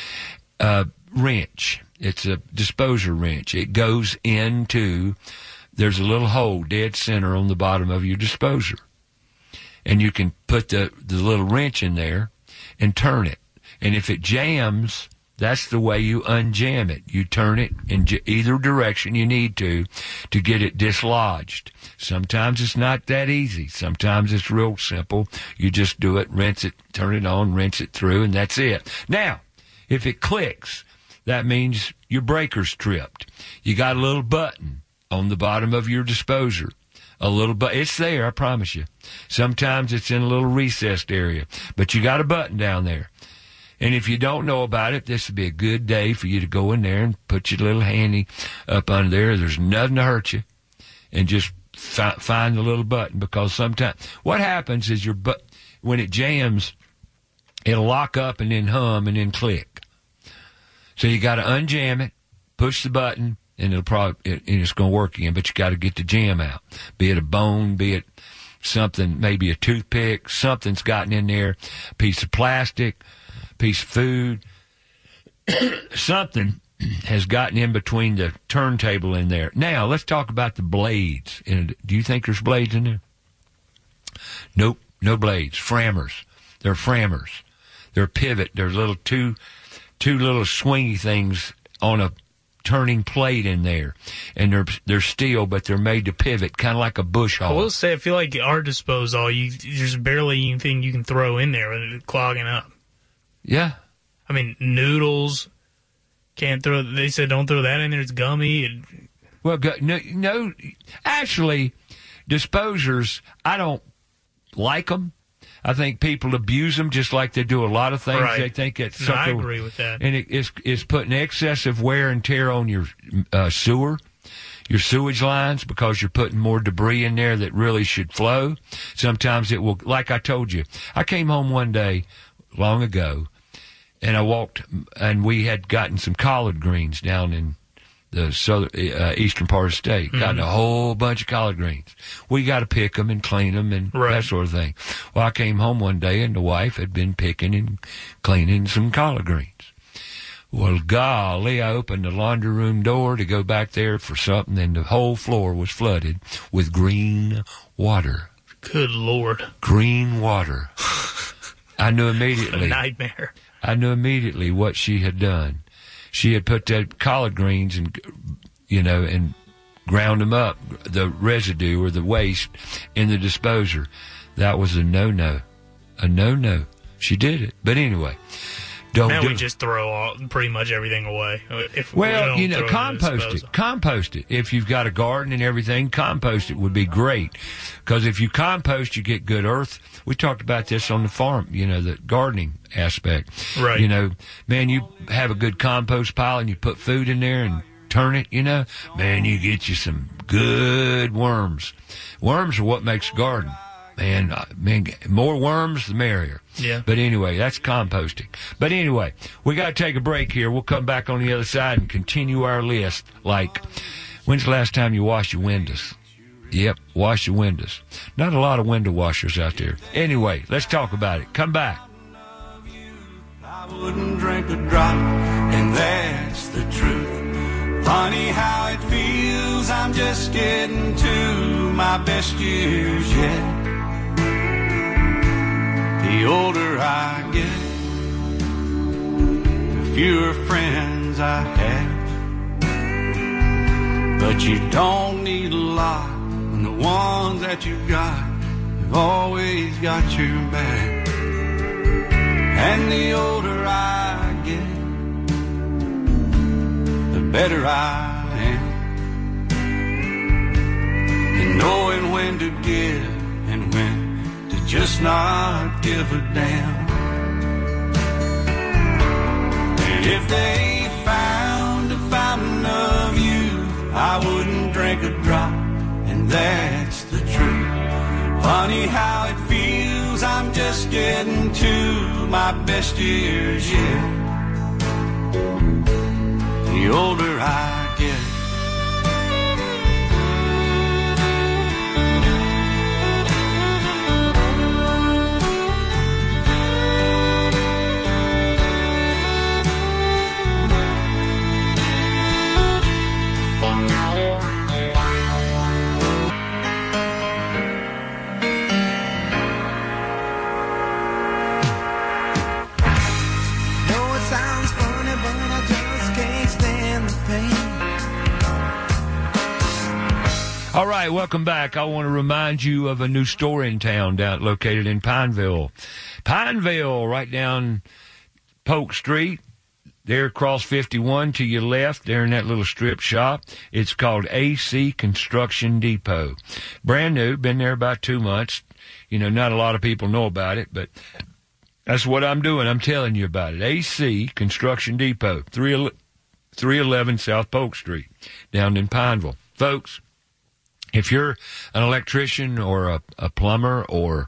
wrench. It's a disposer wrench. It goes into, there's a little hole dead center on the bottom of your disposer. And you can put the little wrench in there and turn it. And if it jams, that's the way you unjam it. You turn it in either direction you need to get it dislodged. Sometimes it's not that easy. Sometimes it's real simple. You just do it, rinse it, turn it on, rinse it through, and that's it. Now, if it clicks, that means your breaker's tripped. You got a little button on the bottom of your disposer. It's there, I promise you. Sometimes it's in a little recessed area, but you got a button down there. And if you don't know about it, this would be a good day for you to go in there and put your little handy up under there. There's nothing to hurt you. And just find the little button, because sometimes what happens is when it jams, it'll lock up and then hum and then click. So you got to unjam it, push the button, and it's going to work again. But you got to get the jam out. Be it a bone, be it something, maybe a toothpick, something's gotten in there, a piece of plastic, piece of food, something has gotten in between the turntable in there. Now, let's talk about the blades. Do you think there's blades in there? Nope, no blades. Frammers. They're frammers. They're pivot. They're little two little swingy things on a turning plate in there. And they're steel, but they're made to pivot, kind of like a bush hog. I will say, I feel like our disposal, there's barely anything you can throw in there without it clogging up. Yeah. I mean, noodles, can't throw, they said don't throw that in there, it's gummy. Well, no, actually, disposers, I don't like them. I think people abuse them just like they do a lot of things. Right. They think it's No, something. I agree with that. And it's putting excessive wear and tear on your sewer, your sewage lines, because you're putting more debris in there that really should flow. Sometimes it will, like I told you, I came home one day long ago, and I walked, and we had gotten some collard greens down in the eastern part of the state. Mm-hmm. Gotten a whole bunch of collard greens. We got to pick them and clean them and that sort of thing. Well, I came home one day, and the wife had been picking and cleaning some collard greens. Well, golly, I opened the laundry room door to go back there for something, and the whole floor was flooded with green water. Good Lord. Green water. I knew immediately. A nightmare. I knew immediately what she had done. She had put that collard greens and ground them up, the residue or the waste, in the disposer. That was a no-no. A no-no. She did it. But anyway, Don't Now do we it. just throw pretty much everything away. If we Well, don't you know, throw it in the compost disposal. it. Compost it. If you've got a garden and everything, compost it would be great. Because if you compost, you get good earth. We talked about this on the farm, you know, the gardening aspect. Right. You know, man, you have a good compost pile and you put food in there and turn it, you know, man, you get you some good worms. Worms are what makes a garden. Man, more worms, the merrier. Yeah. But anyway, that's composting. But anyway, we got to take a break here. We'll come back on the other side and continue our list. Like, when's the last time you washed your windows? Yep, wash your windows. Not a lot of window washers out there. Anyway, let's talk about it. Come back. I wouldn't drink a drop, and that's the truth. Funny how it feels, I'm just getting to my best years yet. The older I get, the fewer friends I have. But you don't need a lot when the ones that you got have always got your back. And the older I get, the better I am. And knowing when to give and when to just not give a damn. And if they found a fountain of youth, I wouldn't drink a drop, and that's the truth. Funny how it feels, I'm just getting to my best years yet. The older I get. All right, welcome back. I want to remind you of a new store in town located in Pineville. Pineville, right down Polk Street. There across 51 to your left, there in that little strip shop. It's called AC Construction Depot. Brand new, been there about 2 months. You know, not a lot of people know about it, but that's what I'm doing. I'm telling you about it. AC Construction Depot, 311 South Polk Street, down in Pineville. Folks, if you're an electrician or a plumber or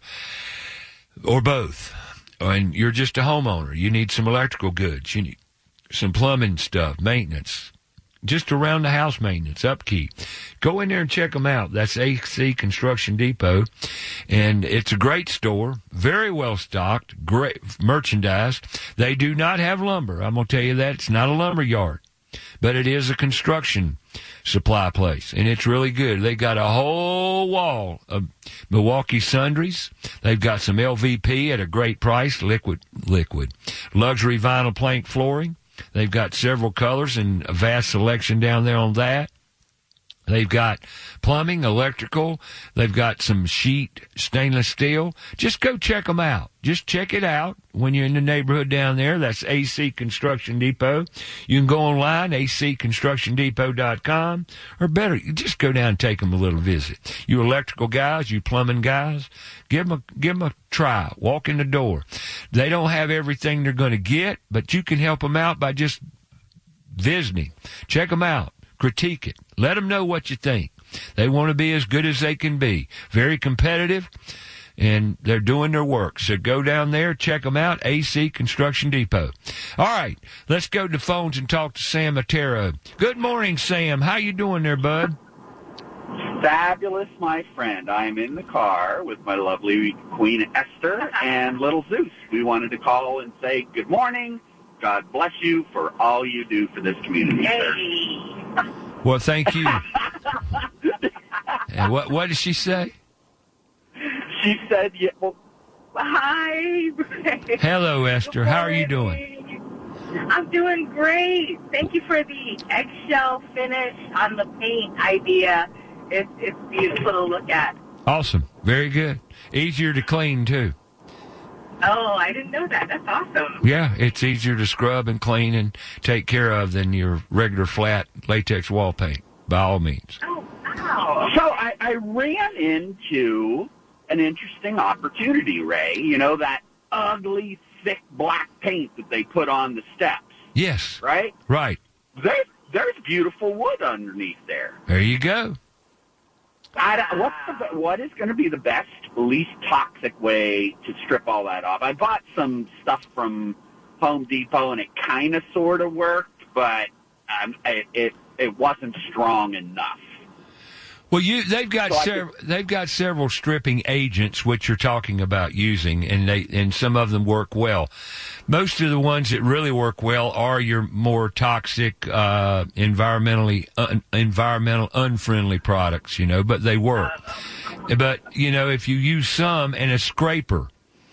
both, and you're just a homeowner, you need some electrical goods, you need some plumbing stuff, maintenance, just around the house maintenance, upkeep, go in there and check them out. That's AC Construction Depot, and it's a great store, very well stocked, great merchandise. They do not have lumber. I'm going to tell you that. It's not a lumber yard, but it is a construction supply place, and it's really good. They got a whole wall of Milwaukee sundries. They've got some LVP at a great price, liquid luxury vinyl plank flooring. They've got several colors and a vast selection down there on that. They've got plumbing, electrical. They've got some sheet stainless steel. Just go check them out. Just check it out when you're in the neighborhood down there. That's AC Construction Depot. You can go online, acconstructiondepot.com, or better, just go down and take them a little visit. You electrical guys, you plumbing guys, give them a try. Walk in the door. They don't have everything they're going to get, but you can help them out by just visiting. Check them out. Critique it. Let them know what you think. They want to be as good as they can be. Very competitive, and they're doing their work. So go down there, check them out, AC Construction Depot. All right, let's go to the phones and talk to Sam Otero. Good morning, Sam. How you doing there, bud? Fabulous, my friend. I'm in the car with my lovely Queen Esther and little Zeus. We wanted to call and say good morning. God bless you for all you do for this community, sir. Well, thank you. And what did she say? She said, yeah, well, Hi. Hello, Esther. How are you doing? I'm doing great. Thank you for the eggshell finish on the paint idea. It's beautiful to look at. Awesome. Very good. Easier to clean, too. Oh, I didn't know that. That's awesome. Yeah, it's easier to scrub and clean and take care of than your regular flat latex wall paint, by all means. Oh, wow. So I ran into an interesting opportunity, Ray. You know, that ugly, thick black paint that they put on the steps, Yes. right? Right. There's beautiful wood underneath there. There you go. What is going to be the best, least toxic way to strip all that off? I bought some stuff from Home Depot, and it kind of sort of worked, but it wasn't strong enough. Well, they've got several stripping agents which you're talking about using, and some of them work well. Most of the ones that really work well are your more toxic, environmental unfriendly products, but they work. But if you use some and a scraper,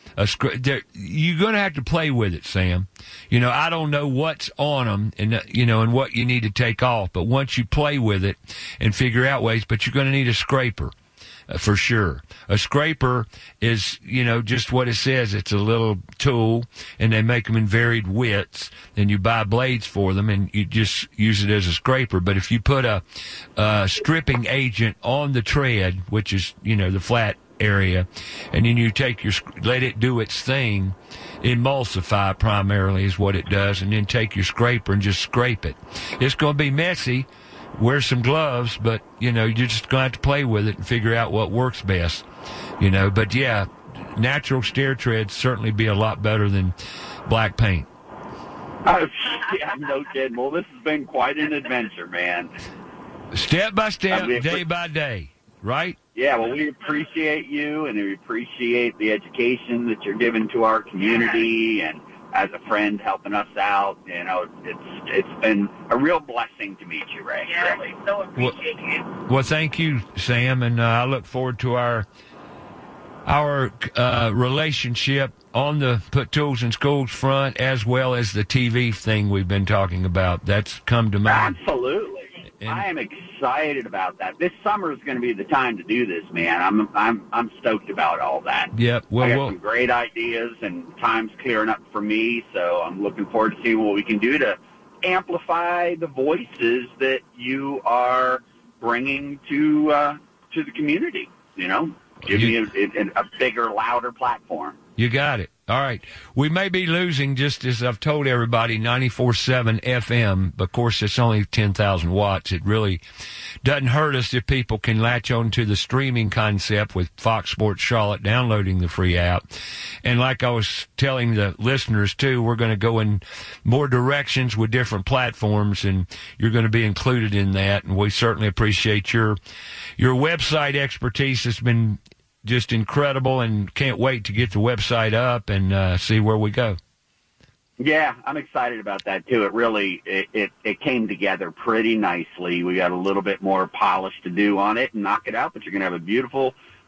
you're going to have to play with it, Sam. I don't know what's on them and what you need to take off, but once you play with it and figure out ways, but you're going to need a scraper for sure. A scraper is, just what it says. It's a little tool, and they make them in varied widths, and you buy blades for them, and you just use it as a scraper. But if you put a stripping agent on the tread, which is, the flat area, and then you let it do its thing, emulsify primarily is what it does, and then take your scraper and just scrape it. It's going to be messy. Wear some gloves, but you're just going to have to play with it and figure out what works best. But yeah, natural stair treads certainly be a lot better than black paint. Yeah, no kidding. Well, this has been quite an adventure, man. Step by step, day by day, right? Yeah, well, we appreciate you, and we appreciate the education that you're giving to our community, and as a friend helping us out. It's been a real blessing to meet you, Ray. Yeah, really. so appreciate you. Well, thank you, Sam, and I look forward to our relationship on the Put Tools in Schools front, as well as the TV thing we've been talking about. That's come to mind. Absolutely. I am excited about that. This summer is going to be the time to do this, man. I'm stoked about all that. Yep. Well, I got some great ideas, and time's clearing up for me, so I'm looking forward to seeing what we can do to amplify the voices that you are bringing to the community. Give me a bigger, louder platform. You got it. All right. We may be losing, just as I've told everybody, 94.7 FM. Of course, it's only 10,000 watts. It really doesn't hurt us if people can latch on to the streaming concept with Fox Sports Charlotte downloading the free app. And like I was telling the listeners, too, we're going to go in more directions with different platforms, and you're going to be included in that. And we certainly appreciate your website expertise. Has been just incredible, and can't wait to get the website up and see where we go. Yeah, I'm excited about that too. It really it came together pretty nicely. We got a little bit more polish to do on it and knock it out, but you're going to have a beautiful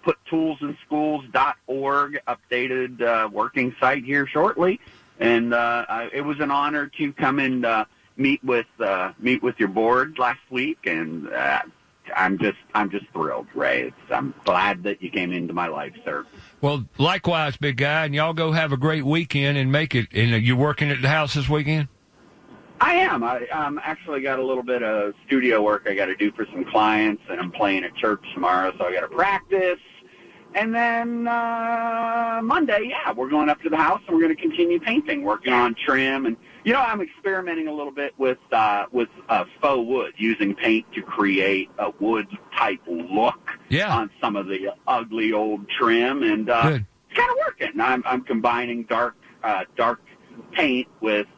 puttoolsinschools.org updated working site here shortly. And it was an honor to come and meet with your board last week, and I'm just thrilled, Ray. I'm glad that you came into my life, sir. Well, likewise, big guy, and y'all go have a great weekend and make it. And you're working at the house this weekend? I am. I actually got a little bit of studio work I got to do for some clients, and I'm playing at church tomorrow, so I got to practice. And then Monday, we're going up to the house, and we're going to continue painting, working on trim. And, I'm experimenting a little bit with faux wood, using paint to create a wood-type look on some of the ugly old trim. And it's kind of working. I'm combining dark paint with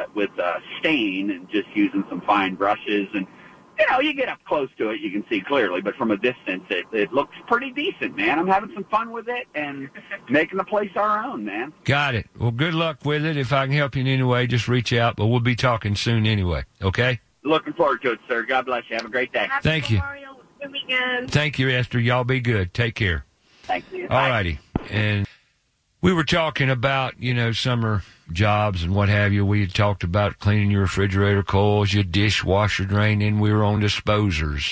stain and just using some fine brushes. And, you get up close to it, you can see clearly, but from a distance, it looks pretty decent, man. I'm having some fun with it and making the place our own, man. Got it. Well, good luck with it. If I can help you in any way, just reach out, but we'll be talking soon anyway, okay? Looking forward to it, sir. God bless you. Have a great day. Thank you. Good weekend. Thank you, Esther. Y'all be good. Take care. Thank you. All righty. And we were talking about, summer jobs and what have you, we had talked about cleaning your refrigerator coils, your dishwasher drain, and we were on disposals.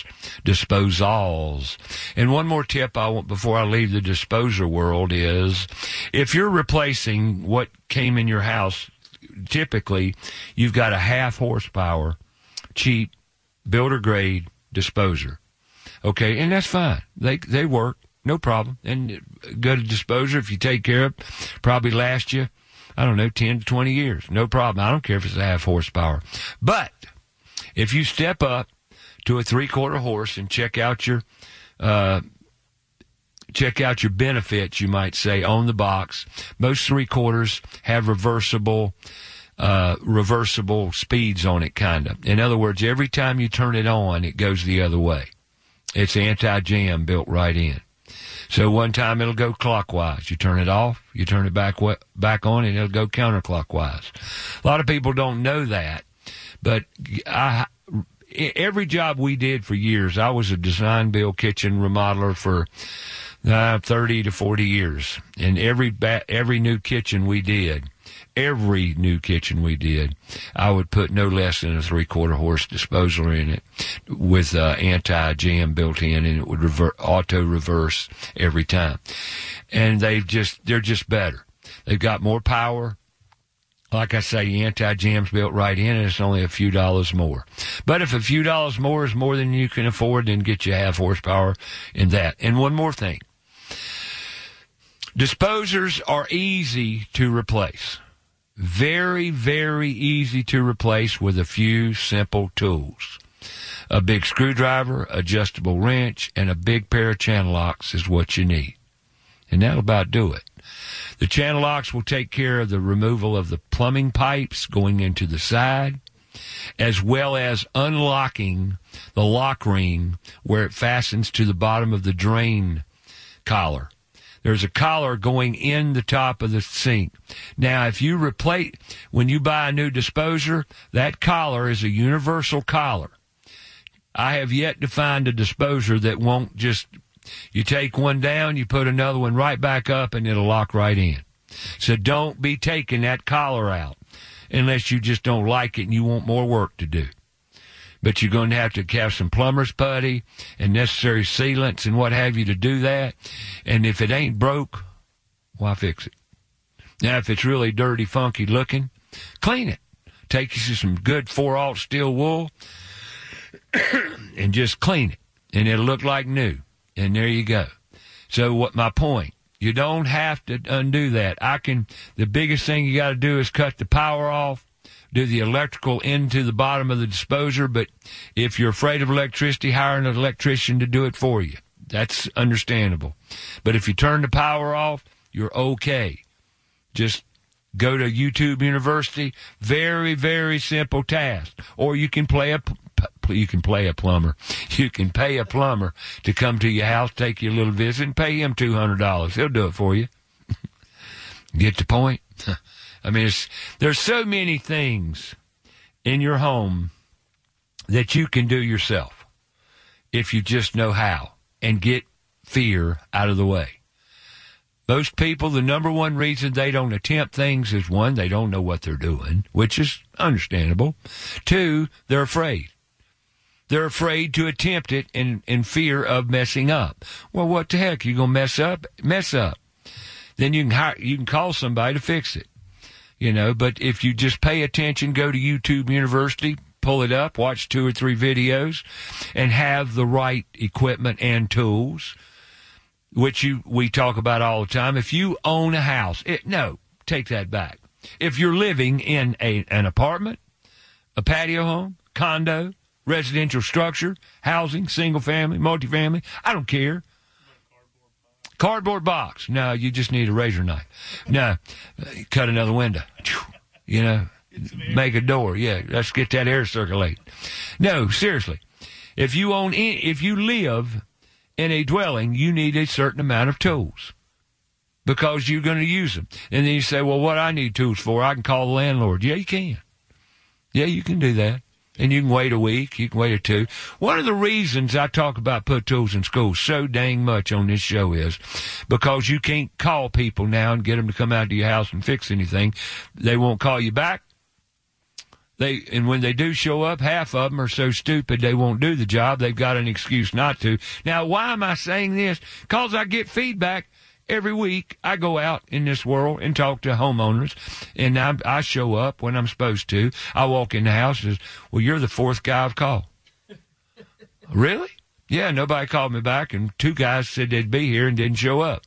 And one more tip I want before I leave the disposer world is, if you're replacing what came in your house, typically you've got a 0.5 horsepower, cheap, builder grade disposer. Okay, and that's fine. They work, no problem. And good disposer, if you take care of it, probably last you, 10 to 20 years. No problem. I don't care if it's a 0.5 horsepower. But if you step up to a 3/4 horse and check out your benefits, you might say, on the box, most 3/4 have reversible speeds on it, kind of. In other words, every time you turn it on, it goes the other way. It's anti-jam built right in. So one time it'll go clockwise. You turn it off, you turn it back on, and it'll go counterclockwise. A lot of people don't know that, but every job we did for years, I was a design, build, kitchen remodeler for 30 to 40 years. And every new kitchen we did, I would put no less than a 3/4 horse disposer in it with anti-jam built in, and it would auto reverse every time. And they're just better. They've got more power. Like I say, anti-jam's built right in, and it's only a few dollars more. But if a few dollars more is more than you can afford, then get you 0.5 horsepower in that. And one more thing. Disposers are easy to replace. Very, very easy to replace with a few simple tools. A big screwdriver, adjustable wrench, and a big pair of channel locks is what you need. And that'll about do it. The channel locks will take care of the removal of the plumbing pipes going into the side, as well as unlocking the lock ring where it fastens to the bottom of the drain collar. There's a collar going in the top of the sink. Now, if you when you buy a new disposer, that collar is a universal collar. I have yet to find a disposer that won't just, you take one down, you put another one right back up, and it'll lock right in. So don't be taking that collar out unless you just don't like it and you want more work to do. But you're going to have some plumber's putty and necessary sealants and what have you to do that. And if it ain't broke, why fix it? Now, if it's really dirty, funky looking, clean it. Take you some good 4/0 steel wool and just clean it. And it'll look like new. And there you go. So what my point, you don't have to undo that. The biggest thing you got to do is cut the power off. Do the electrical into the bottom of the disposer, but if you're afraid of electricity, hire an electrician to do it for you. That's understandable. But if you turn the power off, you're okay. Just go to YouTube University. Very, very simple task. Or you can play a plumber. You can pay a plumber to come to your house, take you a little visit, and pay him $200. He'll do it for you. Get the point? I mean, there's so many things in your home that you can do yourself if you just know how, and get fear out of the way. Most people, the number one reason they don't attempt things is, one, they don't know what they're doing, which is understandable. Two, they're afraid. They're afraid to attempt it in fear of messing up. Well, what the heck? You gonna mess up? Mess up. Then you can call somebody to fix it. But if you just pay attention, go to YouTube University, pull it up, watch 2 or 3 videos, and have the right equipment and tools, which we talk about all the time. If you own a house, take that back. If you're living in an apartment, a patio home, condo, residential structure, housing, single family, multifamily, I don't care. Cardboard box. No, you just need a razor knife. No, cut another window. Make a door. Yeah, let's get that air circulating. No, seriously. If you live in a dwelling, you need a certain amount of tools because you're going to use them. And then you say, well, what I need tools for? I can call the landlord. Yeah, you can. Yeah, you can do that. And you can wait a week, you can wait or two. One of the reasons I talk about put tools in school so dang much on this show is because you can't call people now and get them to come out to your house and fix anything. They won't call you back. And when they do show up, half of them are so stupid they won't do the job. They've got an excuse not to. Now, why am I saying this? Because I get feedback. Every week, I go out in this world and talk to homeowners, and I show up when I'm supposed to. I walk in the house and says, well, you're the fourth guy I've called. Really? Yeah, nobody called me back, and 2 guys said they'd be here and didn't show up.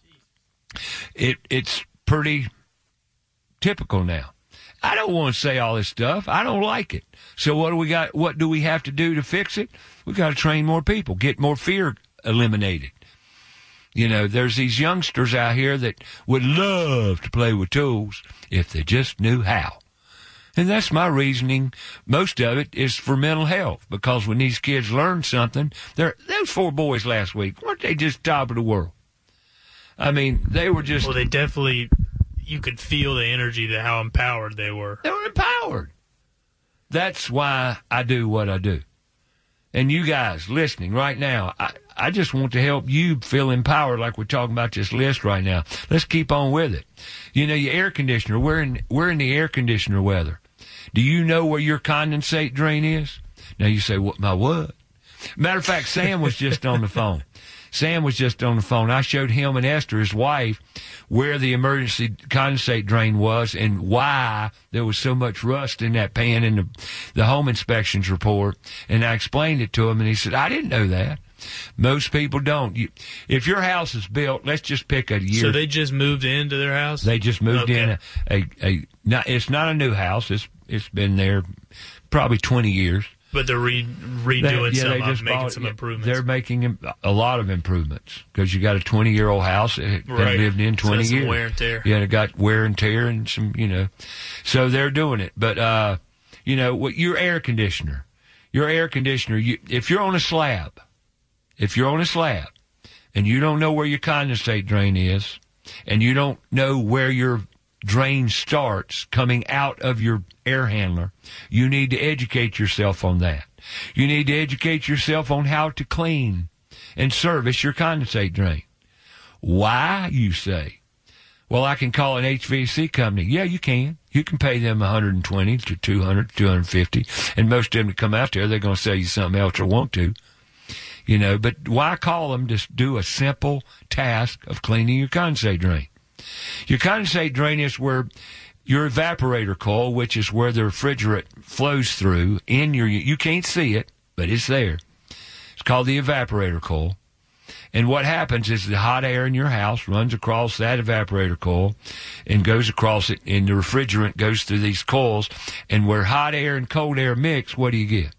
It's pretty typical now. I don't want to say all this stuff. I don't like it. So what do we got? What do we have to do to fix it? We got to train more people, get more fear eliminated. You know, there's these youngsters out here that would love to play with tools if they just knew how. And that's my reasoning. Most of it is for mental health, because when these kids learn something, those 4 boys last week, weren't they just top of the world? I mean, they were just... Well, they definitely... You could feel the energy, how empowered they were. They were empowered. That's why I do what I do. And you guys listening right now, I just want to help you feel empowered like we're talking about this list right now. Let's keep on with it. You know, your air conditioner, we're in the air conditioner weather. Do you know where your condensate drain is? Now you say, what, my what? Matter of fact, Sam was just on the phone. I showed him and Esther, his wife, where the emergency condensate drain was and why there was so much rust in that pan in the home inspections report. And I explained it to him, and he said, I didn't know that. Most people don't. If your house is built, let's just pick a year. So they just moved into their house? They just moved in. It's not a new house. It's been there probably 20 years. But they're redoing making some improvements. They're making a lot of improvements because you got a 20-year-old house that been lived in 20 years. Some wear and tear. Yeah, it got wear and tear and some, So they're doing it. But, what your air conditioner, if you're on a slab, and you don't know where your condensate drain is, and you don't know where your drain starts coming out of your air handler, you need to educate yourself on that. You need to educate yourself on how to clean and service your condensate drain. Why, you say? Well, I can call an HVAC company. Yeah, you can. You can pay them $120 to $200, $250, and most of them that come out there, they're going to sell you something else or want to. But why call them to do a simple task of cleaning your condensate drain? Your condensate drain is where your evaporator coil, which is where the refrigerant flows through you can't see it, but it's there. It's called the evaporator coil. And what happens is the hot air in your house runs across that evaporator coil and goes across it, and the refrigerant goes through these coils. And where hot air and cold air mix, what do you get?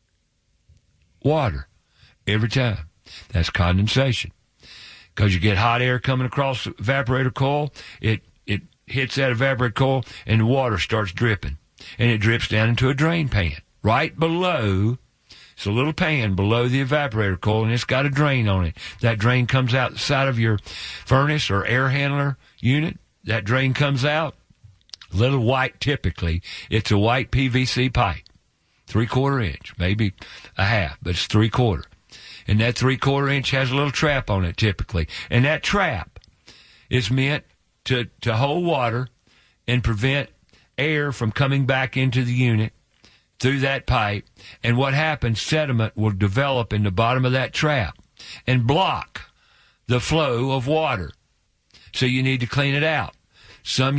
Water. Every time. That's condensation. Because you get hot air coming across the evaporator coil, it hits that evaporator coil, and the water starts dripping. And it drips down into a drain pan. Right below, it's a little pan below the evaporator coil, and it's got a drain on it. That drain comes out the side of your furnace or air handler unit. That drain comes out, a little white typically. It's a white PVC pipe, 3/4 inch, maybe a half, but it's 3/4. And that 3/4 inch has a little trap on it typically. And that trap is meant to hold water and prevent air from coming back into the unit through that pipe. And what happens, sediment will develop in the bottom of that trap and block the flow of water. So you need to clean it out. Some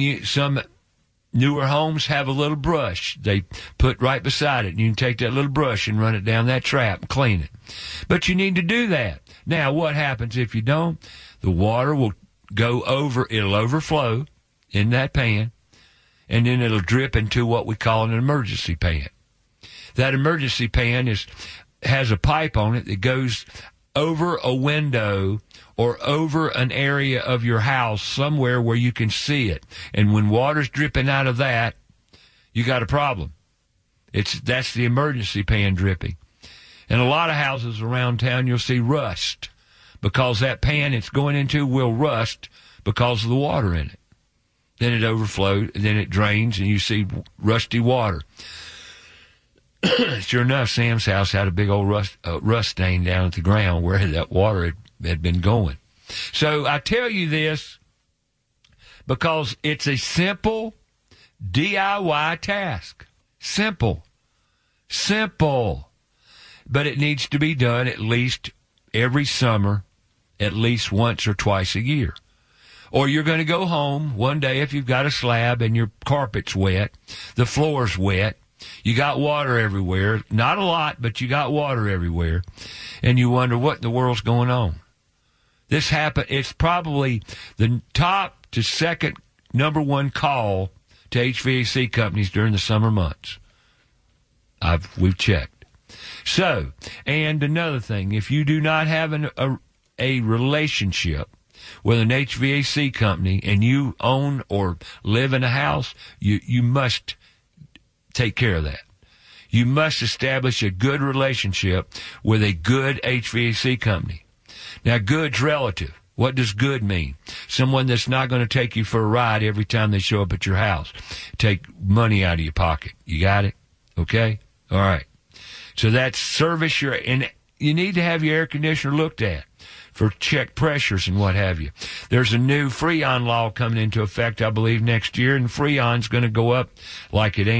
newer homes have a little brush they put right beside it, and you can take that little brush and run it down that trap and clean it. But you need to do that. Now, what happens if you don't? The water will it'll overflow in that pan, and then it'll drip into what we call an emergency pan. That emergency pan has a pipe on it that goes over a window or over an area of your house somewhere where you can see it. And when water's dripping out of that, you got a problem. That's the emergency pan dripping. In a lot of houses around town, you'll see rust because that pan it's going into will rust because of the water in it. Then it overflows, and then it drains, and you see rusty water. sure enough, Sam's house had a big old rust stain down at the ground where that water had been going. So I tell you this because it's a simple DIY task. Simple. But it needs to be done at least every summer, at least once or twice a year. Or you're going to go home one day if you've got a slab and your carpet's wet, the floor's wet, you got water everywhere. Not a lot, but you got water everywhere. And you wonder what in the world's going on. This happened. It's probably the top to second number one call to HVAC companies during the summer months. We've checked. So, and another thing, if you do not have a relationship with an HVAC company and you own or live in a house, you must take care of that. You must establish a good relationship with a good HVAC company. Now, good's relative. What does good mean? Someone that's not going to take you for a ride every time they show up at your house. Take money out of your pocket. You got it? Okay? All right. So that's service and you need to have your air conditioner looked at for check pressures and what have you. There's a new Freon law coming into effect, I believe, next year, and Freon's going to go up like it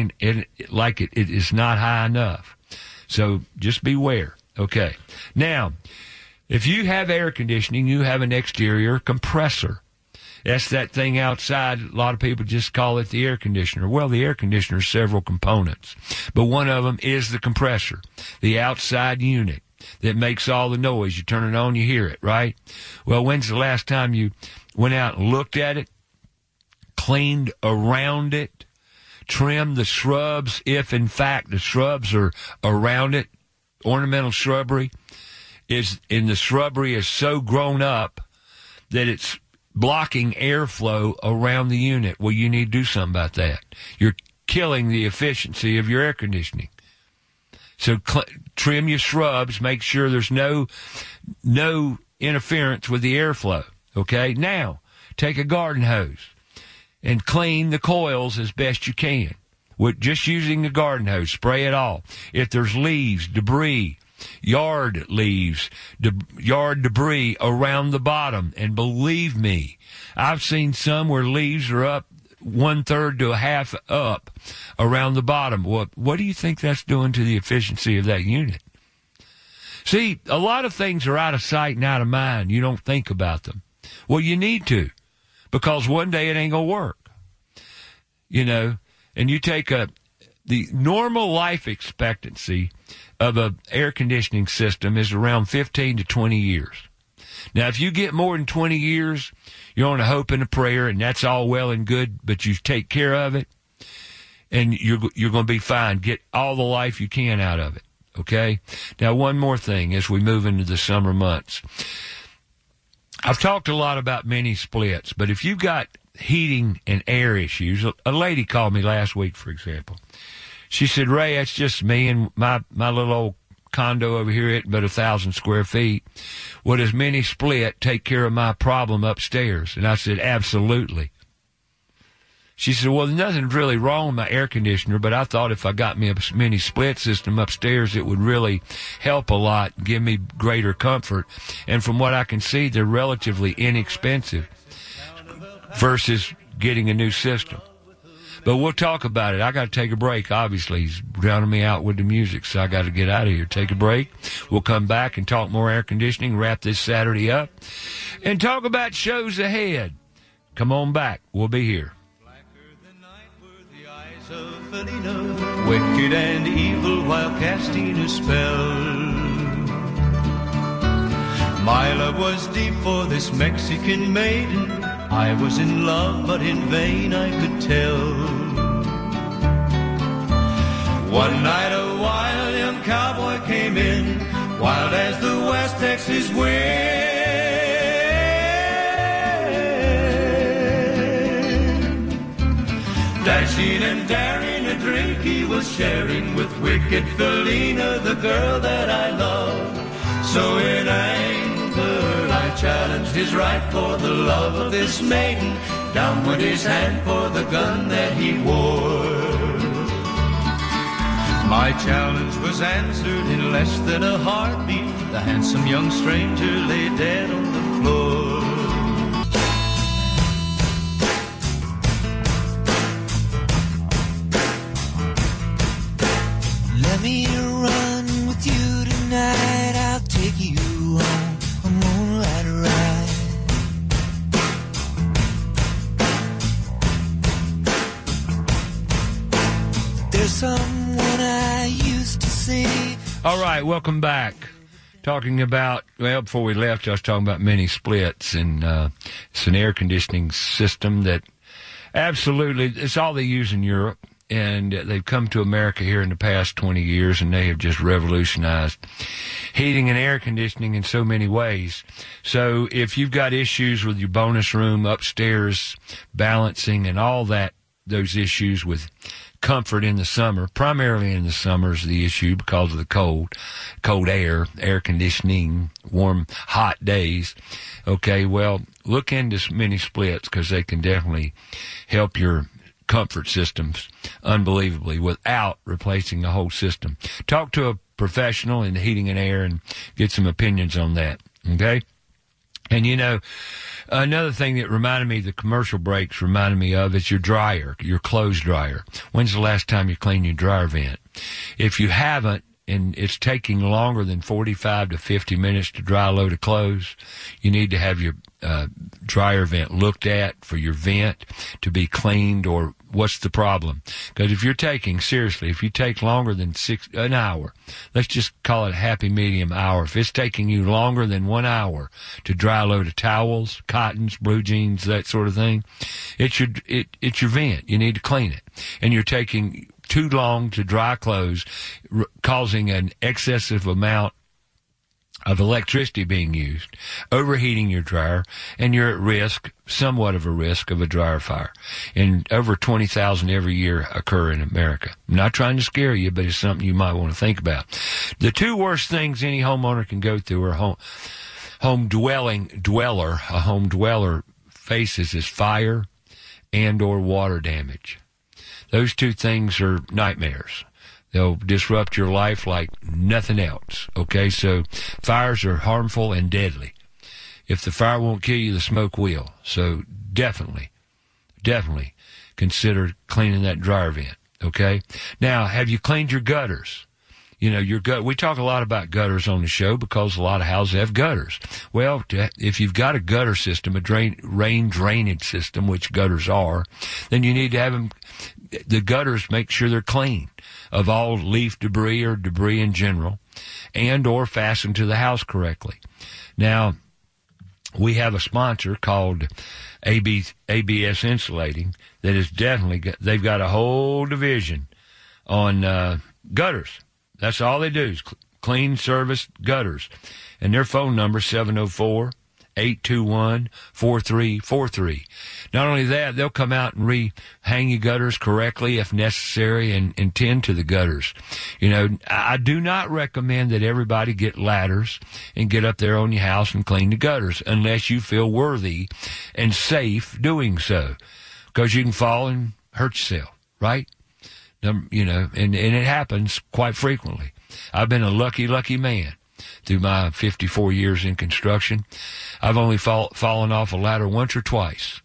is not high enough. So just beware. Okay. Now, if you have air conditioning, you have an exterior compressor. That's that thing outside. A lot of people just call it the air conditioner. Well, the air conditioner has several components, but one of them is the compressor, the outside unit that makes all the noise. You turn it on, you hear it, right? Well, when's the last time you went out and looked at it, cleaned around it, trimmed the shrubs, if in fact the shrubs are around it? Ornamental shrubbery the shrubbery is so grown up that it's blocking airflow around the unit. Well, you need to do something about that. You're killing the efficiency of your air conditioning. So trim your shrubs, make sure there's no interference with the airflow. Okay? Now, take a garden hose and clean the coils as best you can. With just using the garden hose, spray it all. If there's leaves, debris, yard leaves, yard debris around the bottom, and believe me, I've seen some where leaves are up 1/3 to a half up around the bottom. What do you think that's doing to the efficiency of that unit? See, a lot of things are out of sight and out of mind. You don't think about them. Well, you need to, because one day it ain't gonna work. You know, and you take the normal life expectancy of an air conditioning system is around 15 to 20 years. Now, if you get more than 20 years, you're on a hope and a prayer, and that's all well and good, but you take care of it, and you're going to be fine. Get all the life you can out of it, okay? Now, one more thing as we move into the summer months. I've talked a lot about mini splits, but if you've got heating and air issues, a lady called me last week, for example. She said, Ray, that's just me and my little old condo over here at about 1,000 square feet. Would a mini split take care of my problem upstairs? And I said, absolutely. She said, well, nothing's really wrong with my air conditioner, but I thought if I got me a mini split system upstairs, it would really help a lot, give me greater comfort. And from what I can see, they're relatively inexpensive versus getting a new system. But we'll talk about it. I got to take a break. Obviously, he's drowning me out with the music, so I got to get out of here. Take a break. We'll come back and talk more air conditioning, wrap this Saturday up, and talk about shows ahead. Come on back. We'll be here. Wicked and evil while casting a spell. My love was deep for this Mexican maiden. I was in love, but in vain I could tell. One night a wild young cowboy came in, wild as the West Texas wind. Dashing and daring, a drink he was sharing with wicked Felina, the girl that I love. So in anger I challenged his right for the love of this maiden. Down went his hand for the gun that he wore. My challenge was answered in less than a heartbeat. The handsome young stranger lay dead on the floor. Let me run with you tonight. I'll take you on a moonlight ride. There's someone I used to see. All right, welcome back. Talking about, well, before we left, I was talking about mini splits, and it's an air conditioning system that absolutely, it's all they use in Europe, and they've come to America here in the past 20 years, and they have just revolutionized heating and air conditioning in so many ways. So if you've got issues with your bonus room, upstairs, balancing, and all that, those issues with comfort in the summer, primarily in the summer is the issue because of the cold air conditioning, warm, hot days. Okay, well, look into mini splits because they can definitely help your comfort systems unbelievably without replacing the whole system. Talk to a professional in heating and air and get some opinions on that. Okay? And, you know, another thing that reminded me, the commercial breaks reminded me of, is your dryer, your clothes dryer. When's the last time you cleaned your dryer vent? If you haven't, and it's taking longer than 45 to 50 minutes to dry a load of clothes, you need to have your dryer vent looked at for your vent to be cleaned, or what's the problem? Because if you take longer than an hour, let's just call it a happy medium hour. If it's taking you longer than 1 hour to dry a load of towels, cottons, blue jeans, that sort of thing, it's your vent. You need to clean it. And you're taking too long to dry clothes, causing an excessive amount of electricity being used, overheating your dryer, and you're at risk, somewhat of a risk, of a dryer fire. And over 20,000 every year occur in America. I'm not trying to scare you, but it's something you might want to think about. The two worst things any homeowner can go through, or a home dweller faces, is fire and or water damage. Those two things are nightmares. They'll disrupt your life like nothing else. Okay, so fires are harmful and deadly. If the fire won't kill you, the smoke will. So definitely consider cleaning that dryer vent. Okay? Now, have you cleaned your gutters? You know, we talk a lot about gutters on the show because a lot of houses have gutters. Well, if you've got a gutter system, rain drainage system, which gutters are, then you need to have the gutters, make sure they're clean of all leaf debris or debris in general, and or fastened to the house correctly. Now, we have a sponsor called ABS Insulating that is they've got a whole division on gutters. That's all they do is clean, service gutters. And their phone number is 704-821-4343. Not only that, they'll come out and hang your gutters correctly if necessary and tend to the gutters. You know, I do not recommend that everybody get ladders and get up there on your house and clean the gutters unless you feel worthy and safe doing so, because you can fall and hurt yourself, right? You know, and it happens quite frequently. I've been a lucky man through my 54 years in construction. I've only fallen off a ladder once or twice.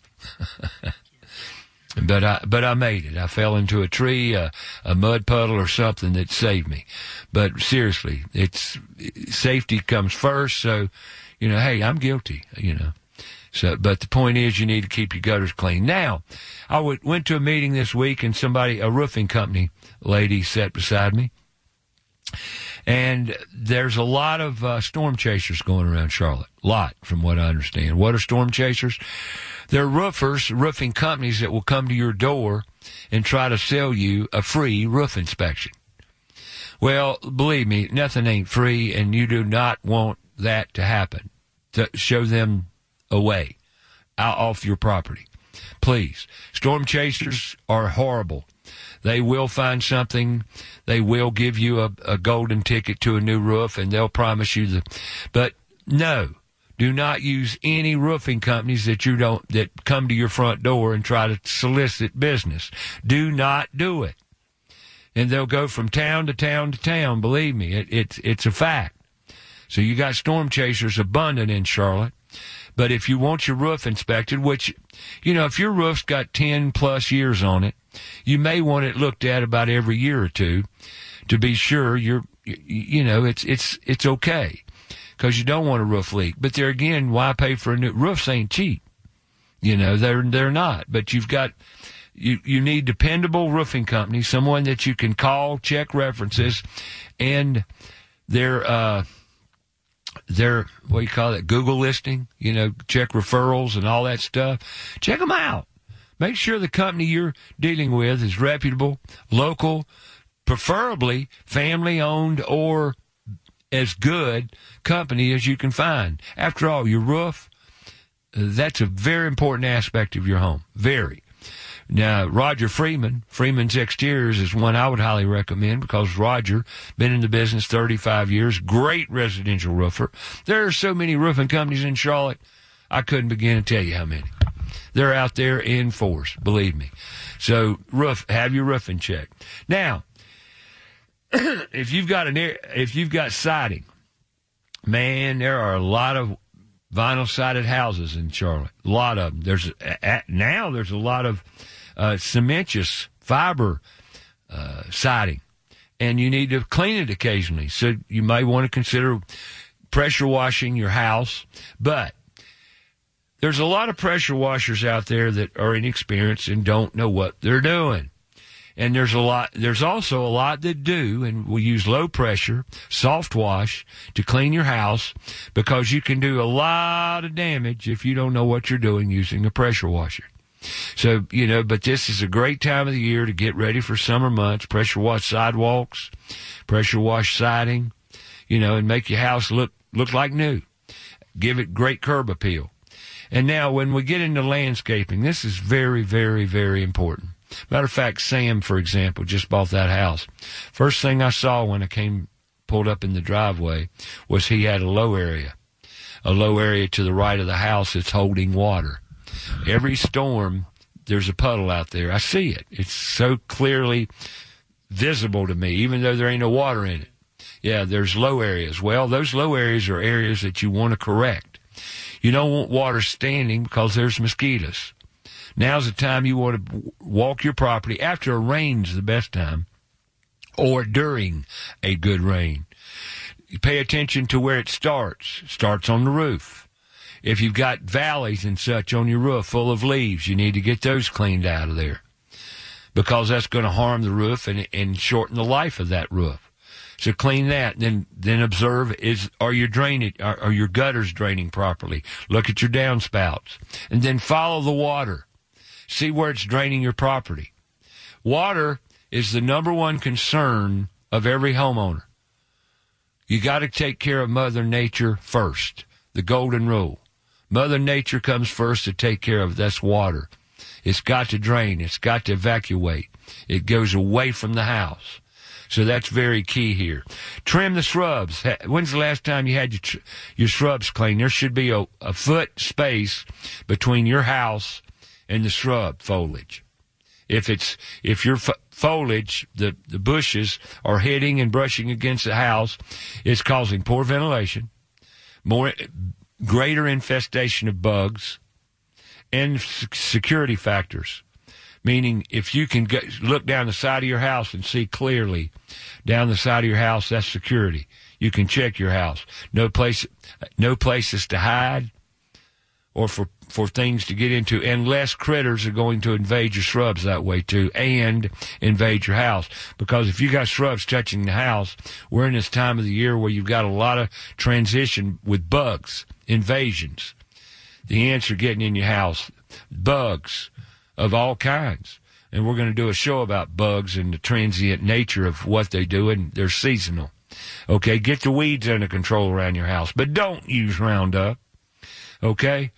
But I made it. I fell into a tree, a mud puddle or something that saved me. But seriously, safety comes first. So, you know, hey, I'm guilty, you know. So, but the point is, you need to keep your gutters clean. Now, I went to a meeting this week, and a roofing company lady sat beside me. And there's a lot of storm chasers going around Charlotte. A lot, from what I understand. What are storm chasers? They're roofing companies that will come to your door and try to sell you a free roof inspection. Well, believe me, nothing ain't free, and you do not want that to happen. To show them a way out off your property. Please. Storm chasers are horrible. They will find something. They will give you a golden ticket to a new roof, and they'll promise you but no, do not use any roofing companies that come to your front door and try to solicit business. Do not do it. And they'll go from town to town to town. Believe me, it's a fact. So you got storm chasers abundant in Charlotte. But if you want your roof inspected, which, if your roof's got 10 plus years on it, you may want it looked at about every year or two to be sure it's okay. Because you don't want a roof leak. But there again, why pay for a new roofs ain't cheap. They're not. But you need dependable roofing companies, someone that you can call, check references, and their what do you call it, Google listing, check referrals and all that stuff. Check them out. Make sure the company you're dealing with is reputable, local, preferably family-owned or as good company as you can find. After all, your roof, that's a very important aspect of your home. Very. Now, Roger Freeman's Exteriors is one I would highly recommend because Roger, been in the business 35 years, great residential roofer. There are so many roofing companies in Charlotte, I couldn't begin to tell you how many. They're out there in force, believe me. So, have your roofing checked. Now, if you've got siding, man, there are a lot of vinyl sided houses in Charlotte. A lot of them. There's a lot of cementous fiber siding, and you need to clean it occasionally. So you may want to consider pressure washing your house. But there's a lot of pressure washers out there that are inexperienced and don't know what they're doing. And there's also a lot that do and will use low pressure, soft wash to clean your house because you can do a lot of damage if you don't know what you're doing using a pressure washer. So, but this is a great time of the year to get ready for summer months, pressure wash sidewalks, pressure wash siding, and make your house look like new. Give it great curb appeal. And now when we get into landscaping, this is very, very, very important. Matter of fact, Sam, for example, just bought that house. First thing I saw when I pulled up in the driveway was he had a low area to the right of the house that's holding water. Every storm, there's a puddle out there. I see it. It's so clearly visible to me, even though there ain't no water in it. Yeah, there's low areas. Well, those low areas are areas that you want to correct. You don't want water standing because there's mosquitoes. Now's the time you want to walk your property. After a rain's the best time, or during a good rain. You pay attention to where it starts. It starts on the roof. If you've got valleys and such on your roof full of leaves, you need to get those cleaned out of there because that's going to harm the roof and shorten the life of that roof. So clean that, then observe are your gutters draining properly? Look at your downspouts, and then follow the water. See where it's draining your property. Water is the number one concern of every homeowner. You got to take care of Mother Nature first. The golden rule. Mother Nature comes first to take care of. That's water. It's got to drain. It's got to evacuate. It goes away from the house. So that's very key here. Trim the shrubs. When's the last time you had your shrubs cleaned? There should be a foot space between your house and the shrub foliage. If your foliage, the bushes are hitting and brushing against the house, it's causing poor ventilation, greater infestation of bugs, and security factors. Meaning, if you can look down the side of your house and see clearly down the side of your house, that's security. You can check your house. No places to hide or for things to get into, and less critters are going to invade your shrubs that way too, and invade your house. Because if you got shrubs touching the house, we're in this time of the year where you've got a lot of transition with bugs, invasions. The ants are getting in your house, bugs of all kinds. And we're going to do a show about bugs and the transient nature of what they do, and they're seasonal. Okay, get the weeds under control around your house, but don't use Roundup. Okay?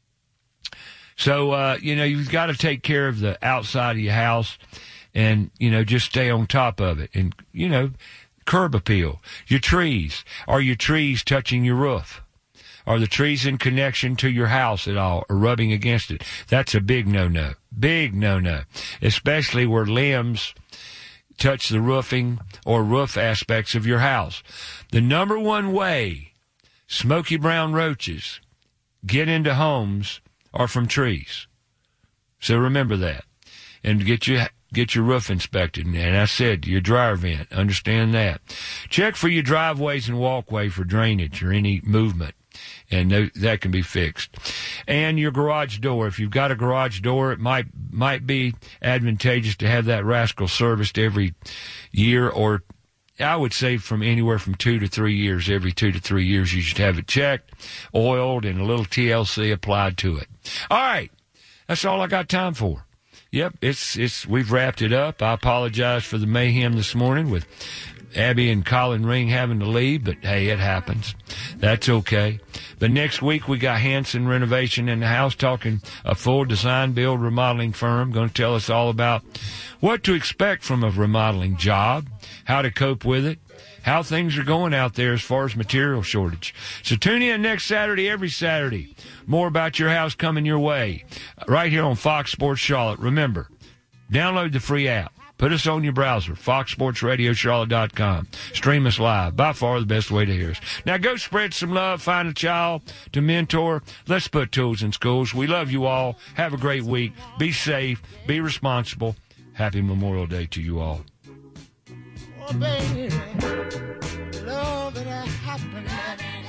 So, you've got to take care of the outside of your house and, just stay on top of it. And, curb appeal. Your trees. Are your trees touching your roof? Are the trees in connection to your house at all or rubbing against it? That's a big no-no. Big no-no. Especially where limbs touch the roofing or roof aspects of your house. The number one way smoky brown roaches get into homes are from trees. So remember that. And get your roof inspected. And I said, your dryer vent, understand that. Check for your driveways and walkway for drainage or any movement, and that can be fixed. And your garage door. If you've got a garage door, it might be advantageous to have that rascal serviced every year, or I would say from anywhere from 2 to 3 years. Every 2 to 3 years, you should have it checked, oiled, and a little TLC applied to it. All right. That's all I got time for. Yep, we've wrapped it up. I apologize for the mayhem this morning with Abby and Colin Ring having to leave, but hey, it happens. That's okay. But next week we got Hanson Renovation in the house, talking a full design build remodeling firm, going to tell us all about what to expect from a remodeling job, how to cope with it, how things are going out there as far as material shortage. So tune in next Saturday, every Saturday. More about your house coming your way right here on Fox Sports Charlotte. Remember, download the free app. Put us on your browser, foxsportsradiocharlotte.com. Stream us live. By far the best way to hear us. Now go spread some love. Find a child to mentor. Let's put tools in schools. We love you all. Have a great week. Be safe. Be responsible. Happy Memorial Day to you all. Oh, baby, love that happened.